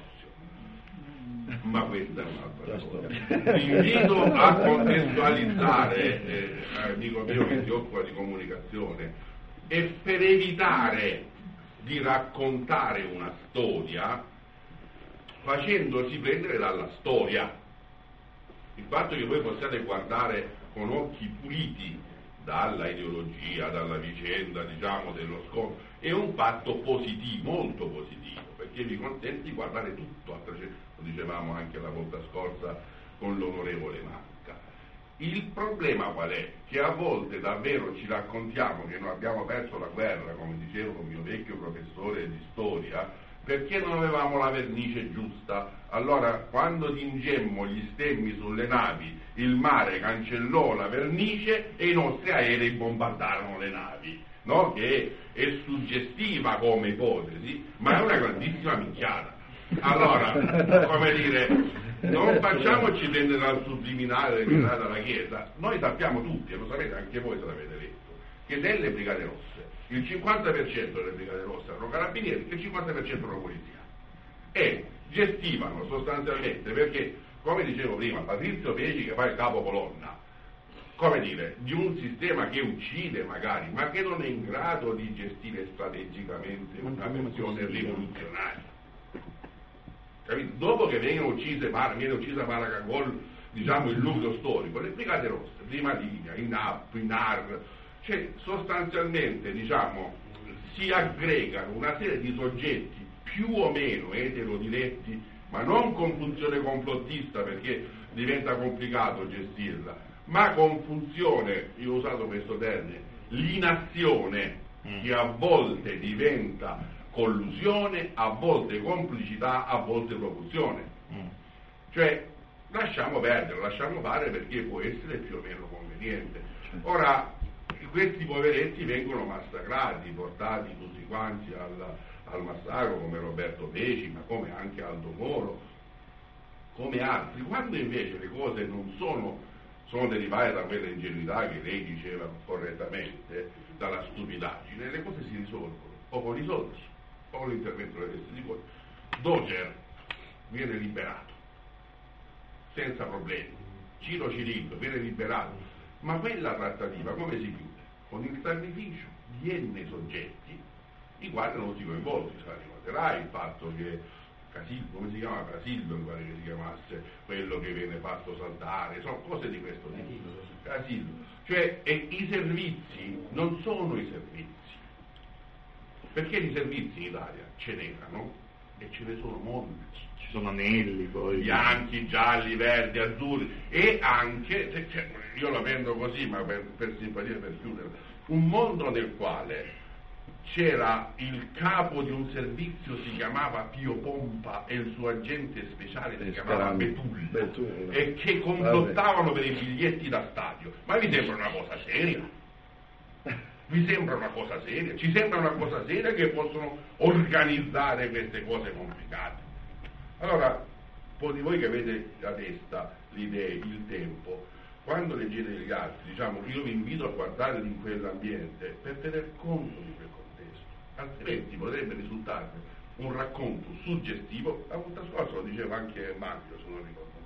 Ma questa è un'altra storia. Invito a contestualizzare, eh, amico mio che si occupa di comunicazione, e per evitare di raccontare una storia facendosi prendere dalla storia. Il fatto che voi possiate guardare con occhi puliti dalla ideologia, dalla vicenda, diciamo, dello scontro, è un fatto positivo, molto positivo, perché vi consente di guardare tutto a trecento, lo dicevamo anche la volta scorsa con l'onorevole Manca. Il problema qual è? Che a volte davvero ci raccontiamo che noi abbiamo perso la guerra, come diceva un mio vecchio professore di storia, perché non avevamo la vernice giusta. Allora, quando tingemmo gli stemmi sulle navi, il mare cancellò la vernice e i nostri aerei bombardarono le navi, no? Che è suggestiva come ipotesi, ma è una grandissima minchiata. Allora, come dire, non facciamoci prendere dal subliminale che dà dalla Chiesa. Noi sappiamo tutti, e lo sapete anche voi se l'avete letto, che delle Brigate Rosse il cinquanta per cento delle Brigate Rosse erano carabinieri e il cinquanta per cento erano polizia, e gestivano sostanzialmente, perché come dicevo prima, Patrizio Peci che fa il capo colonna, come dire, di un sistema che uccide magari, ma che non è in grado di gestire strategicamente una versione rivoluzionaria. Capito? Dopo che vengono uccise, viene uccisa Maracagol, diciamo il nucleo storico, le Brigate Rosse, prima linea, in A P, in A R, cioè sostanzialmente, diciamo, si aggregano una serie di soggetti più o meno eterodiretti, ma non con funzione complottista perché diventa complicato gestirla, ma con funzione, io ho usato questo termine, l'inazione, mm. che a volte diventa collusione, a volte complicità, a volte profusione. Mm. Cioè, lasciamo perdere, lasciamo fare perché può essere più o meno conveniente. Ora, questi poveretti vengono massacrati, portati tutti quanti al, al massacro, come Roberto Peci, ma come anche Aldo Moro, come altri, quando invece le cose non sono, sono derivate da quella ingenuità che lei diceva correttamente, dalla stupidaggine, le cose si risolvono, o con i soldi, o con l'intervento delle teste di cuore. Doger viene liberato, senza problemi, Ciro Cirillo viene liberato, ma quella trattativa come si chiude? Con il sacrificio di enne soggetti, i quali non si coinvolti, se la ricorderà il fatto che Casillo, come si chiama Casillo, mi pare che si chiamasse quello che viene fatto saltare, sono cose di questo tipo. Casillo, cioè e i servizi non sono i servizi, perché i servizi in Italia ce n'erano e ce ne sono molti. Ci sono anelli poi. Bianchi, gialli, verdi, azzurri e anche, cioè, io la prendo così, ma per, per simpatia, per chiudere, un mondo nel quale c'era il capo di un servizio, si chiamava Pio Pompa, e il suo agente speciale si chiamava Betulla, Betulla, e che complottavano per i biglietti da stadio. Ma vi sembra una cosa seria? Vi sembra una cosa seria? Ci sembra una cosa seria che possono organizzare queste cose complicate? Allora, un po' di voi che avete la testa, le idee, il tempo, quando leggete gli altri, diciamo, io vi invito a guardare in quell'ambiente per tener conto di quel contesto, altrimenti potrebbe risultare un racconto suggestivo. La volta scorsa lo diceva anche Mario, se non ricordo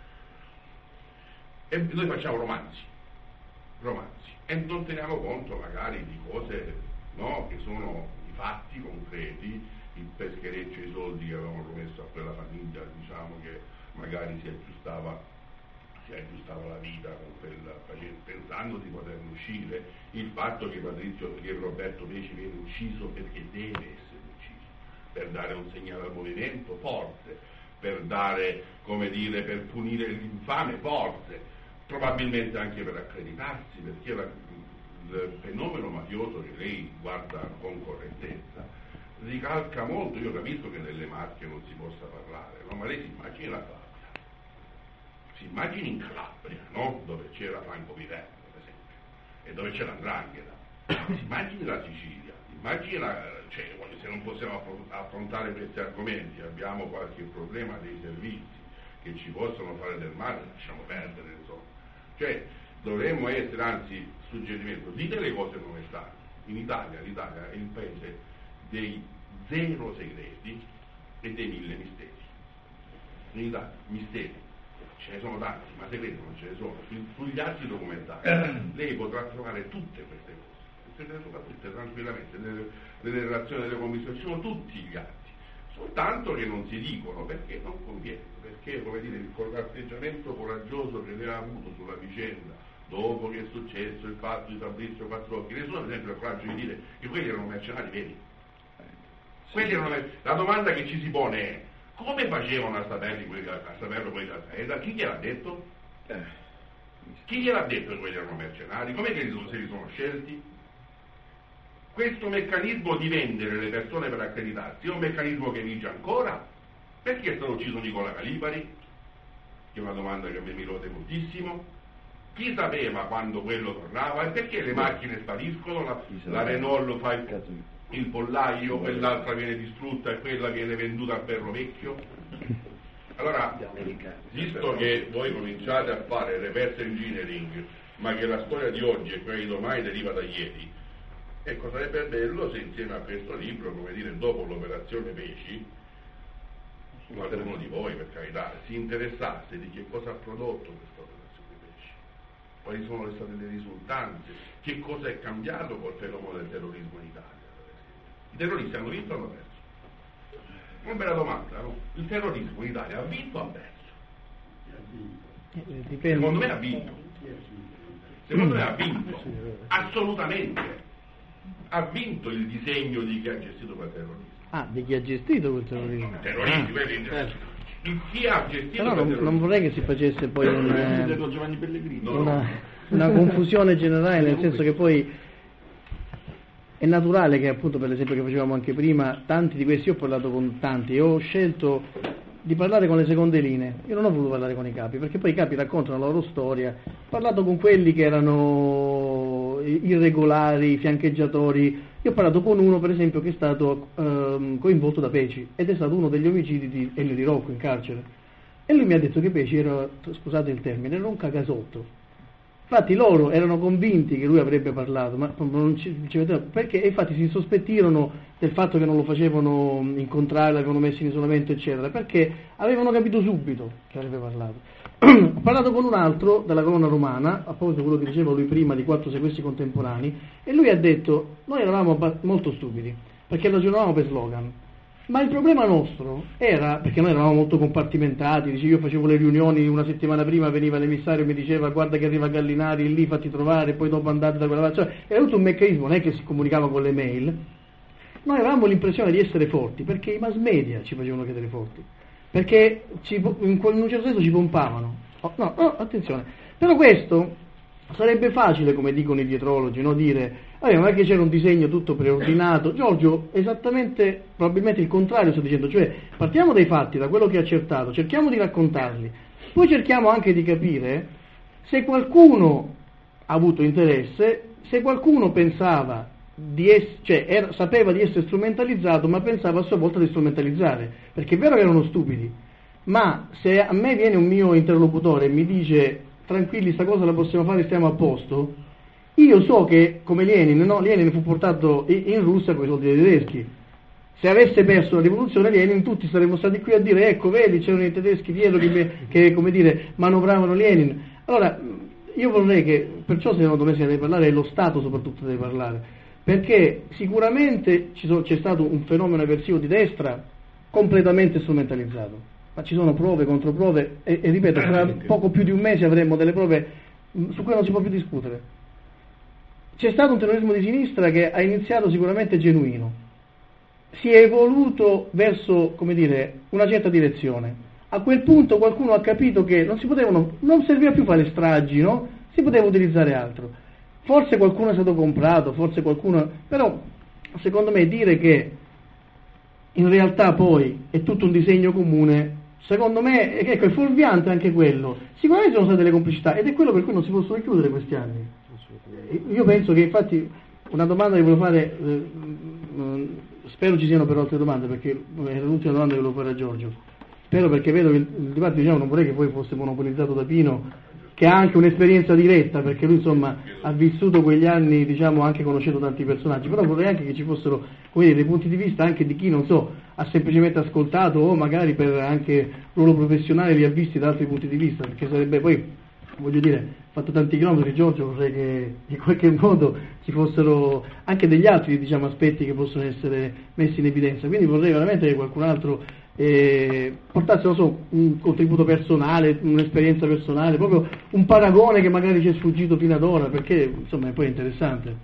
male, e noi facciamo romanzi, romanzi, e non teniamo conto magari di cose, no, che sono i fatti concreti, il peschereccio, i soldi che avevamo promesso a quella famiglia, diciamo, che magari si aggiustava si aggiustava la vita con quella, pensando di poterne uscire, il fatto che Patrizio, che Roberto Peci viene ucciso perché deve essere ucciso, per dare un segnale al movimento forte, per dare, come dire, per punire l'infame forte, probabilmente anche per accreditarsi, perché la, il fenomeno mafioso che lei guarda con correttezza ricalca molto. Io capisco che nelle Marche non si possa parlare, no? Ma lei si immagina la Calabria, si immagini in Calabria, no? Dove c'era Franco Viterbo, per esempio, e dove c'era l'Andrangheta, si immagini la Sicilia, immagina, cioè, se non possiamo affrontare questi argomenti, abbiamo qualche problema dei servizi che ci possono fare del male, lasciamo perdere, insomma. Cioè, dovremmo essere, anzi, suggerimento, dite le cose come stanno. In Italia, l'Italia è il paese dei zero segreti e dei mille misteri. In Italia, misteri ce ne sono tanti, ma segreti non ce ne sono. Sugli atti documentari lei potrà trovare tutte queste cose, se ne trova tutte tranquillamente nelle, nelle relazioni delle commissioni, ci sono tutti gli atti, soltanto che non si dicono perché non conviene, perché, come dire, con l'atteggiamento coraggioso che lei ha avuto sulla vicenda dopo che è successo il fatto di Fabrizio Quattrocchi, nessuno per esempio ha il coraggio di dire che quelli erano mercenari veri. Quelli erano mer- la domanda che ci si pone è: come facevano a saperli quelli, a saperlo quelli della Saeda? Chi gliel'ha detto? Eh. Chi gliel'ha detto che quelli erano mercenari? Com'è che se li sono scelti? Questo meccanismo di vendere le persone per accreditarsi è un meccanismo che vige ancora? Perché è stato ucciso Nicola Calipari? Che è una domanda che a me mi rode moltissimo. Chi sapeva quando quello tornava? E perché le macchine spariscono? La, la Renault fa il, il pollaio, quell'altra viene distrutta e quella viene venduta al ferro vecchio? Allora, visto che voi cominciate a fare reverse engineering, ma che la storia di oggi e quella di domani deriva da ieri, ecco, sarebbe bello se insieme a questo libro, come dire, dopo l'operazione Peci, qualcuno di voi, per carità, si interessasse di che cosa ha prodotto questa operazione Peci, quali sono state le risultanze, che cosa è cambiato col fenomeno del terrorismo in Italia, per esempio. I terroristi hanno vinto o hanno perso? Una bella domanda, no? Il terrorismo in Italia ha vinto o ha perso? Dipende. Secondo me ha vinto. Secondo me ha vinto. Assolutamente. Ha vinto il disegno di chi ha gestito quel terrorismo. Ah, di chi ha gestito quel terrorismo? Terroristi, Ah, vedi? certo. Chi ha gestito Però non, non vorrei che si facesse poi un, eh, Giovanni Pellegrini. una, una confusione generale, nel senso che poi è naturale che, appunto, per l'esempio che facevamo anche prima, tanti di questi, io ho parlato con tanti e ho scelto di parlare con le seconde linee. Io non ho voluto parlare con i capi, perché poi i capi raccontano la loro storia. Ho parlato con quelli che erano irregolari, fiancheggiatori. Io ho parlato con uno, per esempio, che è stato ehm, coinvolto da Peci, ed è stato uno degli omicidi di Elio Di Rocco in carcere. E lui mi ha detto che Peci era, scusate il termine, era un cagasotto. Infatti loro erano convinti che lui avrebbe parlato, ma non ci, ci vedevano, perché infatti si insospettirono del fatto che non lo facevano incontrare, l'avevano messo in isolamento, eccetera, perché avevano capito subito che avrebbe parlato. Ho parlato con un altro della colonna romana, a proposito di quello che diceva lui prima di quattro sequestri contemporanei, e lui ha detto: noi eravamo molto stupidi, perché ragionavamo per slogan. Ma il problema nostro era, perché noi eravamo molto compartimentati, dice, io facevo le riunioni, una settimana prima veniva l'emissario e mi diceva guarda che arriva Gallinari, lì fatti trovare, poi dopo andate da quella parte, cioè era tutto un meccanismo, non è che si comunicava con le mail. Noi avevamo l'impressione di essere forti, perché i mass media ci facevano credere forti, perché ci, in un certo senso ci pompavano. Oh, no, no, attenzione, però questo sarebbe facile, come dicono i dietrologi, no? Dire vabbè, non è che c'era un disegno tutto preordinato. Giorgio, esattamente, probabilmente il contrario sto dicendo, cioè partiamo dai fatti, da quello che ha accertato, cerchiamo di raccontarli, poi cerchiamo anche di capire se qualcuno ha avuto interesse, se qualcuno pensava di ess- cioè era, sapeva di essere strumentalizzato, ma pensava a sua volta di strumentalizzare, perché è vero che erano stupidi, ma se a me viene un mio interlocutore e mi dice tranquilli, sta cosa la possiamo fare, stiamo a posto, io so che, come Lenin, no? Lenin fu portato in Russia con i soldi dei tedeschi. Se avesse perso la rivoluzione Lenin, tutti saremmo stati qui a dire ecco, vedi, c'erano i tedeschi dietro che, che come dire, manovravano Lenin. Allora, io vorrei che, perciò secondo me si deve parlare, e lo Stato soprattutto deve parlare, perché sicuramente ci so, c'è stato un fenomeno eversivo di destra completamente strumentalizzato, ma ci sono prove, controprove, e, e ripeto, tra poco più di un mese avremo delle prove su cui non si può più discutere. C'è stato un terrorismo di sinistra che ha iniziato sicuramente genuino, si è evoluto verso, come dire, una certa direzione. A quel punto qualcuno ha capito che non si potevano, non serviva più fare stragi, no? Si poteva utilizzare altro. Forse qualcuno è stato comprato, forse qualcuno, però secondo me dire che in realtà poi è tutto un disegno comune, secondo me, ecco, è fuorviante anche quello. Sicuramente sono state delle complicità ed è quello per cui non si possono chiudere questi anni. Io penso che, infatti, una domanda che volevo fare, eh, spero ci siano però altre domande, perché era l'ultima domanda che volevo fare a Giorgio. Spero, perché vedo che il, il dibattito, diciamo, non vorrei che poi fosse monopolizzato da Pino, che ha anche un'esperienza diretta, perché lui insomma ha vissuto quegli anni, diciamo, anche conoscendo tanti personaggi, però vorrei anche che ci fossero, come dire, dei punti di vista anche di chi, non so, ha semplicemente ascoltato o magari per anche ruolo professionale li ha visti da altri punti di vista, perché sarebbe poi, voglio dire, fatto tanti chilometri Giorgio, vorrei che in qualche modo ci fossero anche degli altri, diciamo, aspetti che possono essere messi in evidenza, quindi vorrei veramente che qualcun altro eh, portasse, non so, un contributo personale, un'esperienza personale, proprio un paragone che magari ci è sfuggito fino ad ora, perché insomma è poi interessante.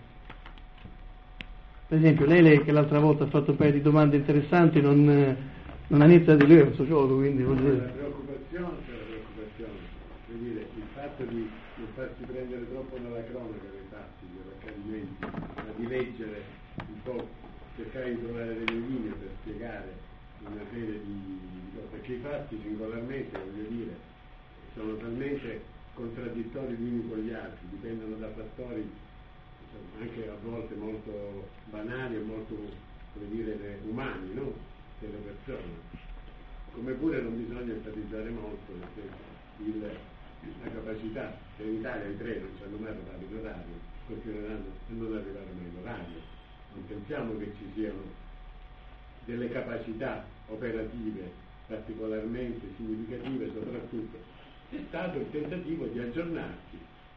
Per esempio lei che l'altra volta ha fatto un paio di domande interessanti, non, non ha niente da dire, lui è un sociologo, quindi voglio dire. La preoccupazione, cioè la preoccupazione, vuol dire, il fatto di non farsi prendere troppo nella cronaca dei fatti, degli accadimenti, ma di leggere un po', cercare di trovare delle linee per spiegare una serie di, di cose, perché i fatti singolarmente, voglio dire, sono talmente contraddittori gli uni con gli altri, dipendono da fattori insomma, anche a volte molto banali e molto, come dire, umani, no? Delle persone. Come pure non bisogna enfatizzare molto il, la capacità, che in Italia i treni non ci hanno mai arrivato in orario, continueranno a non arrivare mai in orario. Non pensiamo che ci siano delle capacità operative particolarmente significative, soprattutto è stato il tentativo di aggiornarsi.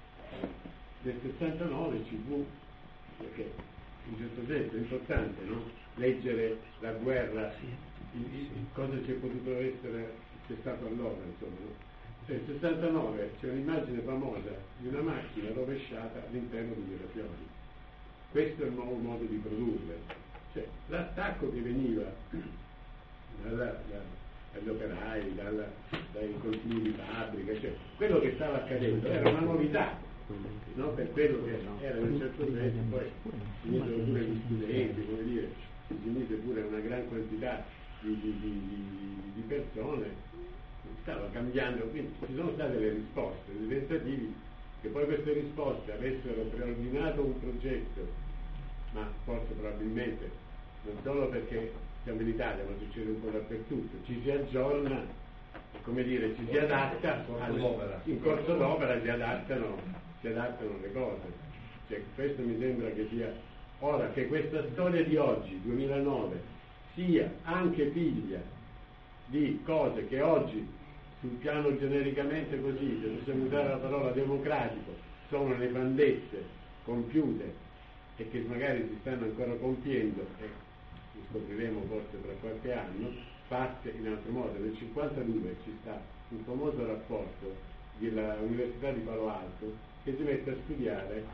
Nel sessantanove ci fu, perché in un certo senso è importante, no? Leggere la guerra, cosa c'è potuto essere, c'è stato allora, insomma, no? Nel sessantanove c'è un'immagine famosa di una macchina rovesciata all'interno di Mirafiori. Questo è il nuovo modo di produrre, Cioè, l'attacco che veniva dalla, da, dagli operai, dalla, dai consigli di fabbrica, cioè, quello che stava accadendo era una novità, no? Per quello che era in un certo senso, poi si misero pure gli studenti, come dire, si mise pure una gran quantità di, di, di, di, di persone, stava cambiando, quindi ci sono state le risposte, dei tentativi che poi queste risposte avessero preordinato un progetto, ma forse probabilmente non solo perché siamo in Italia, ma succede un po' dappertutto, ci si aggiorna, come dire, ci si adatta, al, in corso d'opera si adattano, si adattano le cose. Cioè, questo mi sembra che sia, ora che questa storia di oggi, duemilanove, sia anche figlia di cose che oggi sul piano genericamente così, se possiamo usare la parola democratico, sono le grandezze compiute e che magari si stanno ancora compiendo e lo scopriremo forse tra qualche anno, fatte in altro modo. Nel cinquantadue ci sta un famoso rapporto dell'Università di Palo Alto che si mette a studiare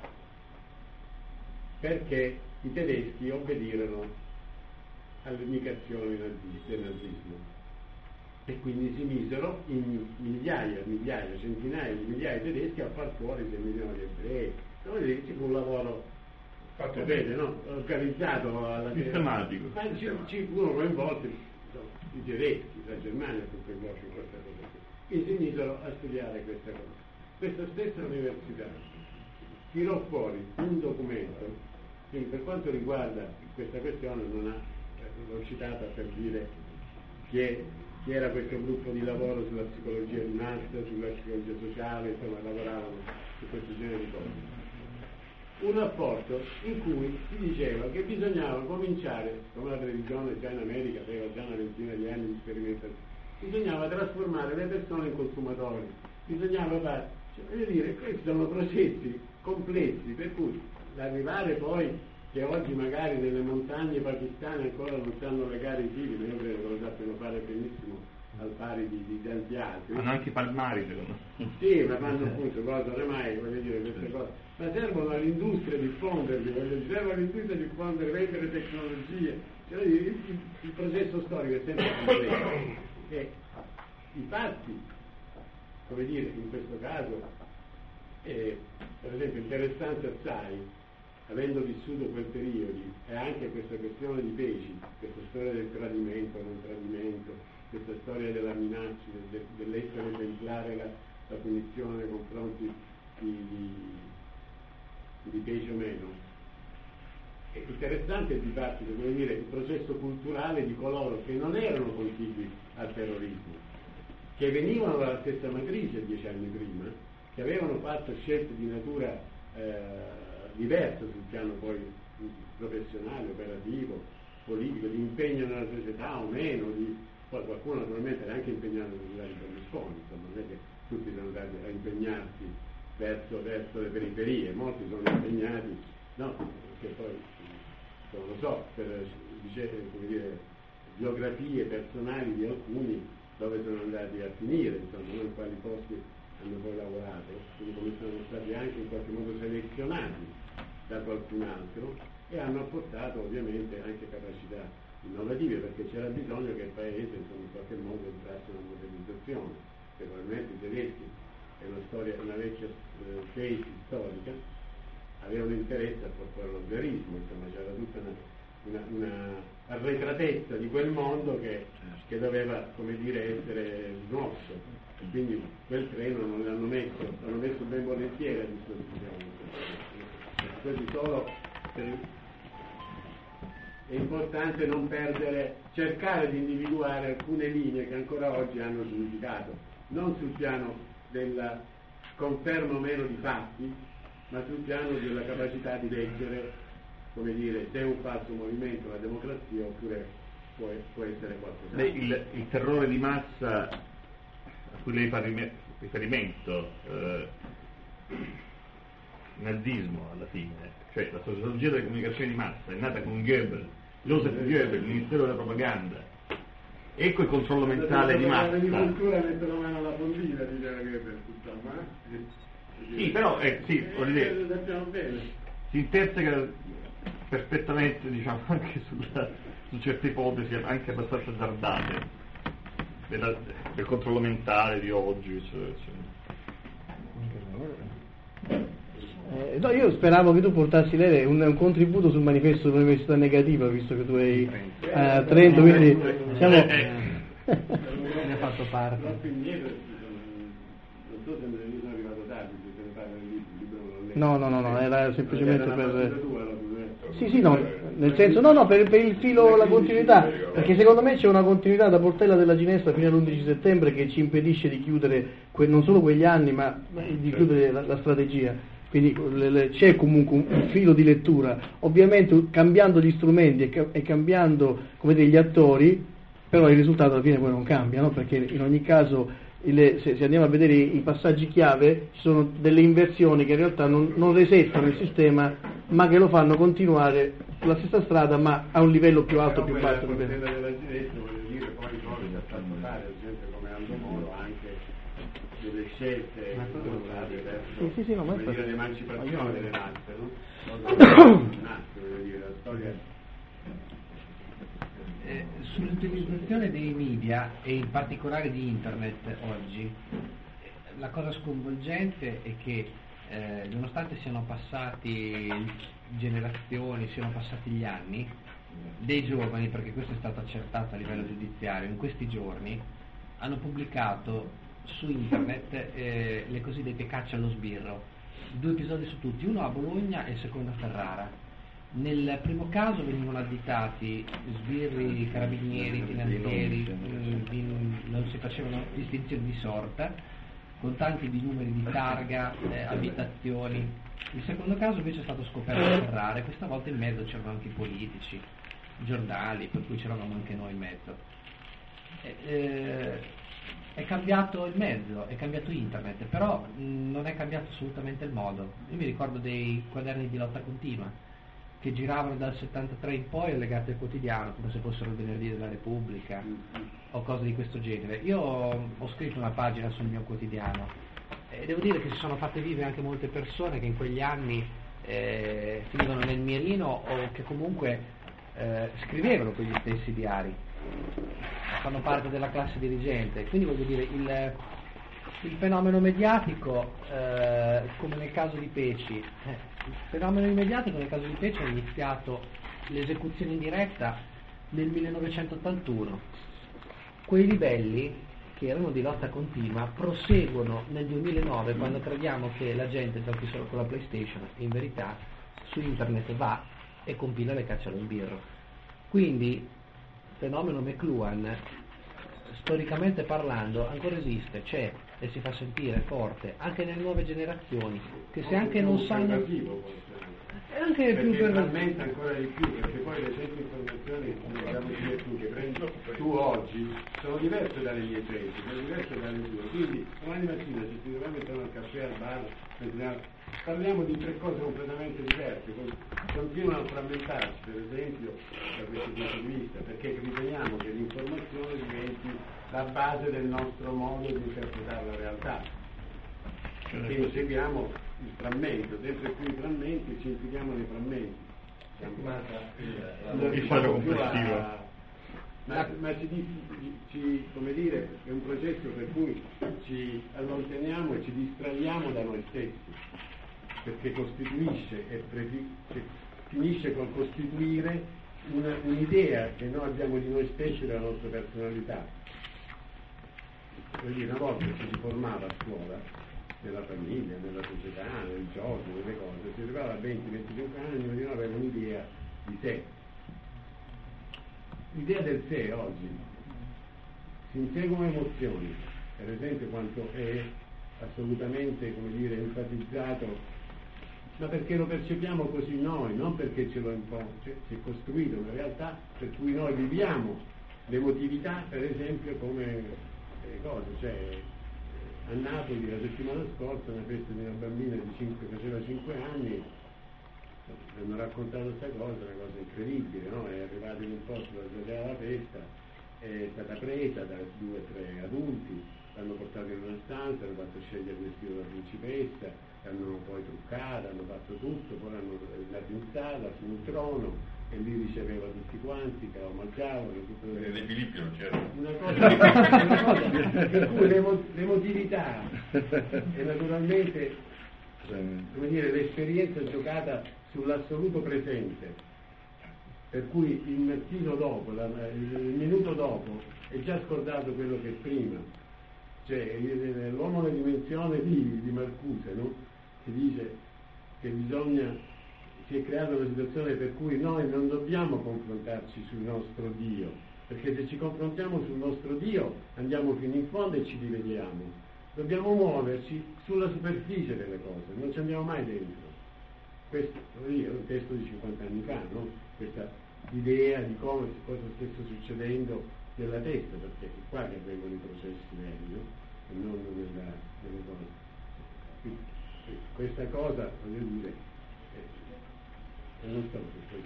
perché i tedeschi obbedirono alle indicazioni del nazismo. E quindi si misero in migliaia, migliaia, centinaia di migliaia di tedeschi a far fuori sei milioni di ebrei. Come dire, ci fu un lavoro, sapete, no? Organizzato alla sistematico. Ma ci, ci furono coinvolti insomma, i tedeschi, la Germania fu coinvolta in questa cosa. E si misero a studiare questa cosa. Questa stessa università tirò fuori un documento che per quanto riguarda questa questione non ha, l'ho citata per dire che chi era questo gruppo di lavoro sulla psicologia di massa, sulla psicologia sociale, insomma lavoravano su questo genere di cose. Un rapporto in cui si diceva che bisognava cominciare, come la televisione già in America aveva già una ventina di anni di sperimentazione, bisognava trasformare le persone in consumatori, bisognava fare, cioè, voglio dire, questi sono processi complessi, per cui l'arrivare poi che oggi magari nelle montagne pakistane ancora non sanno legare i fili, ma io credo che lo sappiano fare benissimo al pari di, di tanti altri. Hanno anche i palmari, secondo me. Sì, ma fanno appunto cosa oramai, voglio dire, queste cose. Ma servono all'industria diffonderli, voglio dire, servono all'industria diffondere, vendere tecnologie. Cioè, il, il, il processo storico è sempre complesso. E i fatti, come dire, in questo caso, è, per esempio, interessante assai, avendo vissuto quel periodo, e anche questa questione di Peci, questa storia del tradimento, non tradimento, questa storia della minaccia, del, dell'essere esemplare la, la punizione nei confronti di, di, di Peci o meno. È interessante il dibattito, come dire, il processo culturale di coloro che non erano contigui al terrorismo, che venivano dalla stessa matrice dieci anni prima, che avevano fatto scelte di natura eh, diverso sul piano poi professionale, operativo, politico, di impegno nella società o meno, di, poi qualcuno naturalmente era anche impegnato nel livello di Berlusconi, insomma, non è che tutti sono andati a impegnarsi verso, verso le periferie, molti sono impegnati, no, che poi, non lo so, per dice, come dire, biografie personali di alcuni dove sono andati a finire, insomma, non in quali posti hanno poi lavorato, quindi come sono stati anche in qualche modo selezionati da qualcun altro e hanno apportato ovviamente anche capacità innovative, perché c'era bisogno che il paese insomma, in qualche modo entrasse in una modernizzazione, che probabilmente i tedeschi è una storia, una vecchia eh, case storica, avevano interesse a portare lo verismo, insomma c'era tutta una, una, una arretratezza di quel mondo che, che doveva, come dire, essere smosso. Quindi quel treno non l'hanno messo, l'hanno messo ben volentieri a disposizione. Così solo per... è importante non perdere, cercare di individuare alcune linee che ancora oggi hanno significato, non sul piano della conferma o meno di fatti, ma sul piano della capacità di leggere, come dire, se è un falso movimento la democrazia oppure può, può essere qualcosa. Beh, il, il terrore di massa a cui lei fa riferimento, eh, nazismo alla fine, cioè la sociologia delle comunicazioni di massa è nata con Goebbels, Joseph Goebbels, il Ministero della Propaganda. Ecco il controllo mentale di massa. L'agricoltura mettono mano alla fondina, diceva Goebbels, insomma. Sì, però, eh, sì, voglio dire, si interseca perfettamente, diciamo, anche sulla, su certe ipotesi anche abbastanza azzardate della, del controllo mentale di oggi. Cioè, cioè. Eh, no, io speravo che tu portassi lei un, un contributo sul manifesto dell'università negativa, visto che tu hai a Trento, quindi siamo... ne ha fatto parte. Troppo indietro, non so se me ne sono arrivato tardi, se ne parla del libro, non l'ho letto. No, no, no, no, era semplicemente Era una per... battuta tua, la tua. Sì, sì, no, nel senso, no, no, per, per il filo, la continuità, perché secondo me c'è una continuità da Portella della Ginestra fino all'undici settembre che ci impedisce di chiudere que, non solo quegli anni, ma di chiudere la, la strategia. Quindi le, le, c'è comunque un, un filo di lettura, ovviamente cambiando gli strumenti e, e cambiando, come dire, gli attori, però il risultato alla fine poi non cambia, no? Perché in ogni caso il, se, se andiamo a vedere i, i passaggi chiave ci sono delle inversioni che in realtà non, non resettano il sistema, ma che lo fanno continuare sulla stessa strada ma a un livello più alto, più basso. La Portella della Ginestra, voglio dire, poi cose da far fare, ad esempio come Aldo Moro, anche delle scelte state verso sì, sì, no, come dire, l'emancipazione delle razze, no? Voglio dire, la storia. Eh, sull'utilizzazione dei media e in particolare di internet oggi, la cosa sconvolgente è che eh, nonostante siano passati generazioni, siano passati gli anni, dei giovani, perché questo è stato accertato a livello giudiziario, in questi giorni hanno pubblicato su internet eh, le cosiddette cacce allo sbirro, due episodi su tutti, uno a Bologna e il secondo a Ferrara. Nel primo caso venivano additati sbirri, carabinieri, finanzieri, non si facevano distinzioni di sorta, contanti di numeri di targa, eh, abitazioni. Il secondo caso invece è stato scoperto a Ferrara e questa volta in mezzo c'erano anche i politici, giornali, per cui c'eravamo anche noi in mezzo. Eh, eh, è cambiato il mezzo, è cambiato internet, però mh, non è cambiato assolutamente il modo. Io mi ricordo dei quaderni di lotta continua che giravano dal settantatré in poi legati al quotidiano, come se fossero il Venerdì della Repubblica o cose di questo genere. Io ho scritto una pagina sul mio quotidiano e devo dire che si sono fatte vive anche molte persone che in quegli anni eh, finivano nel mirino o che comunque eh, scrivevano quegli stessi diari, fanno parte della classe dirigente. Quindi voglio dire, il, il fenomeno mediatico, eh, come nel caso di Peci, eh, il fenomeno mediatico nel caso di Peci è iniziato l'esecuzione in diretta nel millenovecentottantuno. Quei livelli, che erano di lotta continua, proseguono nel duemilanove, quando crediamo che la gente giochi solo con la PlayStation, in verità su internet va e compila le cacce allo sbirro. Quindi il fenomeno McLuhan, storicamente parlando, ancora esiste, c'è e si fa sentire forte anche nelle nuove generazioni, che se anche non sanno, è anche più pervasivo, ancora di più, perché poi le certe informazioni che tu che prendi tu oggi sono diverse dalle mie tesi, sono diverse dalle tue, quindi domani mattina se ti dobbiamo mettere al caffè al bar parliamo di tre cose completamente diverse, continuano a frammentarsi per esempio da questo punto di vista, perché riteniamo che l'informazione diventi la base del nostro modo di interpretare la realtà, quindi seguiamo il frammento, dentro quei frammenti ci impieghiamo nei frammenti, il quadro complessivo. Ma, ma ci, ci, come dire, è un processo per cui ci allontaniamo e ci distraiamo da noi stessi, perché costituisce e prefi, cioè, finisce col costituire una, un'idea che noi abbiamo di noi stessi e della nostra personalità. Vuol dire, una volta ci si formava a scuola, nella famiglia, nella società, nel gioco, nelle cose, si arrivava a venti venticinque anni e ognuno aveva un'idea di sé. L'idea del sé oggi si inseguono emozioni, per esempio quanto è assolutamente, come dire, enfatizzato, ma perché lo percepiamo così noi, non perché ce lo impone, cioè, si è costruito una realtà per cui noi viviamo l'emotività, per esempio, come eh, cose, cioè a Napoli la settimana scorsa una festa di una bambina di cinque, faceva cinque anni, mi hanno raccontato questa cosa, una cosa incredibile, no? È arrivata in un posto dove giocava la festa, è stata presa da due o tre adulti, l'hanno portato in una stanza, hanno fatto scegliere il vestito da principessa, l'hanno poi truccata, hanno fatto tutto, poi l'hanno dato in sala, sul trono, e lì riceveva tutti quanti, che lo mangiavano, tutto le... De Filippi non c'era. Una cosa, una cosa per cui l'emo, l'emotività e naturalmente, come dire, l'esperienza giocata sull'assoluto presente, per cui il mattino dopo, la, il minuto dopo, è già scordato quello che è prima. Cioè, l'uomo nella dimensione di, di Marcuse, no? Che dice che bisogna, si è creata una situazione per cui noi non dobbiamo confrontarci sul nostro Dio, perché se ci confrontiamo sul nostro Dio andiamo fino in fondo e ci rivediamo. Dobbiamo muoverci sulla superficie delle cose, non ci andiamo mai dentro. Questo è un testo di cinquanta anni fa, no? Questa idea di come cosa stesse succedendo nella testa, perché è qua che avvengono i processi veri, no? E non nella, nelle cose. Quindi, questa cosa, voglio dire, eh, non so se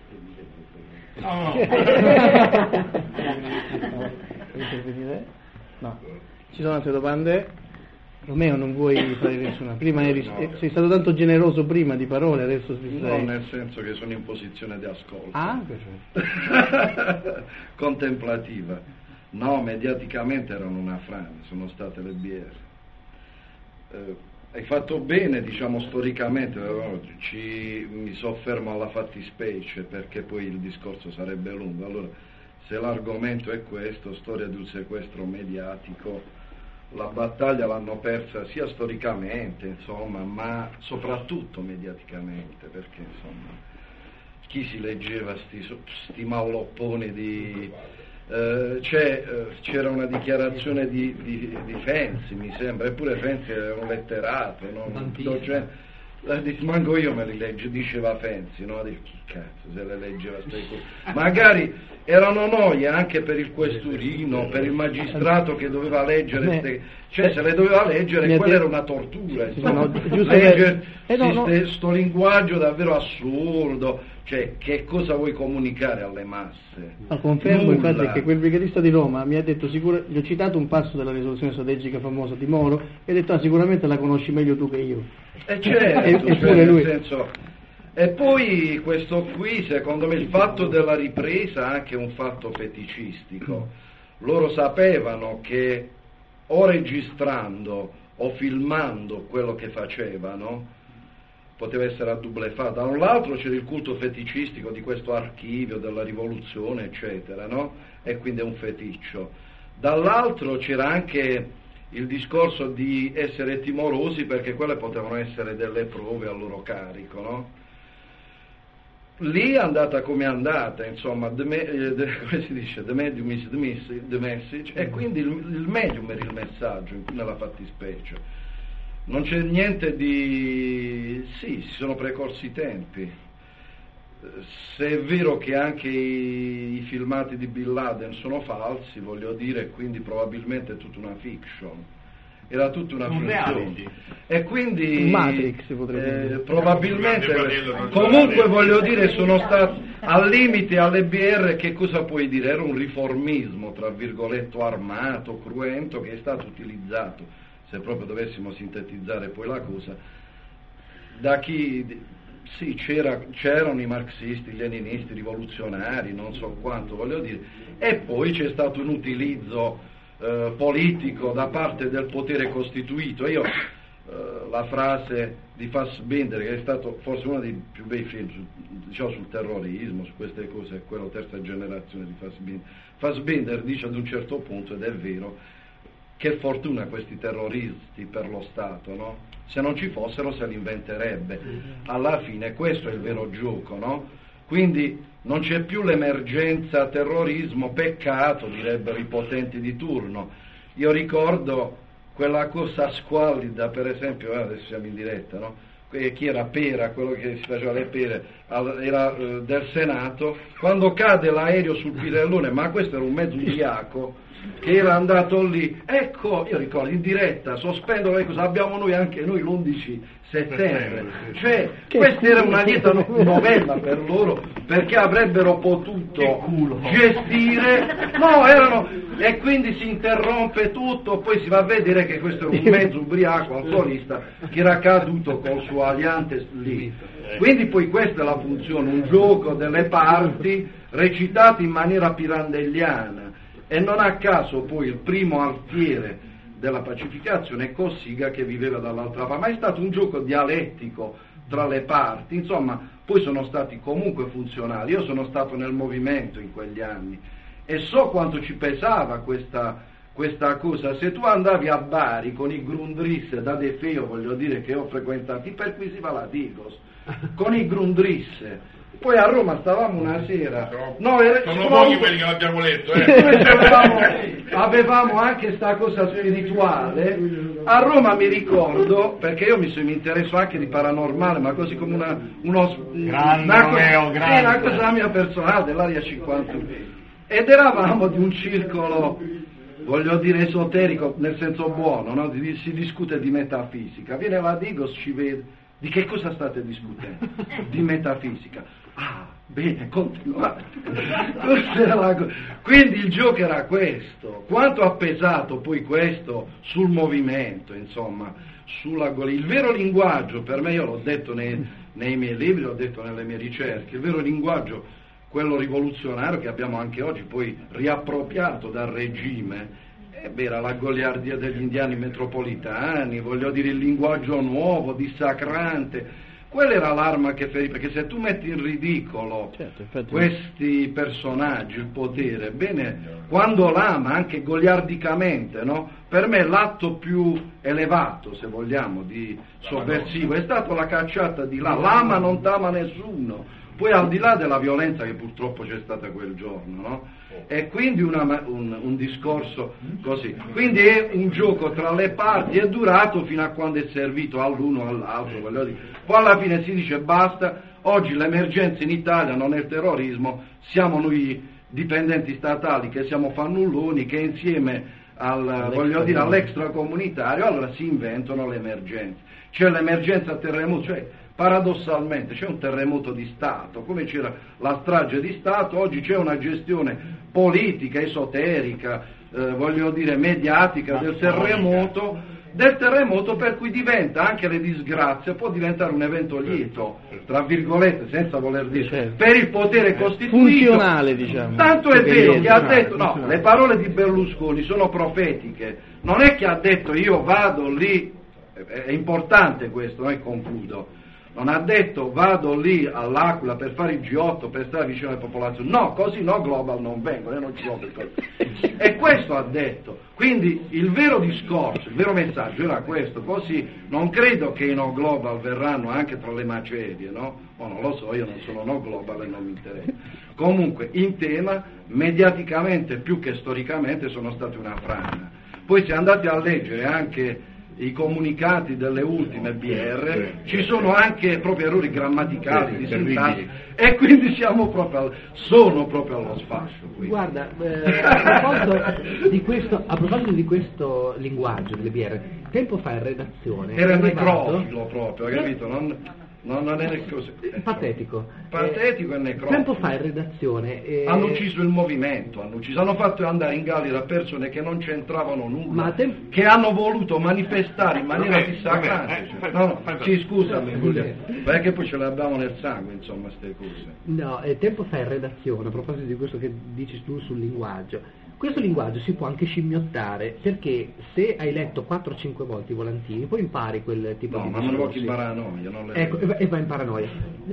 questo dicendo. No. No. Ci sono altre domande? Romeo, non vuoi fare nessuna? Prima eri, no, sei stato tanto generoso prima di parole, adesso si no, sei... nel senso che sono in posizione di ascolto. Ah, perfetto. Contemplativa. No, mediaticamente erano una frana, sono state le B R. Eh, hai fatto bene, diciamo, storicamente, ci, mi soffermo alla fattispecie perché poi il discorso sarebbe lungo. Allora, se l'argomento è questo, storia di un sequestro mediatico, la battaglia l'hanno persa sia storicamente, insomma, ma soprattutto mediaticamente, perché insomma chi si leggeva sti, sti mallopponi di eh, c'è, eh, c'era una dichiarazione di, di, di Fenzi, mi sembra, eppure Fenzi era un letterato, no? Cioè, manco io me li leggo, diceva Fenzi, no? Dico, chi cazzo se le leggeva stai cose? Magari erano noie anche per il questurino, per il magistrato che doveva leggere, ste, cioè se le doveva leggere, quella detto... era una tortura, sì, no, leggere eh, no, no. sto linguaggio davvero assurdo, cioè che cosa vuoi comunicare alle masse? No, confermo Nulla. Infatti che quel brigadista di Roma mi ha detto, sicuro, gli ho citato un passo della risoluzione strategica famosa di Moro e ha detto ah, sicuramente la conosci meglio tu che io. E certo, e, cioè, nel senso, e poi questo qui, secondo me, il fatto della ripresa è anche un fatto feticistico. Loro sapevano che o registrando o filmando quello che facevano poteva essere a double fa. Da un lato c'era il culto feticistico di questo archivio della rivoluzione, eccetera, no? E quindi è un feticcio. Dall'altro c'era anche il discorso di essere timorosi perché quelle potevano essere delle prove a loro carico, no? Lì è andata come è andata, insomma, the me, the, come si dice, the medium is the, miss, the message, e quindi il, il medium era il messaggio nella fattispecie. Non c'è niente di... sì, si sono precorsi i tempi. Se è vero che anche i, i filmati di Bin Laden sono falsi, voglio dire, quindi probabilmente è tutta una fiction. Era tutta una finzione. E quindi Matrix potrebbe eh, probabilmente comunque voglio dire sono stati al limite alle B R, che cosa puoi dire? Era un riformismo tra virgolette armato, cruento, che è stato utilizzato, se proprio dovessimo sintetizzare poi la cosa, da chi sì, c'era, c'erano i marxisti, gli leninisti, rivoluzionari, non so quanto, voglio dire, e poi c'è stato un utilizzo eh, politico da parte del potere costituito. Io eh, la frase di Fassbinder, che è stato forse uno dei più bei film su, diciamo, sul terrorismo, su queste cose, è quello terza generazione di Fassbinder. Fassbinder dice ad un certo punto, ed è vero, che fortuna questi terroristi per lo Stato, no? Se non ci fossero se li inventerebbe. Alla fine questo è il vero gioco, no? Quindi non c'è più l'emergenza terrorismo, peccato, direbbero i potenti di turno. Io ricordo quella cosa squallida, per esempio, adesso siamo in diretta, no? chi era Pera, quello che si faceva le pere, era eh, del Senato, quando cade l'aereo sul Pirellone, ma questo era un mezzo ubriaco che era andato lì, ecco, io ricordo, in diretta, sospendono le cose, abbiamo noi anche noi l'undici settembre, cioè questa era una lieta novella per loro, perché avrebbero potuto gestire, no, erano, e quindi si interrompe tutto, poi si va a vedere che questo era un mezzo ubriaco alcolista che era caduto col suo aliante lì. Quindi poi questa è la funzione, un gioco delle parti recitato in maniera pirandelliana, e non a caso poi il primo alfiere della pacificazione è Cossiga, che viveva dall'altra parte, ma è stato un gioco dialettico tra le parti, insomma, poi sono stati comunque funzionali. Io sono stato nel movimento in quegli anni e so quanto ci pesava questa, questa cosa. Se tu andavi a Bari con i Grundrisse da De Feo, voglio dire, che ho frequentato, ti perquisiva la Digos con i Grundrisse. Poi a Roma stavamo una sera, no, era, sono pochi quelli che l'abbiamo letto, eh. avevamo, avevamo anche sta cosa spirituale. A Roma mi ricordo, perché io mi, mi interesso anche di paranormale, ma così come una, uno, grande, una, Romeo, cosa, grande. una cosa mia personale dell'area cinquantuno, ed eravamo di un circolo, voglio dire, esoterico nel senso buono, no? Si discute di metafisica, viene la Digos, ci vede, di che cosa state discutendo? Di metafisica. Ah, bene, continuate. Quindi il gioco era questo. Quanto ha pesato poi questo sul movimento, insomma, sulla, il vero linguaggio, per me, io l'ho detto nei, nei miei libri, l'ho detto nelle mie ricerche, il vero linguaggio, quello rivoluzionario che abbiamo anche oggi poi riappropriato dal regime, eh, beh, era la goliardia degli indiani metropolitani, voglio dire, il linguaggio nuovo, dissacrante. Quella era l'arma che feriva, perché se tu metti in ridicolo certo, questi personaggi, il potere, bene, quando l'ama, anche goliardicamente, no? Per me l'atto più elevato, se vogliamo, di sovversivo, è stato la cacciata di là. L'ama non t'ama nessuno, poi al di là della violenza che purtroppo c'è stata quel giorno, no? E quindi una, un, un discorso così, quindi è un gioco tra le parti, è durato fino a quando è servito all'uno o all'altro, voglio dire. Poi alla fine si dice basta, oggi l'emergenza in Italia non è il terrorismo, siamo noi dipendenti statali che siamo fannulloni, che insieme al, voglio dire, all'extracomunitario allora si inventano le emergenze. C'è l'emergenza terremoto, cioè paradossalmente c'è un terremoto di Stato, come c'era la strage di Stato, oggi c'è una gestione politica, esoterica, eh, voglio dire mediatica del terremoto, del terremoto per cui diventa anche le disgrazie, può diventare un evento lieto, tra virgolette, senza voler dire, certo, per il potere costituito. Funzionale, diciamo. Tanto è vero che ha detto, no, le parole di Berlusconi sono profetiche, non è che ha detto io vado lì, è importante questo, e concludo. Non ha detto vado lì all'Aquila per fare il G otto, per stare vicino alle popolazioni, no, così no, Global non vengono, non ci sono cose. E questo ha detto, quindi il vero discorso, il vero messaggio era questo, così non credo che i no Global verranno anche tra le macerie, no? O non lo so, io non sono no Global e non mi interessa. Comunque, in tema, mediaticamente più che storicamente sono stati una frana. Poi se andate a leggere anche i comunicati delle ultime B R, ci sono anche proprio errori grammaticali, di sintassi, e quindi siamo proprio al, sono proprio allo sfascio. Quindi. Guarda, eh, a, proposito di questo, a proposito di questo linguaggio delle B R, tempo fa in redazione era necrofilo proprio, hai capito? Non, non, non è così. Patetico. Patetico eh, e necrofilo. Tempo fa in redazione eh, hanno ucciso il movimento, hanno ucciso, hanno fatto andare in galera persone che non c'entravano nulla, tem- che hanno voluto manifestare in maniera vabbè, dissacrante. Vabbè, eh, no, no, fai, sì, scusami, Giulia, perché poi ce le abbiamo nel sangue, insomma, queste cose. No, eh, tempo fa in redazione, a proposito di questo che dici tu sul linguaggio, questo linguaggio si può anche scimmiottare, perché se hai letto quattro cinque volte i volantini, poi impari quel tipo no, di ma non vuoi in paranoia, non le ecco, e va in paranoia.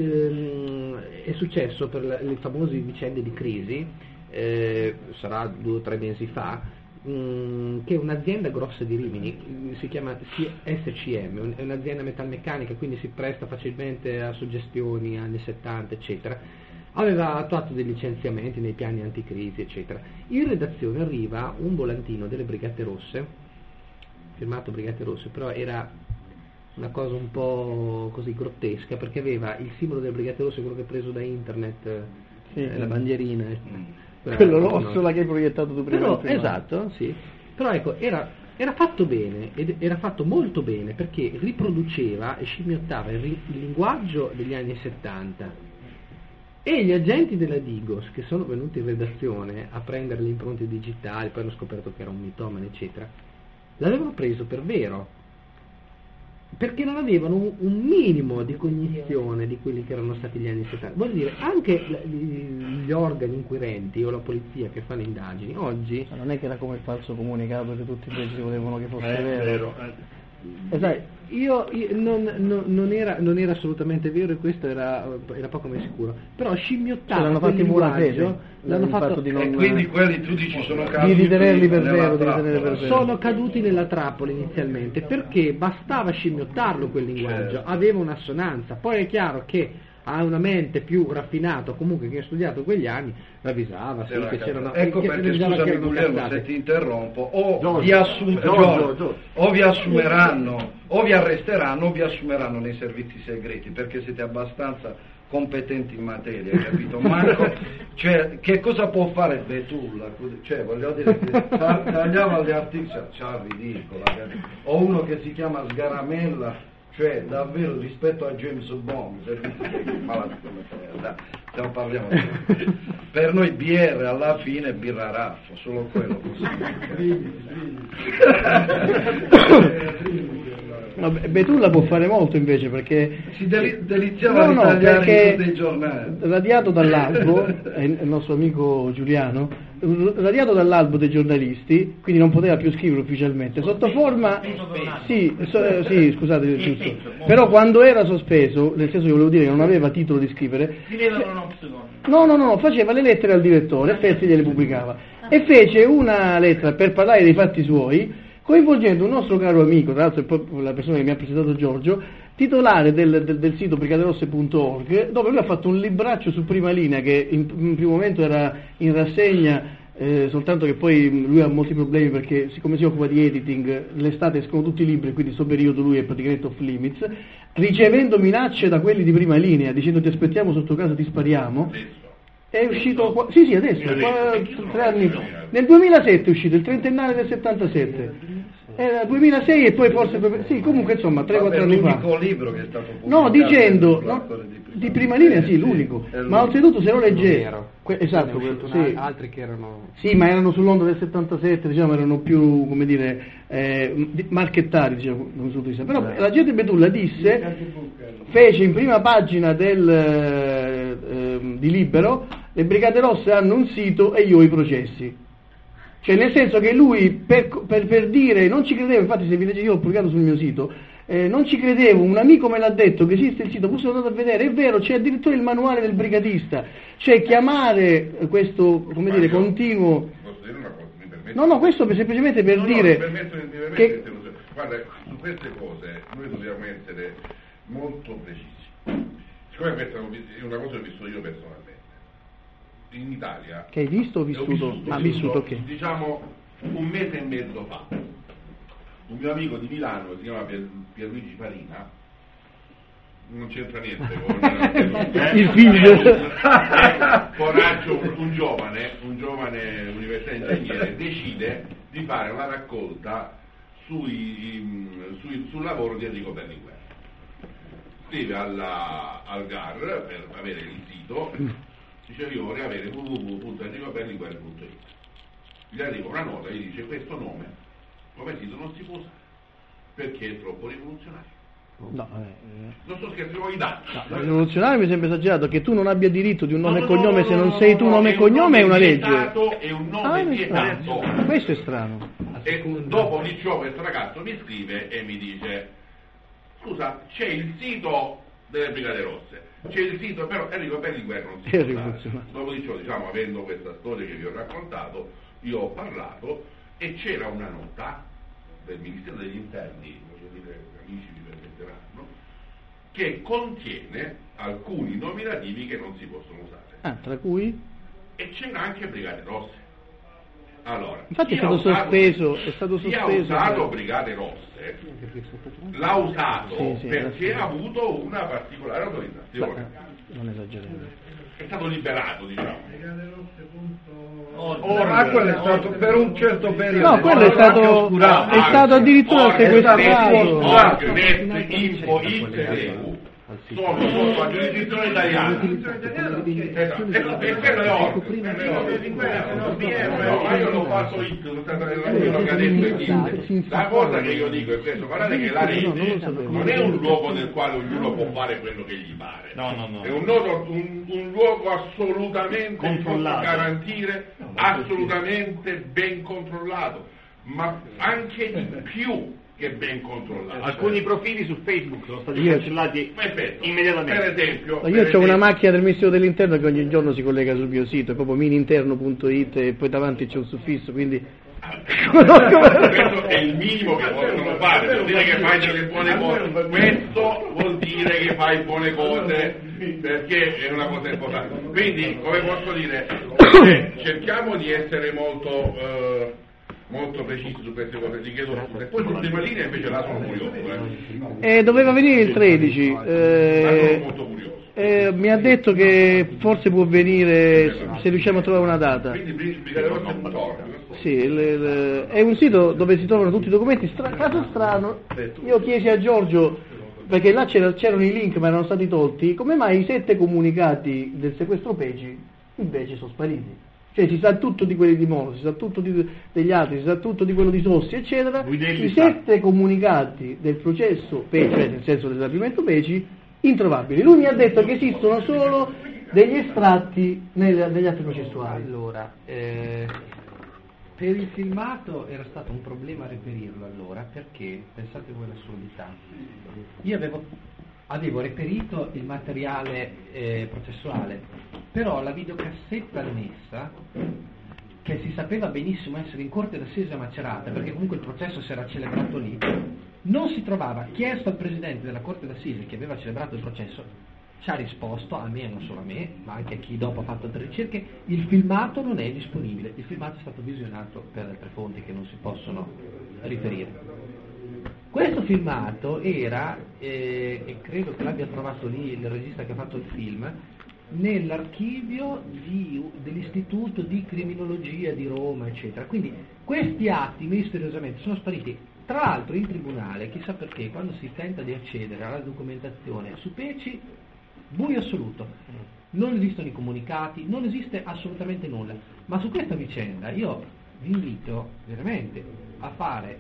Ehm, è successo per la, le famose vicende di crisi, eh, sarà due o tre mesi fa, mh, che un'azienda grossa di Rimini, si chiama S C M, è un'azienda metalmeccanica, quindi si presta facilmente a suggestioni anni settanta, eccetera, aveva attuato dei licenziamenti nei piani anticrisi, eccetera. In redazione arriva un volantino delle Brigate Rosse, firmato Brigate Rosse, però era una cosa un po' così grottesca, perché aveva il simbolo delle Brigate Rosse, quello che è preso da internet, sì, eh, la bandierina, mm. quello rosso, la che hai proiettato tu prima. Però, esatto, sì. Però ecco, era, era fatto bene, ed era fatto molto bene, perché riproduceva e scimmiottava il, il linguaggio degli anni settanta. E gli agenti della Digos, che sono venuti in redazione a prendere le impronte digitali, poi hanno scoperto che era un mitomane, eccetera, l'avevano preso per vero, perché non avevano un, un minimo di cognizione di quelli che erano stati gli anni settanta. Vuol dire, anche gli organi inquirenti o la polizia che fanno indagini oggi... Ma non è che era come il falso comunicato che tutti invece volevano che fosse eh, vero. vero. Eh. E sai, io, io non, non, non, era, non era assolutamente vero, e questo era, era poco ma sicuro, però scimmiottava, l'hanno fatti in buona fede, l'hanno fatto di non, e quindi quelli tu dici sono caduti di ritenerli per vero, di ritenerli per vero. Sono caduti nella trappola inizialmente, perché bastava scimmiottarlo quel linguaggio, certo. Aveva un'assonanza. Poi è chiaro che ha una mente più raffinata, comunque, che ha studiato quegli anni, ravvisava, sì, che c'erano, ecco che perché si scusami che Guglielmo se ti interrompo, o, Giorgio, vi, assum- Giorgio, Giorgio, Giorgio. o vi assumeranno o vi arresteranno o vi assumeranno nei servizi segreti, perché siete abbastanza competenti in materia, capito? Marco, cioè, che cosa può fare Betulla? Cioè, voglio dire, che tagliava gli articoli, c'ha ridicola, capito? O uno che si chiama Sgaramella, cioè davvero rispetto a James Bond, stiamo parliamo di... per noi B R alla fine birra raffo, solo quello possibile. No, Betulla può fare molto invece, perché si deli- deliziava no, no, a ritagliare perché in tutti i giornali. Radiato dall'albo, è il nostro amico Giuliano, radiato dall'albo dei giornalisti, quindi non poteva più scrivere ufficialmente, sotto forma, sì, so, sì scusate, giusto, però quando era sospeso, nel senso che volevo dire che non aveva titolo di scrivere, no, no, no, faceva le lettere al direttore e Pezzi gliele pubblicava, e fece una lettera per parlare dei fatti suoi, coinvolgendo un nostro caro amico, tra l'altro è proprio la persona che mi ha presentato Giorgio, titolare del, del, del sito brigaderosse punto org, dove lui ha fatto un libraccio su Prima Linea che in, in primo momento era in rassegna, eh, soltanto che poi lui ha molti problemi perché siccome si occupa di editing, l'estate escono tutti i libri, quindi in questo periodo lui è praticamente off limits, ricevendo minacce da quelli di Prima Linea, dicendo ti aspettiamo sotto casa, ti spariamo. È uscito, qua, sì sì adesso, qua, tre anni fa, nel duemilasette è uscito, il trentennale del settantasette. Era duemilasei e poi forse, sì, comunque insomma tre quattro anni fa. L'unico libro che è stato pubblicato. No, dicendo, no, di Prima Linea sì, l'unico, ma oltretutto se lo leggevi, esatto, quello, sì. Altri che erano... Sì, ma erano sull'onda del settantasette, diciamo, erano più, come dire, eh, marchettari, diciamo, però la gente Betulla disse, fece in prima pagina del, eh, di Libero, le Brigate Rosse hanno un sito e io ho i processi. Cioè nel senso che lui per, per, per dire, non ci credevo, infatti se vi leggete, io ho pubblicato sul mio sito, eh, non ci credevo, un amico me l'ha detto che esiste il sito, poi sono andato a vedere, è vero, c'è addirittura il manuale del brigatista, cioè chiamare questo, come dire, continuo... Posso dire una cosa, mi permette? No, no, questo semplicemente per no, dire... No, mi permetto, mi permetto che... Guarda, su queste cose noi dobbiamo essere molto precisi. Siccome questa è una cosa che ho visto io personalmente, in Italia che hai visto o vissuto? vissuto Ma vissuto che? Diciamo un mese e mezzo fa un mio amico di Milano che si chiama Pier, Pierluigi Farina, non c'entra niente con eh, il figlio coraggio, un, un giovane un giovane universitario ingegnere decide di fare una raccolta sui, sui, sul lavoro di Enrico Berlinguer, scrive alla, al G A R per avere il sito. Dice io vorrei avere w w w punto enrico berlinguer punto it, gli arriva una nota e gli dice questo nome come sito non si può usare perché è troppo rivoluzionario. No, eh, non sto scherzando, i dati. No, rivoluzionario mi sembra esagerato, che tu non abbia diritto di un nome no, e cognome no, se non no, sei tu no, nome e cognome è una legge. È un nome ah, vietato. Questo è strano. E dopo di ciò questo ragazzo mi scrive e mi dice scusa, c'è il sito delle Brigate Rosse, c'è il sito, però Enrico Berlinguer non si può. Dopo di ciò, diciamo, avendo questa storia che vi ho raccontato, io ho parlato e c'era una nota del Ministero degli Interni, voglio dire, amici vi permetteranno, che contiene alcuni nominativi che non si possono usare. Ah, tra cui? E c'era anche Brigate Rosse. Allora, infatti è chi ha stato usato- sospeso, è stato chi ha sospeso. usato Brigate Rosse l'ha usato Sì, sì, perché alla ha avuto una particolare autorizzazione. Non esageriamo. È stato liberato, diciamo. Ah, quello è stato per un certo periodo. No, quello è stato, oscurato. è stato addirittura sequestrato. Org, Net, Info, Intereu sono sotto la giurisdizione italiana. Esatto. E e quello è Org. quello è Org. No, ma io l'ho fatto io, sono stato quello che ha detto il La cosa che io dico è questo, guardate che la rete non è un luogo nel quale ognuno può fare quello che gli pare. No, no, no. È un, nodo- un, un luogo assolutamente Controllato. posso garantire, assolutamente ben controllato, ma anche di più che ben controllato. Alcuni profili su Facebook sono stati Io- cancellati Perfetto. immediatamente. Per esempio, Ma io per ho una esempio- macchina del Ministero dell'Interno che ogni giorno si collega sul mio sito, è proprio mininterno punto it e poi davanti c'è un suffisso, quindi questo è il minimo che possono fare, vuol dire che fai delle buone cose, questo vuol dire che fai buone cose perché è una cosa importante. Quindi, come posso dire, eh, cerchiamo di essere molto eh, molto precisi su queste cose, ti chiedo scusa. E poi sulla prima linea invece là sono curioso, eh. Eh, doveva venire il tredici, Là sono eh, molto curioso. eh, mi ha detto che forse può venire se riusciamo a trovare una data. Quindi Brigate Rosse punto org. Sì, il- il- è un sito dove si trovano tutti i documenti. Stra- caso strano, io chiesi a Giorgio, perché là c'era- c'erano i link ma erano stati tolti, come mai i sette comunicati del sequestro Peci invece sono spariti. Cioè si sa tutto di quelli di Moro, si sa tutto di- degli altri, si sa tutto di quello di Sossi, eccetera. Guidelli I sa. sette comunicati del processo Peci, cioè nel senso dell'esaurimento Peci, introvabili. Lui mi ha detto che esistono solo degli estratti nel- negli atti processuali. Allora, eh, per il filmato era stato un problema reperirlo allora, perché, pensate voi all'assurdità, io avevo, avevo reperito il materiale eh, processuale, però la videocassetta annessa, che si sapeva benissimo essere in corte d'assise a Macerata, perché comunque il processo si era celebrato lì, non si trovava. Chiesto al presidente della corte d'assise che aveva celebrato il processo, ci ha risposto, a me, non solo a me, ma anche a chi dopo ha fatto altre ricerche, il filmato non è disponibile, il filmato è stato visionato per altre fonti che non si possono riferire. Questo filmato era, eh, e credo che l'abbia trovato lì il regista che ha fatto il film, nell'archivio di- dell'Istituto di Criminologia di Roma, eccetera. Quindi questi atti misteriosamente sono spariti. Tra l'altro in tribunale, chissà perché, quando si tenta di accedere alla documentazione su Peci, buio assoluto, non esistono i comunicati, non esiste assolutamente nulla. Ma su questa vicenda io vi invito veramente a fare,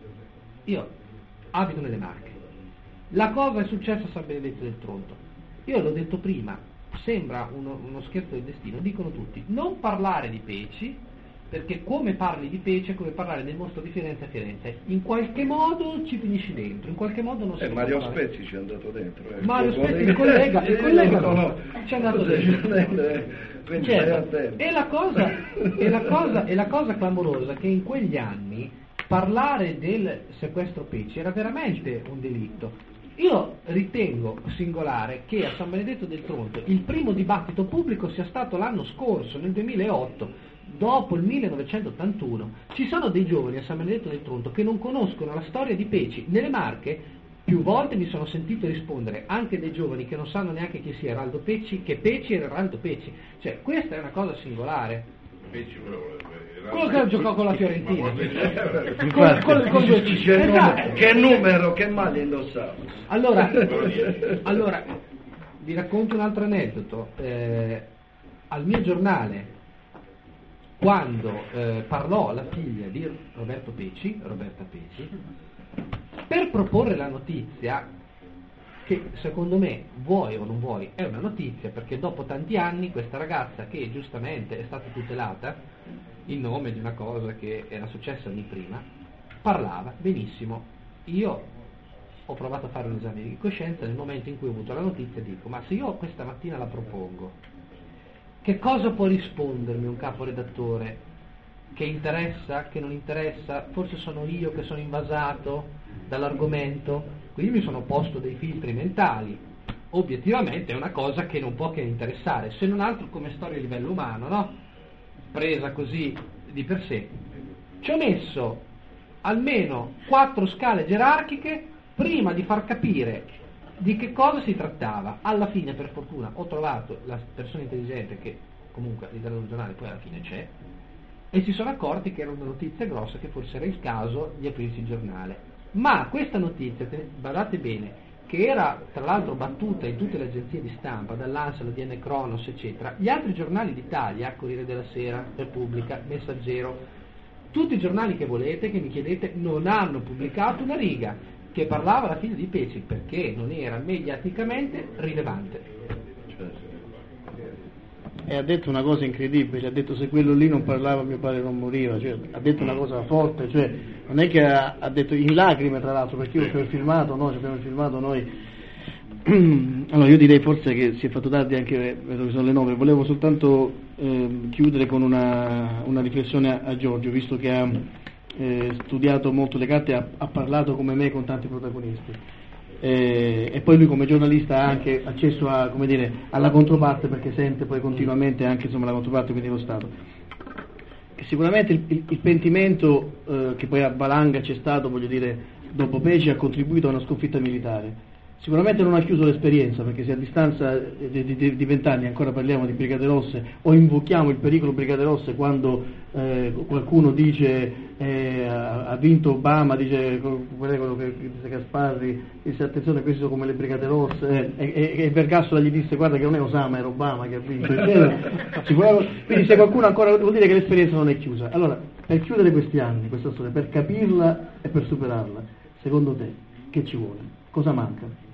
io abito nelle Marche, la cosa è successa a San Benedetto del Tronto, io l'ho detto prima, sembra uno, uno scherzo del destino, dicono tutti, non parlare di Peci, perché come parli di Peci è come parlare del mostro di Firenze a Firenze, in qualche modo ci finisci dentro, in qualche modo non si Eh, può Mario parlare. Spezzi ci è andato dentro. Eh. Mario Spezzi, il collega, il collega no, no, ci è andato dentro. Eh, quindi stai Certo. attento. E la cosa, e la cosa, e la cosa clamorosa che in quegli anni parlare del sequestro Peci era veramente un delitto. Io ritengo singolare che a San Benedetto del Tronto il primo dibattito pubblico sia stato l'anno scorso, nel duemilaotto, dopo il millenovecentottantuno. Ci sono dei giovani a San Benedetto del Tronto che non conoscono la storia di Peci. Nelle Marche più volte mi sono sentito rispondere anche dei giovani che non sanno neanche chi sia Eraldo Peci, che Peci era Eraldo Peci. Cioè, questa è una cosa singolare. Peci, quello- Quello che giocò con la Fiorentina. Ma quando- Con, con, con due- Che, esatto. numero, che numero, che maglia indossava? Allora, allora, vi racconto un altro aneddoto. Eh, al mio giornale, quando eh, parlò la figlia di Roberto Peci, Roberta Peci, per proporre la notizia, che secondo me, vuoi o non vuoi, è una notizia, perché dopo tanti anni questa ragazza, che giustamente è stata tutelata in nome di una cosa che era successa anni prima, parlava benissimo. Io ho provato a fare un esame di coscienza, nel momento in cui ho avuto la notizia dico, ma se io questa mattina la propongo, che cosa può rispondermi un caporedattore? Che interessa, che non interessa? Forse sono io che sono invasato dall'argomento? Quindi mi sono posto dei filtri mentali. Obiettivamente è una cosa che non può che interessare, se non altro come storia a livello umano, no? Presa così di per sé. Ci ho messo almeno quattro scale gerarchiche prima di far capire di che cosa si trattava. Alla fine, per fortuna, ho trovato la persona intelligente che comunque all'interno del giornale poi alla fine c'è, e si sono accorti che era una notizia grossa, che forse era il caso di aprirsi il giornale. Ma questa notizia, badate bene, che era tra l'altro battuta in tutte le agenzie di stampa, dall'Ansa, la D N Cronos, eccetera, gli altri giornali d'Italia, Corriere della Sera, Repubblica, Messaggero, tutti i giornali che volete, che mi chiedete, non hanno pubblicato una riga che parlava alla fine di Peci, perché non era mediaticamente rilevante. E ha detto una cosa incredibile, ha detto se quello lì non parlava mio padre non moriva, cioè, ha detto una cosa forte, cioè, non è che ha, ha detto in lacrime tra l'altro, perché io ho il filmato, noi abbiamo filmato noi. Allora io direi forse che si è fatto tardi, anche vedo che sono le nove, volevo soltanto eh, chiudere con una, una riflessione a, a Giorgio, visto che ha eh, studiato molto le carte, ha, ha parlato come me con tanti protagonisti. Eh, e poi lui come giornalista ha anche accesso a, come dire, alla controparte, perché sente poi continuamente anche insomma, la controparte, quindi lo Stato. E sicuramente il, il, il pentimento eh, che poi a Valanga c'è stato, voglio dire, dopo Peci ha contribuito a una sconfitta militare. Sicuramente non ha chiuso l'esperienza, perché se a distanza di vent'anni ancora parliamo di Brigate Rosse o invochiamo il pericolo Brigate Rosse quando eh, qualcuno dice eh, ha vinto Obama, dice quello che dice Gasparri, dice attenzione, questi sono come le Brigate Rosse, eh, e, e Vergassola gli disse guarda che non è Osama, era Obama che ha vinto, quindi se qualcuno ancora, vuol dire che l'esperienza non è chiusa. Allora, per chiudere questi anni, questa storia, per capirla e per superarla, secondo te che ci vuole? Cosa manca?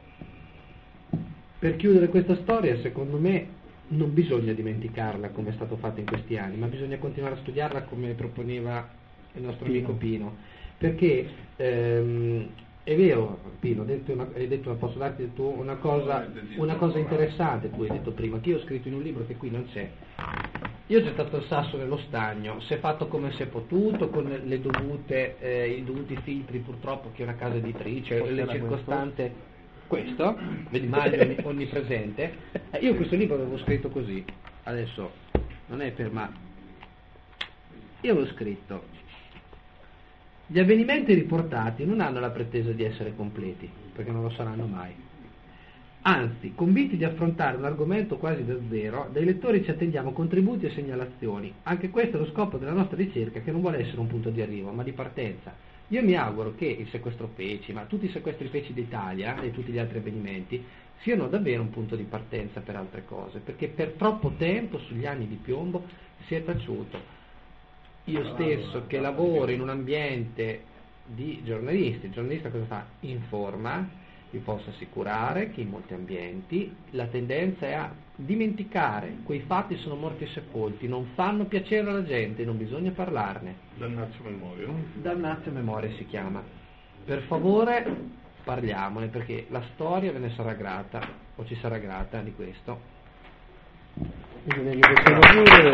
Per chiudere questa storia, secondo me, non bisogna dimenticarla come è stato fatto in questi anni, ma bisogna continuare a studiarla come proponeva il nostro Pino. amico Pino, perché ehm, è vero, Pino, hai detto una, hai detto, posso darti tu una cosa, una cosa interessante, tu hai detto prima, che io ho scritto in un libro che qui non c'è. Io ho gettato il sasso nello stagno, si è fatto come si è potuto, con le dovute, eh, i dovuti filtri purtroppo che è una casa editrice, Forse le circostanze... Questo, vedi Mario onnipresente, eh, io questo libro l'avevo scritto così, adesso non è per ma, io avevo scritto, gli avvenimenti riportati non hanno la pretesa di essere completi, perché non lo saranno mai, anzi, convinti di affrontare un argomento quasi da zero, dai lettori ci attendiamo contributi e segnalazioni, anche questo è lo scopo della nostra ricerca, che non vuole essere un punto di arrivo, ma di partenza. Io mi auguro che il sequestro Peci, ma tutti i sequestri Peci d'Italia e tutti gli altri avvenimenti siano davvero un punto di partenza per altre cose, perché per troppo tempo sugli anni di piombo si è taciuto. Io stesso che lavoro in un ambiente di giornalisti, il giornalista cosa fa? Informa, vi posso assicurare che in molti ambienti la tendenza è a dimenticare, quei fatti sono morti e sepolti, non fanno piacere alla gente, non bisogna parlarne. Damnatio memoria, no? Damnatio memoria si chiama. Per favore parliamone, perché la storia ve ne sarà grata, o ci sarà grata di questo. Io direi che possiamo chiudere.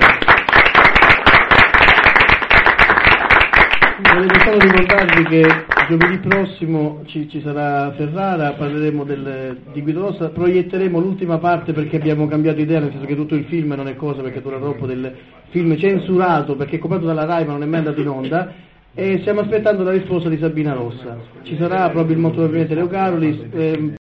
Volevo solo ricordarvi che giovedì prossimo ci, ci sarà Ferrara, parleremo del, di Guido Rossa, proietteremo l'ultima parte perché abbiamo cambiato idea, nel senso che tutto il film non è cosa, perché dura troppo, del film censurato perché è coperto dalla Rai ma non è mai andato in onda, e stiamo aspettando la risposta di Sabina Rossa. Ci sarà proprio molto probabilmente Leo Carolis. Ehm,